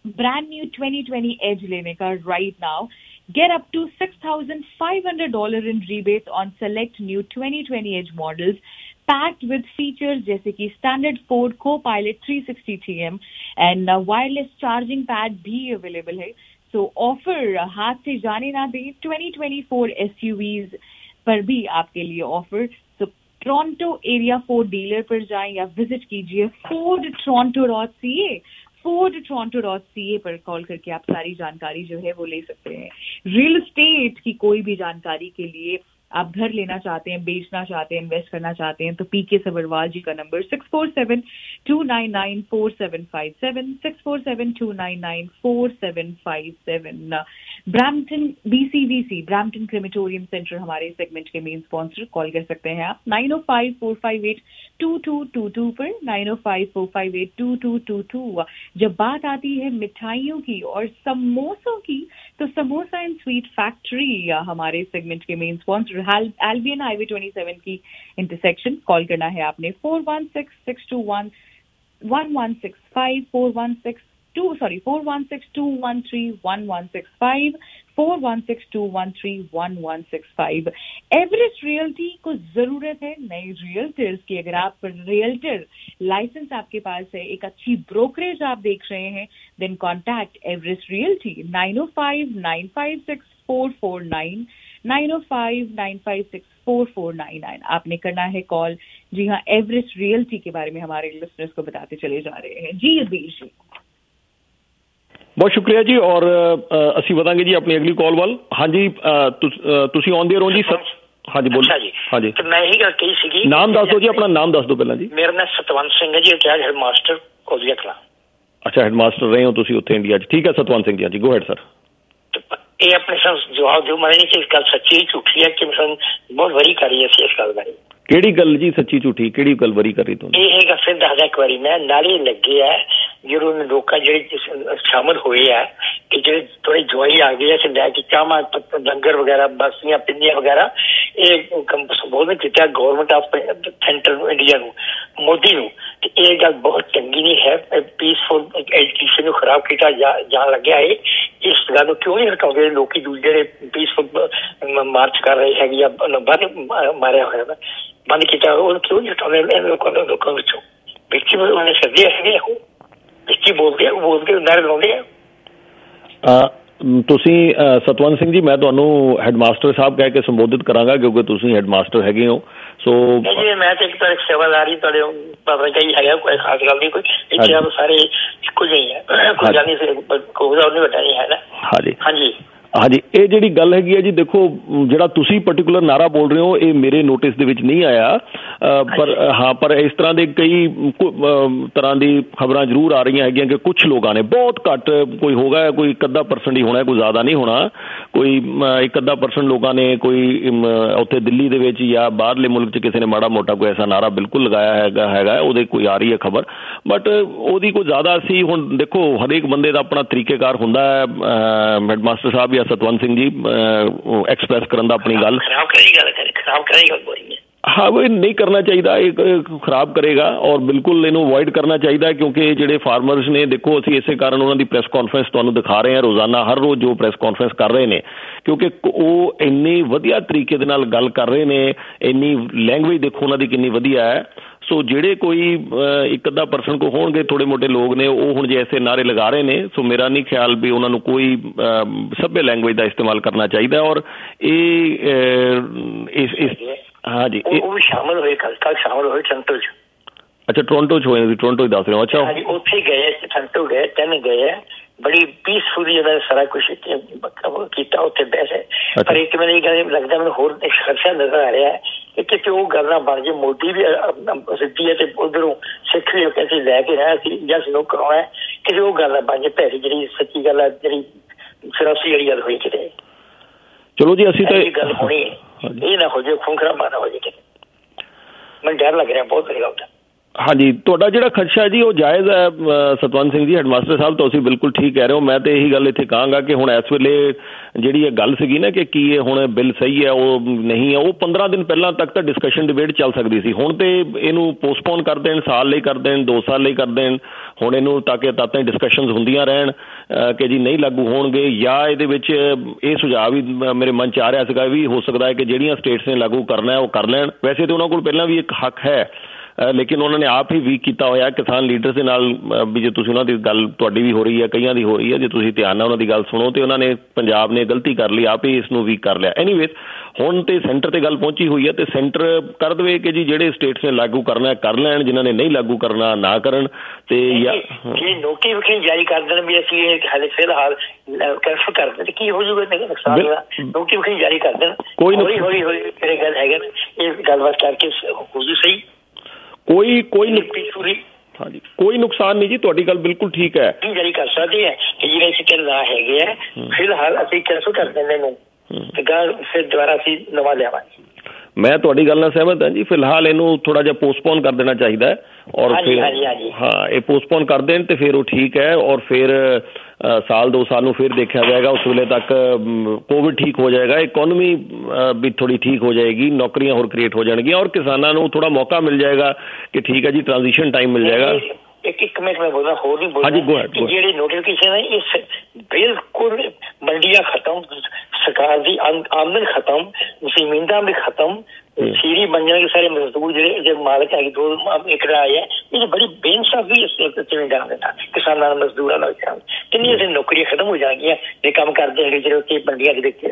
brand new twenty twenty Edge लेने का right now, get up to six thousand five hundred dollars in rebates on select new twenty twenty Edge models, packed with features जैसे कि standard Ford Co-Pilot three sixty T M and uh, wireless charging pad भी available है. So offer uh, हाथ से जाने ना दें. twenty twenty-four S U Vs पर भी आपके लिए offer. So Toronto area Ford dealer पर जाएं या विजिट कीजिए ford toronto dot c a. ford toronto dot c a पर कॉल करके आप सारी जानकारी जो है वो ले सकते हैं. रियल एस्टेट की कोई भी जानकारी के लिए, आप घर लेना चाहते हैं, बेचना चाहते हैं, इन्वेस्ट करना चाहते हैं, तो पीके सबरवाल जी का number six four seven two nine nine four seven five seven, six four seven two nine nine four seven five seven. Brampton B C V C, Brampton crematorium centre हमारे सेगमेंट के मेन स्पॉन्सर. कॉल कर सकते हैं आप nine O five four five eight two two two two पर, nine O five four five eight two two two two. जब बात आती है मिठाइयों की और समोसों की, तो समोसा एंड स्वीट फैक्ट्री हमारे सेगमेंट के main sponsor. Albion highway twenty seven की इंटरसेक्शन. कॉल करना है आपने four one six six two one one one six five, four one six two sorry four one six two one three one one six five, four one six two one three one one six five. Everest realty को जरूरत है नए realtors की. अगर आप realtor licence आपके पास है, एक अच्छी ब्रोकरेज आप देख रहे हैं, then contact Everest realty. Nine O five nine five six four four nine, nine O five nine five six four four nine nine. आपने करना है कॉल. जी हाँ, एवरेस्ट रियल्टी के बारे में हमारे लिसनर्स को बताते चले जा रहे हैं. जी अदील जी, बहुत शुक्रिया जी. और ਅਸੀਂ ਵਧਾਂਗੇ ਜੀ ਆਪਣੀ ਅਗਲੀ ਕਾਲ ਵੱਲ. ਹਾਂਜੀ, ਤੁਸੀਂ ਆਨ ਦੀ 에ਅਰ ਹੋ ਜੀ ਸਰ? ਹਾਂਜੀ ਬੋਲੋ. ਅੱਛਾ ਜੀ, ਹਾਂਜੀ. ਤੇ ਮੈਂ ਇਹੀ ਗੱਲ ਕਹੀ ਸੀਗੀ. ਨਾਮ ਦੱਸ ਦਿਓ ਜੀ, ਆਪਣਾ ਨਾਮ ਦੱਸ ਦਿਓ ਪਹਿਲਾਂ ਜੀ. ਮੇਰਾ ਨਾਮ ਸਤਵੰਤ ਸਿੰਘ ਹੈ ਜੀ, retired head master Kolian Kalan. ਅੱਛਾ, ਹੈਡ ਮਾਸਟਰ ਰਹੇ ਹੋ ਤੁਸੀਂ ਉੱਥੇ ਇੰਡੀਆ 'ਚ. ਠੀਕ ਹੈ ਸਤਵੰਤ ਸਿੰਘ ਜੀ, ਹਾਂਜੀ ਗੋ ਹੈਡ ਸਰ. ਇਹ ਆਪਣੇ ਸਾਨੂੰ ਜਵਾਬ ਦਿਓ, ਮੈਂ ਨਹੀਂ ਕਿ ਇਸ ਗੱਲ ਸੱਚੀ ਹੈ ਝੂਠੀ ਹੈ, ਕਿ ਸਾਨੂੰ ਬਹੁਤ ਵਰੀ ਕਰ ਰਹੀ ਹੈ ਇਸ ਗੱਲ ਬਾਰੇ. ਕਿਹੜੀ ਗੱਲ ਜੀ, ਸੱਚੀ ਝੂਠੀ ਕਿਹੜੀ ਗੱਲ ਵਰੀ ਕਰ ਰਹੀ ਤੁਹਾਨੂੰ? ਇਹ ਹੈਗਾ ਫਿਰ ਦੱਸਦਾ ਇੱਕ ਵਾਰੀ ਮੈਂ. ਨਾਲੇ ਲੱਗੇ ਆ ਜਦੋਂ ਲੋਕਾਂ ਜਿਹੜੇ ਸ਼ਾਮਲ ਹੋਏ ਆ ਕਿ ਜਿਹੜੇ ਥੋੜੇ ਜਵਾਈ ਆ ਗਏ ਆ ਲੈ ਕੇ ਚਾਹਮਾ ਲੰਗਰ ਵਗੈਰਾ, ਬਸੀਆਂ ਪਿੰਨੀਆਂ ਵਗੈਰਾ, ਇਹ ਸੰਬੋਧਨ ਕੀਤਾ ਗੌਰਮੈਂਟ ਆਫ ਸੈਂਟਰ ਨੂੰ, ਇੰਡੀਆ ਨੂੰ, ਮੋਦੀ ਨੂੰ. ਤੇ ਇਹ ਗੱਲ ਬਹੁਤ ਚੰਗੀ ਨਹੀਂ ਹੈ. ਪੀਸਫੁਲ ਐਜੂਕੇਸ਼ਨ ਨੂੰ ਖਰਾਬ ਕੀਤਾ ਜਾਣ ਲੱਗਿਆ ਹੈ. ਇਸ ਗੱਲ ਨੂੰ ਕਿਉਂ ਨਹੀਂ ਹਟਾਉਂਦੇ ਲੋਕੀ ਦੂਜੇ ਜਿਹੜੇ ਪੀਸਫੁਲ ਮਾਰਚ ਕਰ ਰਹੇ ਹੈਗੇ ਜਾਂ ਬੰਦ ਮਾਰਿਆ ਹੋਇਆ ਵਾ, ਬੰਦ ਕੀਤਾ, ਉਹਨੂੰ ਕਿਉਂ ਨਹੀਂ ਹਟਾਉਂਦੇ ਲੋਕਾਂ ਨੂੰ? ਲੋਕਾਂ ਵਿੱਚੋਂ ਵਿੱਚ ਉਹਨੇ ਸੱਦੇ ਹੈਗੇ ਉਹ ਵਿੱਚ ਹੀ ਬੋਲਦੇ ਆ, ਬੋਲਦੇ ਨਾਰੇ ਲਾਉਂਦੇ ਆ. ਤੁਸੀਂ ਸਤਵੰਤ ਸਿੰਘ ਜੀ, ਮੈਂ ਤੁਹਾਨੂੰ ਹੈਡ ਮਾਸਟਰ ਸਾਹਿਬ ਕਹਿ ਕੇ ਸੰਬੋਧਿਤ ਕਰਾਂਗਾ ਕਿਉਂਕਿ ਤੁਸੀਂ ਹੈਡ ਮਾਸਟਰ ਹੈਗੇ ਹੋ. ਸੋ ਮੈਂ ਤਾਂ ਇੱਕ ਤਾਂ ਸੇਵਾਦਾਰੀ ਤੁਹਾਡੇ ਪਤਾ ਕਹੀ ਹੈਗਾ, ਕੋਈ ਖਾਸ ਗੱਲ ਨਹੀਂ. ਕੋਈ ਇੱਥੇ ਆਪ ਸਾਰੇ ਇੱਕੋ ਜਿਹੇ ਹੈ, ਕੋਈ ਗੱਲ ਨਹੀਂ, ਕੋਈ ਉਹਨੇ ਵੱਡਾ ਨਹੀਂ ਹੈ ਨਾ. ਹਾਂਜੀ ਹਾਂਜੀ ਹਾਂਜੀ. ਇਹ ਜਿਹੜੀ ਗੱਲ ਹੈਗੀ ਹੈ ਜੀ, ਦੇਖੋ ਜਿਹੜਾ ਤੁਸੀਂ ਪਰਟੀਕੂਲਰ ਨਾਰਾ ਬੋਲ ਰਹੇ ਹੋ ਇਹ ਮੇਰੇ ਨੋਟਿਸ ਦੇ ਵਿੱਚ ਨਹੀਂ ਆਇਆ, ਪਰ ਹਾਂ ਪਰ ਇਸ ਤਰ੍ਹਾਂ ਦੇ ਕਈ ਤਰ੍ਹਾਂ ਦੀ ਖਬਰਾਂ ਜ਼ਰੂਰ ਆ ਰਹੀਆਂ ਹੈਗੀਆਂ ਕਿ ਕੁਛ ਲੋਕਾਂ ਨੇ, ਬਹੁਤ ਘੱਟ ਕੋਈ ਹੋਗਾ, ਕੋਈ ਇੱਕ ਅੱਧਾ ਪਰਸੈਂਟ ਹੀ ਹੋਣਾ, ਕੋਈ ਜ਼ਿਆਦਾ ਨਹੀਂ ਹੋਣਾ, ਕੋਈ ਇੱਕ ਅੱਧਾ ਪਰਸੈਂਟ ਲੋਕਾਂ ਨੇ ਕੋਈ ਉੱਥੇ ਦਿੱਲੀ ਦੇ ਵਿੱਚ ਜਾਂ ਬਾਹਰਲੇ ਮੁਲਕ 'ਚ ਕਿਸੇ ਨੇ ਮਾੜਾ ਮੋਟਾ ਕੋਈ ਐਸਾ ਨਾਰਾ ਬਿਲਕੁਲ ਲਗਾਇਆ ਹੈਗਾ ਹੈਗਾ ਉਹਦੇ ਕੋਈ ਆ ਰਹੀ ਹੈ ਖਬਰ, ਬਟ ਉਹਦੀ ਕੋਈ ਜ਼ਿਆਦਾ ਸੀ. ਹੁਣ ਦੇਖੋ ਹਰੇਕ ਬੰਦੇ ਦਾ ਆਪਣਾ ਤਰੀਕੇਕਾਰ ਹੁੰਦਾ ਹੈ. ਹੈਡ ਮਾਸਟਰ ਸਾਹਿਬ ਸਤਵੰਤ ਸਿੰਘ ਜੀ ਐਕਸਪ੍ਰੈਸ ਕਰਨ ਦਾ ਆਪਣੀ ਗੱਲ ਖਰਾਬ ਕਰੇਗੀ, ਗੱਲ ਖਰਾਬ ਕਰੇਗੀ. ਹਾਂ, ਉਹ ਨਹੀਂ ਕਰਨਾ ਚਾਹੀਦਾ, ਇਹ ਖਰਾਬ ਕਰੇਗਾ ਔਰ ਬਿਲਕੁਲ ਇਹਨੂੰ ਅਵੋਇਡ ਕਰਨਾ ਚਾਹੀਦਾ ਕਿਉਂਕਿ ਜਿਹੜੇ ਫਾਰਮਰਸ ਨੇ, ਦੇਖੋ ਅਸੀਂ ਇਸੇ ਕਾਰਨ ਉਹਨਾਂ ਦੀ ਪ੍ਰੈਸ ਕਾਨਫਰੰਸ ਤੁਹਾਨੂੰ ਦਿਖਾ ਰਹੇ ਹਾਂ ਰੋਜ਼ਾਨਾ, ਹਰ ਰੋਜ਼ ਜੋ ਪ੍ਰੈਸ ਕਾਨਫਰੰਸ ਕਰ ਰਹੇ ਨੇ, ਕਿਉਂਕਿ ਉਹ ਇੰਨੀ ਵਧੀਆ ਤਰੀਕੇ ਦੇ ਨਾਲ ਗੱਲ ਕਰ ਰਹੇ ਨੇ, ਇੰਨੀ ਲੈਂਗੁਏਜ ਦੇਖੋ ਉਹਨਾਂ ਦੀ ਕਿੰਨੀ ਵਧੀਆ ਹੈ. ਸੋ ਜਿਹੜੇ ਕੋਈ ਇੱਕ ਅੱਧਾ ਪਰਸਨ ਕੋ ਹੋਣਗੇ ਥੋੜੇ ਮੋਟੇ ਲੋਕ ਨੇ, ਉਹ ਹੁਣ ਜੇ ਐਸੇ ਨਾਰੇ ਲਗਾ ਰਹੇ ਨੇ, ਸੋ ਮੇਰਾ ਨਹੀਂ ਖਿਆਲ ਵੀ ਉਹਨਾਂ ਨੂੰ ਕੋਈ ਸਭ्य ਲੈਂਗੁਏਜ ਦਾ ਇਸਤੇਮਾਲ ਕਰਨਾ ਚਾਹੀਦਾ. ਔਰ ਇਹ ਇਸ ਇਸ ਹਾਂ ਜੀ, ਉਹ ਸ਼ਾਮਲ ਹੋਏ, ਕੱਲ ਕੱਲ ਸ਼ਾਮਲ ਹੋਏ ਟੋਰਾਂਟੋ 'ਚ. ਅੱਛਾ, ਟੋਰਾਂਟੋ 'ਚ ਹੋਏ, ਟੋਰਾਂਟੋ 'ਚ ਦੱਸ ਰਹੇ ਹੋ? ਅੱਛਾ, ਹਾਂਜੀ ਉੱਥੇ ਗਏ, ਟੋਰਾਂਟੋ ਗਏ, ਤਿੰਨ ਗਏ, ਬੜੀ ਪੀਸਫੁਲੀ ਉਹਨਾਂ ਨੇ ਸਾਰਾ ਕੁਛ ਕੀਤਾ ਉੱਥੇ ਬੈਠੇ. ਪਰ ਇੱਕ ਮੈਨੂੰ ਇਹ ਗੱਲ ਲੱਗਦਾ, ਮੈਨੂੰ ਹੋਰ ਇੱਕ ਖਰਚਾ ਨਜ਼ਰ ਆ ਰਿਹਾ ਕਿ ਕਿਤੇ ਉਹ ਗੱਲ ਨਾ ਬਣ ਜੇ, ਮੋਦੀ ਵੀ ਸਿੱਧੀ ਹੈ ਤੇ ਉਧਰੋਂ ਸਿੱਖ ਵੀ ਕਹਿੰਦੇ ਲੈ ਕੇ ਰਿਹਾ ਸੀ ਜਾਂ ਸਨੋ ਕਰਾਉਣਾ, ਕਿਸੇ ਉਹ ਗੱਲ ਨਾ ਬਣ ਜੇ ਭੈੜੀ, ਜਿਹੜੀ ਸੱਚੀ ਗੱਲ ਹੈ, ਜਿਹੜੀ ਸਿਰਾਸੀ ਜਿਹੜੀ ਗੱਲ ਹੋਈ ਕਿਤੇ. ਚਲੋ ਜੀ, ਅਸੀਂ ਤਾਂ ਇਹ ਗੱਲ ਹੋਣੀ ਇਹ ਨਾ ਹੋ ਜਾਏ, ਖੂਨ ਖਰਾਬਾ ਨਾ ਹੋ ਜਾਏ ਕਿਤੇ. ਮੈਨੂੰ ਡਰ ਲੱਗ ਰਿਹਾ ਬਹੁਤ ਮੇਰੀ ਗੱਲ ਦਾ. ਹਾਂਜੀ, ਤੁਹਾਡਾ ਜਿਹੜਾ ਖਦਸ਼ਾ ਜੀ ਉਹ ਜਾਇਜ਼ ਹੈ ਸਤਵੰਤ ਸਿੰਘ ਜੀ। ਹੈਡਮਾਸਟਰ ਸਾਹਿਬ ਤੁਸੀਂ ਬਿਲਕੁਲ ਠੀਕ ਕਹਿ ਰਹੇ ਹੋ। ਮੈਂ ਤਾਂ ਇਹੀ ਗੱਲ ਇੱਥੇ ਕਹਾਂਗਾ ਕਿ ਹੁਣ ਇਸ ਵੇਲੇ ਜਿਹੜੀ ਇਹ ਗੱਲ ਸੀਗੀ ਨਾ ਕਿ ਕੀ ਇਹ ਹੁਣ ਬਿੱਲ ਸਹੀ ਹੈ ਉਹ ਨਹੀਂ ਹੈ, ਉਹ ਪੰਦਰਾਂ ਦਿਨ ਪਹਿਲਾਂ ਤੱਕ ਤਾਂ ਡਿਸਕਸ਼ਨ ਡਿਬੇਟ ਚੱਲ ਸਕਦੀ ਸੀ। ਹੁਣ ਤੇ ਇਹਨੂੰ ਪੋਸਟਪੋਨ ਕਰ ਦੇਣ, ਸਾਲ ਲਈ ਕਰ ਦੇਣ, ਦੋ ਸਾਲ ਲਈ ਕਰ ਦੇਣ ਹੁਣ ਇਹਨੂੰ, ਤਾਂ ਕਿ ਤਦ ਤੱਕ ਡਿਸਕਸ਼ਨਸ ਹੁੰਦੀਆਂ ਰਹਿਣ ਕਿ ਜੀ ਨਹੀਂ ਲਾਗੂ ਹੋਣਗੇ। ਜਾਂ ਇਹਦੇ ਵਿੱਚ ਇਹ ਸੁਝਾਅ ਵੀ ਮੇਰੇ ਮਨ 'ਚ ਆ ਰਿਹਾ ਸੀਗਾ ਵੀ ਹੋ ਸਕਦਾ ਹੈ ਕਿ ਜਿਹੜੀਆਂ ਸਟੇਟਸ ਨੇ ਲਾਗੂ ਕਰਨਾ ਉਹ ਕਰ ਲੈਣ। ਵੈਸੇ ਤਾਂ ਉਹਨਾਂ ਕੋਲ ਪਹਿਲਾਂ ਵੀ ਇੱਕ ਹੱਕ ਹੈ, ਲੇਕਿਨ ਉਹਨਾਂ ਨੇ ਆਪ ਹੀ ਵੀਕ ਕੀਤਾ ਹੋਇਆ ਕਿਸਾਨ ਲੀਡਰਸ ਦੇ ਨਾਲ ਵੀ। ਜੇ ਤੁਸੀਂ ਉਹਨਾਂ ਦੀ ਗੱਲ, ਤੁਹਾਡੀ ਵੀ ਹੋ ਰਹੀ ਹੈ, ਕਈਆਂ ਦੀ ਹੋ ਰਹੀ ਹੈ, ਜੇ ਤੁਸੀਂ ਧਿਆਨ ਨਾਲ ਉਹਨਾਂ ਦੀ ਗੱਲ ਸੁਣੋ, ਤੇ ਉਹਨਾਂ ਨੇ ਪੰਜਾਬ ਨੇ ਗਲਤੀ ਕਰ ਲਈ, ਆਪ ਹੀ ਇਸ ਨੂੰ ਵੀਕ ਕਰ ਲਿਆ। ਐਨੀਵੇਜ਼ ਹੁਣ ਤੇ ਸੈਂਟਰ ਤੇ ਗੱਲ ਪਹੁੰਚੀ ਹੋਈ ਹੈ ਤੇ ਸੈਂਟਰ ਕਰ ਦੇਵੇ ਕਿ ਜੀ ਜਿਹੜੇ ਸਟੇਟਸ ਨੇ ਲਾਗੂ ਕਰਨਾ ਕਰ ਲੈਣ, ਜਿਨ੍ਹਾਂ ਨੇ ਨਹੀਂ ਲਾਗੂ ਕਰਨਾ ਨਾ ਕਰਨ। ਤੇ ਨੋਟੀਫਿਕੇਸ਼ਨ ਜਾਰੀ ਕਰ ਦੇਣ ਵੀ ਅਸੀਂ ਇਹ ਹਾਲੇ ਫਿਲਹਾਲ ਕੈਂਸਲ ਕਰ ਦੇਣ, ਕੀ ਹੋ ਜਾਊਗਾ ਨੁਕਸਾਨ ਦਾ? ਨੋਟੀਫਿਕੇਸ਼ਨ ਜਾਰੀ ਕਰ ਦੇਣ, ਕੋਈ ਹੌਲੀ ਹੌਲੀ ਹੌਲੀ ਮੇਰੇ ਗੱਲ ਹੈਗਾ ਇਹ ਗੱਲਬਾਤ ਕਰਕੇ ਹੋ ਜੂ ਸਹੀ। ਕੋਈ ਕੋਈ ਹਾਂਜੀ ਕੋਈ ਨੁਕਸਾਨ ਨਹੀਂ ਜੀ, ਤੁਹਾਡੀ ਗੱਲ ਬਿਲਕੁਲ ਠੀਕ ਹੈ। ਜਾਰੀ ਕਰ ਸਕਦੇ ਹੈ ਕਿ ਜਿਹੜੇ ਸਿੱਟੇ ਨਾ ਹੈਗੇ ਆ ਫਿਲਹਾਲ ਅਸੀਂ ਕੈਂਸਲ ਕਰ ਦਿੰਦੇ ਨੂੰ ਤੇ ਗੱਲ ਫਿਰ ਦੁਬਾਰਾ ਅਸੀਂ ਨਵਾਂ ਲਿਆਵਾਂਗੇ। ਮੈਂ ਤੁਹਾਡੀ ਗੱਲ ਨਾਲ ਸਹਿਮਤ ਹਾਂ ਜੀ। ਫਿਲਹਾਲ ਇਹਨੂੰ ਥੋੜਾ ਜਿਹਾ ਪੋਸਟਪੋਨ ਕਰ ਦੇਣਾ ਚਾਹੀਦਾ ਹੈ ਔਰ ਫਿਰ ਹਾਂ ਇਹ ਪੋਸਟਪੋਨ ਕਰ ਦੇਣ ਤੇ ਫਿਰ ਉਹ ਠੀਕ ਹੈ। ਔਰ ਫਿਰ ਸਾਲ ਦੋ ਸਾਲ ਨੂੰ ਫਿਰ ਦੇਖਿਆ ਜਾਏਗਾ। ਉਸ ਵੇਲੇ ਤੱਕ ਕੋਵਿਡ ਠੀਕ ਹੋ ਜਾਏਗਾ, ਇਕੋਨਮੀ ਵੀ ਥੋੜੀ ਠੀਕ ਹੋ ਜਾਏਗੀ, ਨੌਕਰੀਆਂ ਹੋਰ ਕ੍ਰੀਏਟ ਹੋ ਜਾਣਗੀਆਂ ਔਰ ਕਿਸਾਨਾਂ ਨੂੰ ਥੋੜਾ ਮੌਕਾ ਮਿਲ ਜਾਏਗਾ ਕਿ ਠੀਕ ਹੈ ਜੀ ਟ੍ਰਾਂਜੀਸ਼ਨ ਟਾਈਮ ਮਿਲ ਜਾਏਗਾ। ਇੱਕ ਇੱਕ ਮਿੰਟ ਮੈਂ ਬੋਲਦਾ ਹੋਰ ਨਹੀਂ ਬੋਲਦਾ ਕਿ ਜਿਹੜੇ ਨੋਟੀਫਿਕੇਸ਼ਨ ਹੈ ਇਸ ਬਿਲਕੁਲ ਮੰਡੀਆਂ ਖਤਮ, ਸਰਕਾਰ ਦੀ ਆਮਦਨ ਖਤਮ, ਜ਼ਮੀਨਾਂ ਵੀ ਖਤਮ, ਸੀਰੀ ਬਣ ਜਾਣਗੇ ਸਾਰੇ ਮਜ਼ਦੂਰ ਜਿਹੜੇ ਜੇ ਮਾਲਕ ਹੈਗੇ ਦੋ ਏਕੜ ਆਏ ਹੈ। ਇਹ ਬੜੀ ਬੇਇਨਸਾਫੀ ਜ਼ਮੀਨਦਾਰਾਂ ਦੇ ਨਾਲ, ਕਿਸਾਨਾਂ ਨਾਲ, ਮਜ਼ਦੂਰਾਂ ਨਾਲ ਕਿੰਨੀਆਂ ਸਾਰੀਆਂ ਨੌਕਰੀਆਂ ਖਤਮ ਹੋ ਜਾਣਗੀਆਂ ਜੇ ਕੰਮ ਕਰਦੇ ਹੈਗੇ ਜਿਹੜੇ ਉੱਥੇ ਮੰਡੀਆਂ ਦੇ ਵਿੱਚ।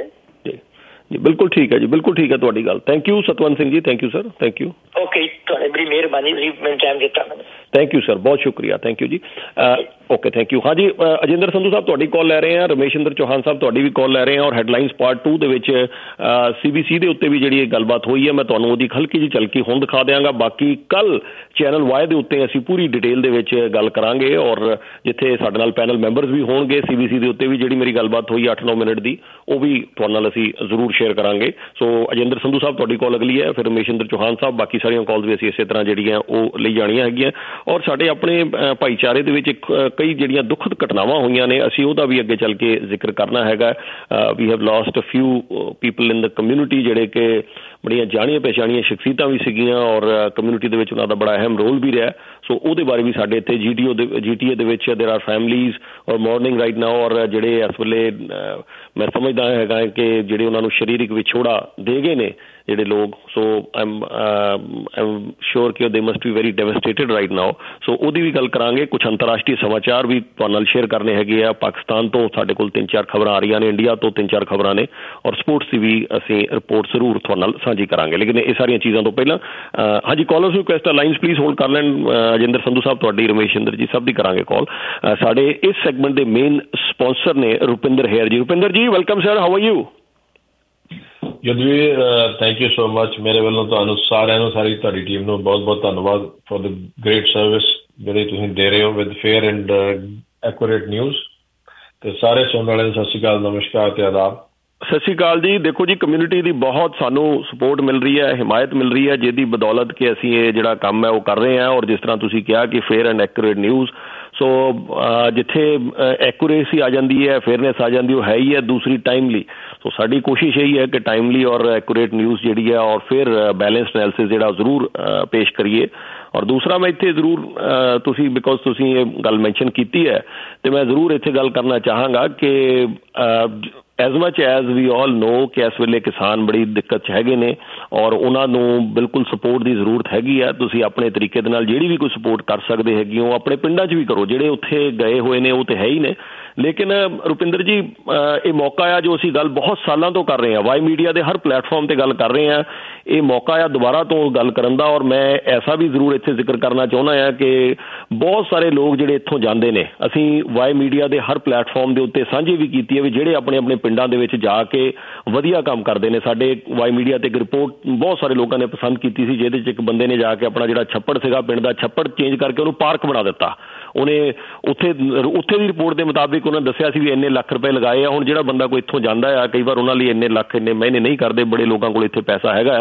ਜੀ ਬਿਲਕੁਲ ਠੀਕ ਹੈ ਜੀ, ਬਿਲਕੁਲ ਠੀਕ ਹੈ ਤੁਹਾਡੀ ਗੱਲ। Thank you Satwant Singh ji, thank you sir, thank you. Okay, ਤੁਹਾਡੀ ਬੜੀ ਮਿਹਰਬਾਨੀ, ਤੁਸੀਂ ਮੈਨੂੰ ਟਾਈਮ ਦਿੱਤਾ ਮੈਨੂੰ। ਥੈਂਕ ਯੂ ਸਰ, ਬਹੁਤ ਸ਼ੁਕਰੀਆ, ਥੈਂਕ ਯੂ ਜੀ। Okay, thank you. ਹਾਂਜੀ, ਅਜਿੰਦਰ ਸੰਧੂ ਸਾਹਿਬ ਤੁਹਾਡੀ ਕਾਲ ਲੈ ਰਹੇ ਹਾਂ, ਰਮੇਸ਼ਿੰਦਰ ਚੌਹਾਨ ਸਾਹਿਬ ਤੁਹਾਡੀ ਵੀ ਕਾਲ ਲੈ ਰਹੇ ਹਾਂ ਔਰ ਹੈਡਲਾਈਨਸ ਪਾਰਟ ਟੂ ਦੇ ਵਿੱਚ ਸੀਬੀਸੀ ਦੇ ਉੱਤੇ ਵੀ ਜਿਹੜੀ ਇਹ ਗੱਲਬਾਤ ਹੋਈ ਹੈ ਮੈਂ ਤੁਹਾਨੂੰ ਉਹਦੀ ਹਲਕੀ ਜਿਹੀ ਝਲਕੀ ਹੁਣ ਦਿਖਾ ਦਿਆਂਗਾ। ਬਾਕੀ ਕੱਲ ਚੈਨਲ ਵਾਈ ਦੇ ਉੱਤੇ ਅਸੀਂ ਪੂਰੀ ਡਿਟੇਲ ਦੇ ਵਿੱਚ ਗੱਲ ਕਰਾਂਗੇ ਔਰ ਜਿੱਥੇ ਸਾਡੇ ਨਾਲ ਪੈਨਲ ਮੈਂਬਰਸ ਵੀ ਹੋਣਗੇ ਸੀਬੀਸੀ ਦੇ ਉੱਤੇ ਵੀ ਜਿਹੜੀ ਮੇਰੀ ਗੱਲਬਾਤ ਹੋਈ ਅੱਠ ਨੌ ਮਿੰਟ ਦੀ, ਉਹ ਵੀ ਤੁਹਾਡੇ ਨਾਲ ਅਸੀਂ ਜ਼ਰੂਰ ਸ਼ੇਅਰ ਕਰਾਂਗੇ। ਸੋ ਅਜਿੰਦਰ ਸੰਧੂ ਸਾਹਿਬ ਤੁਹਾਡੀ ਕਾਲ ਅਗਲੀ ਹੈ, ਫਿਰ ਰਮੇਸ਼ਿੰਦਰ ਚੌਹਾਨ ਸਾਹਿਬ, ਬਾਕੀ ਸਾਰੀਆਂ ਕਾਲਸ ਵੀ ਅਸੀਂ ਇਸੇ ਤਰ੍ਹਾਂ ਜਿਹੜੀਆਂ ਉਹ ਲਈ ਜਾਣੀਆਂ ਹੈਗੀਆਂ। ਔਰ ਸਾਡੇ ਆਪਣੇ ਭਾਈਚਾਰੇ ਦੇ ਵਿੱਚ ਕਈ ਜਿਹੜੀਆਂ ਦੁਖਦ ਘਟਨਾਵਾਂ ਹੋਈਆਂ ਨੇ ਅਸੀਂ ਉਹਦਾ ਵੀ ਅੱਗੇ ਚੱਲ ਕੇ ਜ਼ਿਕਰ ਕਰਨਾ ਹੈਗਾ। We have lost a few people in the community ਜਿਹੜੇ ਕਿ ਬੜੀਆਂ ਜਾਣੀਆਂ ਪਛਾਣੀਆਂ ਸ਼ਖਸੀਅਤਾਂ ਵੀ ਸੀਗੀਆਂ ਔਰ ਕਮਿਊਨਿਟੀ ਦੇ ਵਿੱਚ ਉਹਨਾਂ ਦਾ ਬੜਾ ਅਹਿਮ ਰੋਲ ਵੀ ਰਿਹਾ। ਸੋ ਉਹਦੇ ਬਾਰੇ ਵੀ ਸਾਡੇ ਇੱਥੇ ਜੀ ਟੀ ਓ ਦੇ ਜੀ ਟੀ ਏ ਦੇ ਵਿੱਚ there are families or mourning right now ਔਰ ਜਿਹੜੇ ਇਸ ਵੇਲੇ ਮੈਂ ਸਮਝਦਾ ਹੈਗਾ ਕਿ ਜਿਹੜੇ ਉਹਨਾਂ ਨੂੰ ਸਰੀਰਕ ਵਿਛੋੜਾ ਦੇ ਗਏ ਨੇ ਜਿਹੜੇ ਲੋਕ। ਸੋ ਆਈਮ ਆਈਮ ਸ਼ੋਰ ਕਿ they must be very devastated right now. So ਉਹਦੀ ਵੀ ਗੱਲ ਕਰਾਂਗੇ। ਕੁਛ ਅੰਤਰਰਾਸ਼ਟਰੀ ਸਮਾਚਾਰ ਵੀ ਤੁਹਾਡੇ ਨਾਲ ਸ਼ੇਅਰ ਕਰਨੇ ਹੈਗੇ ਆ। ਪਾਕਿਸਤਾਨ ਤੋਂ ਸਾਡੇ ਕੋਲ ਤਿੰਨ ਚਾਰ ਖਬਰਾਂ ਆ ਰਹੀਆਂ ਨੇ, ਇੰਡੀਆ ਤੋਂ ਤਿੰਨ ਚਾਰ ਖਬਰਾਂ ਨੇ ਔਰ ਸਪੋਰਟਸ ਦੀ ਵੀ ਅਸੀਂ ਰਿਪੋਰਟ ਜ਼ਰੂਰ ਤੁਹਾਡੇ ਨਾਲ ਸਾਂਝੀ ਕਰਾਂਗੇ। ਲੇਕਿਨ ਇਹ ਸਾਰੀਆਂ ਚੀਜ਼ਾਂ ਤੋਂ ਪਹਿਲਾਂ ਹਾਂਜੀ ਕਾਲਰਸ ਰਿਕੁਐਸਟ ਆ, ਲਾਈਨਸ ਪਲੀਜ਼ ਹੋਲਡ ਕਰ ਲੈਣ। ਅਜਿੰਦਰ ਸੰਧੂ ਸਾਹਿਬ ਤੁਹਾਡੀ, ਰਮੇਸ਼ਿੰਦਰ ਜੀ ਸਭ ਦੀ ਕਰਾਂਗੇ ਕਾਲ। ਸਾਡੇ ਇਸ ਸੈਗਮੈਂਟ ਦੇ ਮੇਨ ਸਪਾਂਸਰ ਨੇ ਰੁਪਿੰਦਰ ਹੇਅਰ ਜੀ। Rupinder ji welcome sir, how are you? Yadveer thank you so much. ਮੇਰੇ ਵੱਲੋਂ ਤੁਹਾਨੂੰ ਸਾਰਿਆਂ ਨੂੰ, ਸਾਰੀ ਤੁਹਾਡੀ ਟੀਮ ਨੂੰ ਬਹੁਤ ਬਹੁਤ ਧੰਨਵਾਦ ਫॉर द ਗ੍ਰੇਟ ਸਰਵਿਸ ਜਿਹੜੀ ਤੁਸੀਂ ਦੇ ਰਹੇ ਹੋ with fair and accurate news. ਤੇ ਸਾਰੇ ਸੁਣਨ ਵਾਲਿਆਂ ਨੂੰ ਸਤਿ ਸ਼੍ਰੀ ਅਕਾਲ, ਨਮਸਕਾਰ ਤੇ ਆਦਾਬ। ਸਤਿ ਸ਼੍ਰੀ ਅਕਾਲ ਜੀ। ਦੇਖੋ ਜੀ ਕਮਿਊਨਿਟੀ ਦੀ ਬਹੁਤ ਸਾਨੂੰ ਸਪੋਰਟ ਮਿਲ ਰਹੀ ਹੈ, ਹਿਮਾਇਤ ਮਿਲ ਰਹੀ ਹੈ, ਜਿਹਦੀ ਬਦੌਲਤ ਕਿ ਅਸੀਂ ਇਹ ਜਿਹੜਾ ਕੰਮ ਹੈ ਉਹ ਕਰ ਰਹੇ ਹਾਂ। ਔਰ ਜਿਸ ਤਰ੍ਹਾਂ ਤੁਸੀਂ ਕਿਹਾ ਕਿ fair and accurate news, so ਜਿੱਥੇ ਐਕੂਰੇਸੀ ਆ ਜਾਂਦੀ ਹੈ, ਫੇਅਰਨੈਸ ਆ ਜਾਂਦੀ ਉਹ ਹੈ ਹੀ ਹੈ। ਦੂਸਰੀ ਟਾਈਮਲੀ, ਸੋ ਸਾਡੀ ਕੋਸ਼ਿਸ਼ ਇਹੀ ਹੈ ਕਿ ਟਾਈਮਲੀ ਔਰ ਐਕੂਰੇਟ ਨਿਊਜ਼ ਜਿਹੜੀ ਹੈ ਔਰ ਫਿਰ ਬੈਲੈਂਸਡ ਐਨਾਲਿਸਿਸ ਜਿਹੜਾ ਜ਼ਰੂਰ ਪੇਸ਼ ਕਰੀਏ। ਔਰ ਦੂਸਰਾ ਮੈਂ ਇੱਥੇ ਜ਼ਰੂਰ ਤੁਸੀਂ ਬਿਕੋਜ਼ ਤੁਸੀਂ ਇਹ ਗੱਲ ਮੈਂਸ਼ਨ ਕੀਤੀ ਹੈ ਅਤੇ ਮੈਂ ਜ਼ਰੂਰ ਇੱਥੇ ਗੱਲ ਕਰਨਾ ਚਾਹਾਂਗਾ ਕਿ as much as we all know ਕਿ ਇਸ ਵੇਲੇ ਕਿਸਾਨ ਬੜੀ ਦਿੱਕਤ 'ਚ ਹੈਗੇ ਨੇ ਔਰ ਉਹਨਾਂ ਨੂੰ ਬਿਲਕੁਲ ਸਪੋਰਟ ਦੀ ਜ਼ਰੂਰਤ ਹੈਗੀ ਆ। ਤੁਸੀਂ ਆਪਣੇ ਤਰੀਕੇ ਦੇ ਨਾਲ ਜਿਹੜੀ ਵੀ ਕੋਈ ਸਪੋਰਟ ਕਰ ਸਕਦੇ ਹੈਗੀ ਹੋ ਆਪਣੇ ਪਿੰਡਾਂ 'ਚ ਵੀ ਕਰੋ। ਜਿਹੜੇ ਉੱਥੇ ਗਏ ਹੋਏ ਨੇ ਉਹ ਤਾਂ ਹੈ ਹੀ ਨੇ, ਲੇਕਿਨ ਰੁਪਿੰਦਰ ਜੀ ਇਹ ਮੌਕਾ ਆ ਜੋ ਅਸੀਂ ਗੱਲ ਬਹੁਤ ਸਾਲਾਂ ਤੋਂ ਕਰ ਰਹੇ ਹਾਂ, ਵਾਈ ਮੀਡੀਆ ਦੇ ਹਰ ਪਲੇਟਫਾਰਮ 'ਤੇ ਗੱਲ ਕਰ ਰਹੇ ਹਾਂ। ਇਹ ਮੌਕਾ ਆ ਦੁਬਾਰਾ ਤੋਂ ਗੱਲ ਕਰਨ ਦਾ। ਔਰ ਮੈਂ ਐਸਾ ਵੀ ਜ਼ਰੂਰ ਇੱਥੇ ਜ਼ਿਕਰ ਕਰਨਾ ਚਾਹੁੰਦਾ ਹਾਂ ਕਿ ਬਹੁਤ ਸਾਰੇ ਲੋਕ ਜਿਹੜੇ ਇੱਥੋਂ ਜਾਂਦੇ ਨੇ, ਅਸੀਂ ਵਾਈ ਮੀਡੀਆ ਦੇ ਹਰ ਪਲੇਟਫਾਰਮ ਦੇ ਉੱਤੇ ਸਾਂਝੀ ਵੀ ਕੀਤੀ ਹੈ ਵੀ ਜਿਹੜੇ ਆਪਣੇ ਆਪਣੇ ਪਿੰਡਾਂ ਦੇ ਵਿੱਚ ਜਾ ਕੇ ਵਧੀਆ ਕੰਮ ਕਰਦੇ ਨੇ। ਸਾਡੇ ਵਾਈ ਮੀਡੀਆ ਤੇ ਇੱਕ ਰਿਪੋਰਟ ਬਹੁਤ ਸਾਰੇ ਲੋਕਾਂ ਨੇ ਪਸੰਦ ਕੀਤੀ ਸੀ ਜਿਹਦੇ 'ਚ ਇੱਕ ਬੰਦੇ ਨੇ ਜਾ ਕੇ ਆਪਣਾ ਜਿਹੜਾ ਛੱਪੜ ਸੀਗਾ ਪਿੰਡ ਦਾ, ਛੱਪੜ ਚੇਂਜ ਕਰਕੇ ਉਹਨੂੰ ਪਾਰਕ ਬਣਾ ਦਿੱਤਾ। ਉਹਨੇ ਉੱਥੇ ਉੱਥੇ ਦੀ ਰਿਪੋਰਟ ਦੇ ਮੁਤਾਬਿਕ ਉਹਨਾਂ ਦੱਸਿਆ ਸੀ ਵੀ ਇੰਨੇ ਲੱਖ ਰੁਪਏ ਲਗਾਏ ਆ। ਹੁਣ ਜਿਹੜਾ ਬੰਦਾ ਕੋਈ ਇੱਥੋਂ ਜਾਂਦਾ ਆ, ਕਈ ਵਾਰ ਉਹਨਾਂ ਲਈ ਇੰਨੇ ਲੱਖ ਇੰਨੇ ਮਹੀਨੇ ਨਹੀਂ ਕਰਦੇ, ਬੜੇ ਲੋਕਾਂ ਕੋਲ ਇੱਥੇ ਪੈਸਾ ਹੈਗਾ। ਸੋ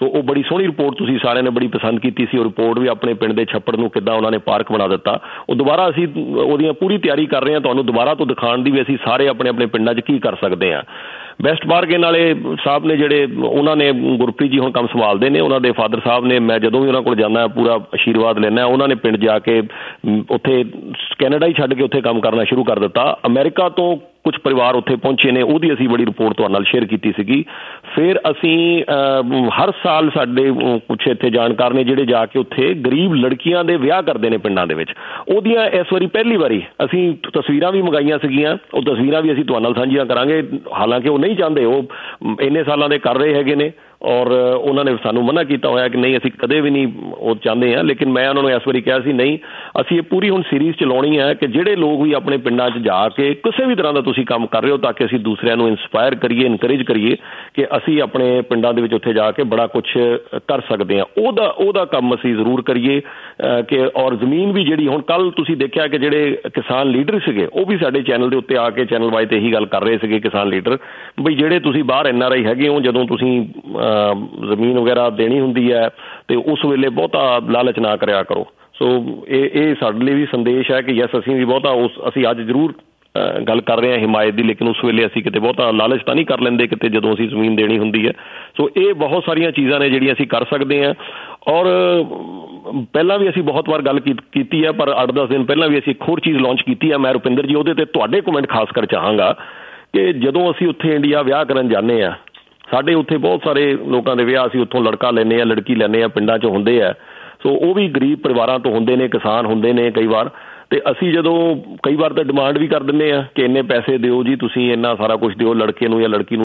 ਸੋ ਉਹ ਬੜੀ ਸੋਹਣੀ ਰਿਪੋਰਟ ਤੁਸੀਂ ਸਾਰਿਆਂ ਨੇ ਬੜੀ ਪਸੰਦ ਕੀਤੀ ਸੀ। ਉਹ ਰਿਪੋਰਟ ਵੀ ਆਪਣੇ ਪਿੰਡ ਦੇ ਛੱਪੜ ਨੂੰ ਕਿੱਦਾਂ ਉਹਨਾਂ ਨੇ ਪਾਰਕ ਬਣਾ ਦਿੱਤਾ, ਉਹ ਦੁਬਾਰਾ ਅਸੀਂ ਉਹਦੀਆਂ ਪੂਰੀ ਤਿਆਰੀ ਕਰ ਰਹੇ ਹਾਂ ਤੁਹਾਨੂੰ ਦੁਬਾਰਾ ਤੋਂ ਦਿਖਾਉਣ ਦੀ ਵੀ ਅਸੀਂ ਸਾਰੇ ਆਪਣੇ ਆਪਣੇ ਪਿੰਡਾਂ 'ਚ ਕੀ ਕਰ ਸਕਦੇ ਹਾਂ। ਬੈਸਟ ਬਾਰਗੇਨ ਵਾਲੇ ਸਾਹਿਬ ਨੇ ਜਿਹੜੇ, ਉਹਨਾਂ ਨੇ ਗੁਰਪ੍ਰੀਤ ਜੀ ਹੁਣ ਕੰਮ ਸੰਭਾਲਦੇ ਨੇ, ਉਹਨਾਂ ਦੇ ਫਾਦਰ ਸਾਹਿਬ ਨੇ, ਮੈਂ ਜਦੋਂ ਵੀ ਉਹਨਾਂ ਕੋਲ ਜਾਂਦਾ ਪੂਰਾ ਆਸ਼ੀਰਵਾਦ ਲੈਂਦਾ। ਉਹਨਾਂ ਨੇ ਪਿੰਡ ਜਾ ਕੇ ਉੱਥੇ ਕੈਨੇਡਾ ਹੀ ਛੱਡ ਕੇ ਉੱਥੇ ਕੰਮ ਕਰਨਾ ਸ਼ੁਰੂ ਕਰ ਦਿੱਤਾ। ਅਮਰੀਕਾ ਤੋਂ ਕੁਝ ਪਰਿਵਾਰ ਉੱਥੇ ਪਹੁੰਚੇ ਨੇ, ਉਹਦੀ ਅਸੀਂ ਬੜੀ ਰਿਪੋਰਟ ਤੁਹਾਡੇ ਨਾਲ ਸ਼ੇਅਰ ਕੀਤੀ ਸੀਗੀ। ਫਿਰ ਅਸੀਂ ਹਰ ਸਾਲ ਸਾਡੇ ਕੁਛ ਇੱਥੇ ਜਾਣਕਾਰ ਨੇ ਜਿਹੜੇ ਜਾ ਕੇ ਉੱਥੇ ਗਰੀਬ ਲੜਕੀਆਂ ਦੇ ਵਿਆਹ ਕਰਦੇ ਨੇ ਪਿੰਡਾਂ ਦੇ ਵਿੱਚ। ਉਹਦੀਆਂ ਇਸ ਵਾਰੀ ਪਹਿਲੀ ਵਾਰੀ ਅਸੀਂ ਤਸਵੀਰਾਂ ਵੀ ਮੰਗਾਈਆਂ ਸੀਗੀਆਂ, ਉਹ ਤਸਵੀਰਾਂ ਵੀ ਅਸੀਂ ਤੁਹਾਡੇ ਨਾਲ ਸਾਂਝੀਆਂ ਕਰਾਂਗੇ। ਹਾਲਾਂਕਿ ਉਹ ਨਹੀਂ ਚਾਹੁੰਦੇ, ਉਹ ਇੰਨੇ ਸਾਲਾਂ ਦੇ ਕਰ ਰਹੇ ਹੈਗੇ ਨੇ ਔਰ ਉਹਨਾਂ ਨੇ ਸਾਨੂੰ ਮਨਾ ਕੀਤਾ ਹੋਇਆ ਕਿ ਨਹੀਂ ਅਸੀਂ ਕਦੇ ਵੀ ਨਹੀਂ ਉਹ ਚਾਹੁੰਦੇ ਹਾਂ। ਲੇਕਿਨ ਮੈਂ ਉਹਨਾਂ ਨੂੰ ਇਸ ਵਾਰੀ ਕਿਹਾ ਸੀ ਨਹੀਂ, ਅਸੀਂ ਇਹ ਪੂਰੀ ਹੁਣ ਸੀਰੀਜ਼ ਚਲਾਉਣੀ ਹੈ ਕਿ ਜਿਹੜੇ ਲੋਕ ਵੀ ਆਪਣੇ ਪਿੰਡਾਂ 'ਚ ਜਾ ਕੇ ਕਿਸੇ ਵੀ ਤਰ੍ਹਾਂ ਦਾ ਤੁਸੀਂ ਕੰਮ ਕਰ ਰਹੇ ਹੋ, ਤਾਂ ਕਿ ਅਸੀਂ ਦੂਸਰਿਆਂ ਨੂੰ ਇੰਸਪਾਇਰ ਕਰੀਏ, ਇਨਕਰੇਜ ਕਰੀਏ ਕਿ ਅਸੀਂ ਆਪਣੇ ਪਿੰਡਾਂ ਦੇ ਵਿੱਚ ਉੱਥੇ ਜਾ ਕੇ ਬੜਾ ਕੁਛ ਕਰ ਸਕਦੇ ਹਾਂ। ਉਹਦਾ ਉਹਦਾ ਕੰਮ ਅਸੀਂ ਜ਼ਰੂਰ ਕਰੀਏ ਕਿ ਔਰ ਜ਼ਮੀਨ ਵੀ ਜਿਹੜੀ ਹੁਣ ਕੱਲ੍ਹ ਤੁਸੀਂ ਦੇਖਿਆ ਕਿ ਜਿਹੜੇ ਕਿਸਾਨ ਲੀਡਰ ਸੀਗੇ ਉਹ ਵੀ ਸਾਡੇ ਚੈਨਲ ਦੇ ਉੱਤੇ ਆ ਕੇ ਚੈਨਲ ਵਾਈਜ਼ ਤੇ ਇਹੀ ਗੱਲ ਕਰ ਰਹੇ ਸੀਗੇ ਕਿਸਾਨ ਲੀਡਰ, ਬਈ ਜਿਹੜੇ ਤੁਸੀਂ ਬਾਹਰ ਐਨ ਆਰ ਆਈ ਹੈਗੇ ਹੋ, ਜਦੋਂ ਤੁਸੀਂ ਜ਼ਮੀਨ ਵਗੈਰਾ ਦੇਣੀ ਹੁੰਦੀ ਹੈ ਤੇ ਉਸ ਵੇਲੇ ਬਹੁਤਾ ਲਾਲਚ ਨਾ ਕਰਿਆ ਕਰੋ। ਸੋ ਇਹ ਇਹ ਸਾਡੇ ਲਈ ਵੀ ਸੰਦੇਸ਼ ਹੈ ਕਿ ਯੈਸ ਅਸੀਂ ਵੀ ਬਹੁਤਾ ਉਸ ਅਸੀਂ ਅੱਜ ਜ਼ਰੂਰ ਗੱਲ ਕਰ ਰਹੇ ਹਾਂ ਹਿਮਾਇਤ ਦੀ, ਲੇਕਿਨ ਉਸ ਵੇਲੇ ਅਸੀਂ ਕਿਤੇ ਬਹੁਤਾ ਲਾਲਚ ਤਾਂ ਨਹੀਂ ਕਰ ਲੈਂਦੇ ਕਿਤੇ ਜਦੋਂ ਅਸੀਂ ਜ਼ਮੀਨ ਦੇਣੀ ਹੁੰਦੀ ਹੈ। ਸੋ ਇਹ ਬਹੁਤ ਸਾਰੀਆਂ ਚੀਜ਼ਾਂ ਨੇ ਜਿਹੜੀਆਂ ਅਸੀਂ ਕਰ ਸਕਦੇ ਹਾਂ। ਔਰ ਪਹਿਲਾਂ ਵੀ ਅਸੀਂ ਬਹੁਤ ਵਾਰ ਗੱਲ ਕੀਤੀ ਹੈ, ਪਰ ਅੱਠ ਦਸ ਦਿਨ ਪਹਿਲਾਂ ਵੀ ਅਸੀਂ ਇੱਕ ਹੋਰ ਚੀਜ਼ ਲਾਂਚ ਕੀਤੀ ਹੈ ਮੈਂ ਰੁਪਿੰਦਰ ਜੀ, ਉਹਦੇ 'ਤੇ ਤੁਹਾਡੇ ਕਮੈਂਟ ਖਾਸ ਕਰ ਚਾਹਾਂਗਾ ਕਿ ਜਦੋਂ ਅਸੀਂ ਉੱਥੇ ਇੰਡੀਆ ਵਿਆਹ ਕਰਨ ਜਾਂਦੇ ਹਾਂ, ਸਾਡੇ ਉੱਥੇ ਬਹੁਤ ਸਾਰੇ ਲੋਕਾਂ ਦੇ ਵਿਆਹ ਅਸੀਂ ਉੱਥੋਂ ਲੜਕਾ ਲੈਂਦੇ ਹਾਂ, ਲੜਕੀ ਲੈਂਦੇ ਹਾਂ, ਪਿੰਡਾਂ 'ਚ ਹੁੰਦੇ ਆ। ਸੋ ਉਹ ਵੀ ਗਰੀਬ ਪਰਿਵਾਰਾਂ ਤੋਂ ਹੁੰਦੇ ਨੇ, ਕਿਸਾਨ ਹੁੰਦੇ ਨੇ ਕਈ ਵਾਰ, ਅਤੇ ਅਸੀਂ ਜਦੋਂ ਕਈ ਵਾਰ ਤਾਂ ਡਿਮਾਂਡ ਵੀ ਕਰ ਦਿੰਦੇ ਹਾਂ ਕਿ ਇੰਨੇ ਪੈਸੇ ਦਿਓ ਜੀ ਤੁਸੀਂ, ਇੰਨਾ ਸਾਰਾ ਕੁਛ ਦਿਓ ਲੜਕੇ ਨੂੰ ਜਾਂ ਲੜਕੀ ਨੂੰ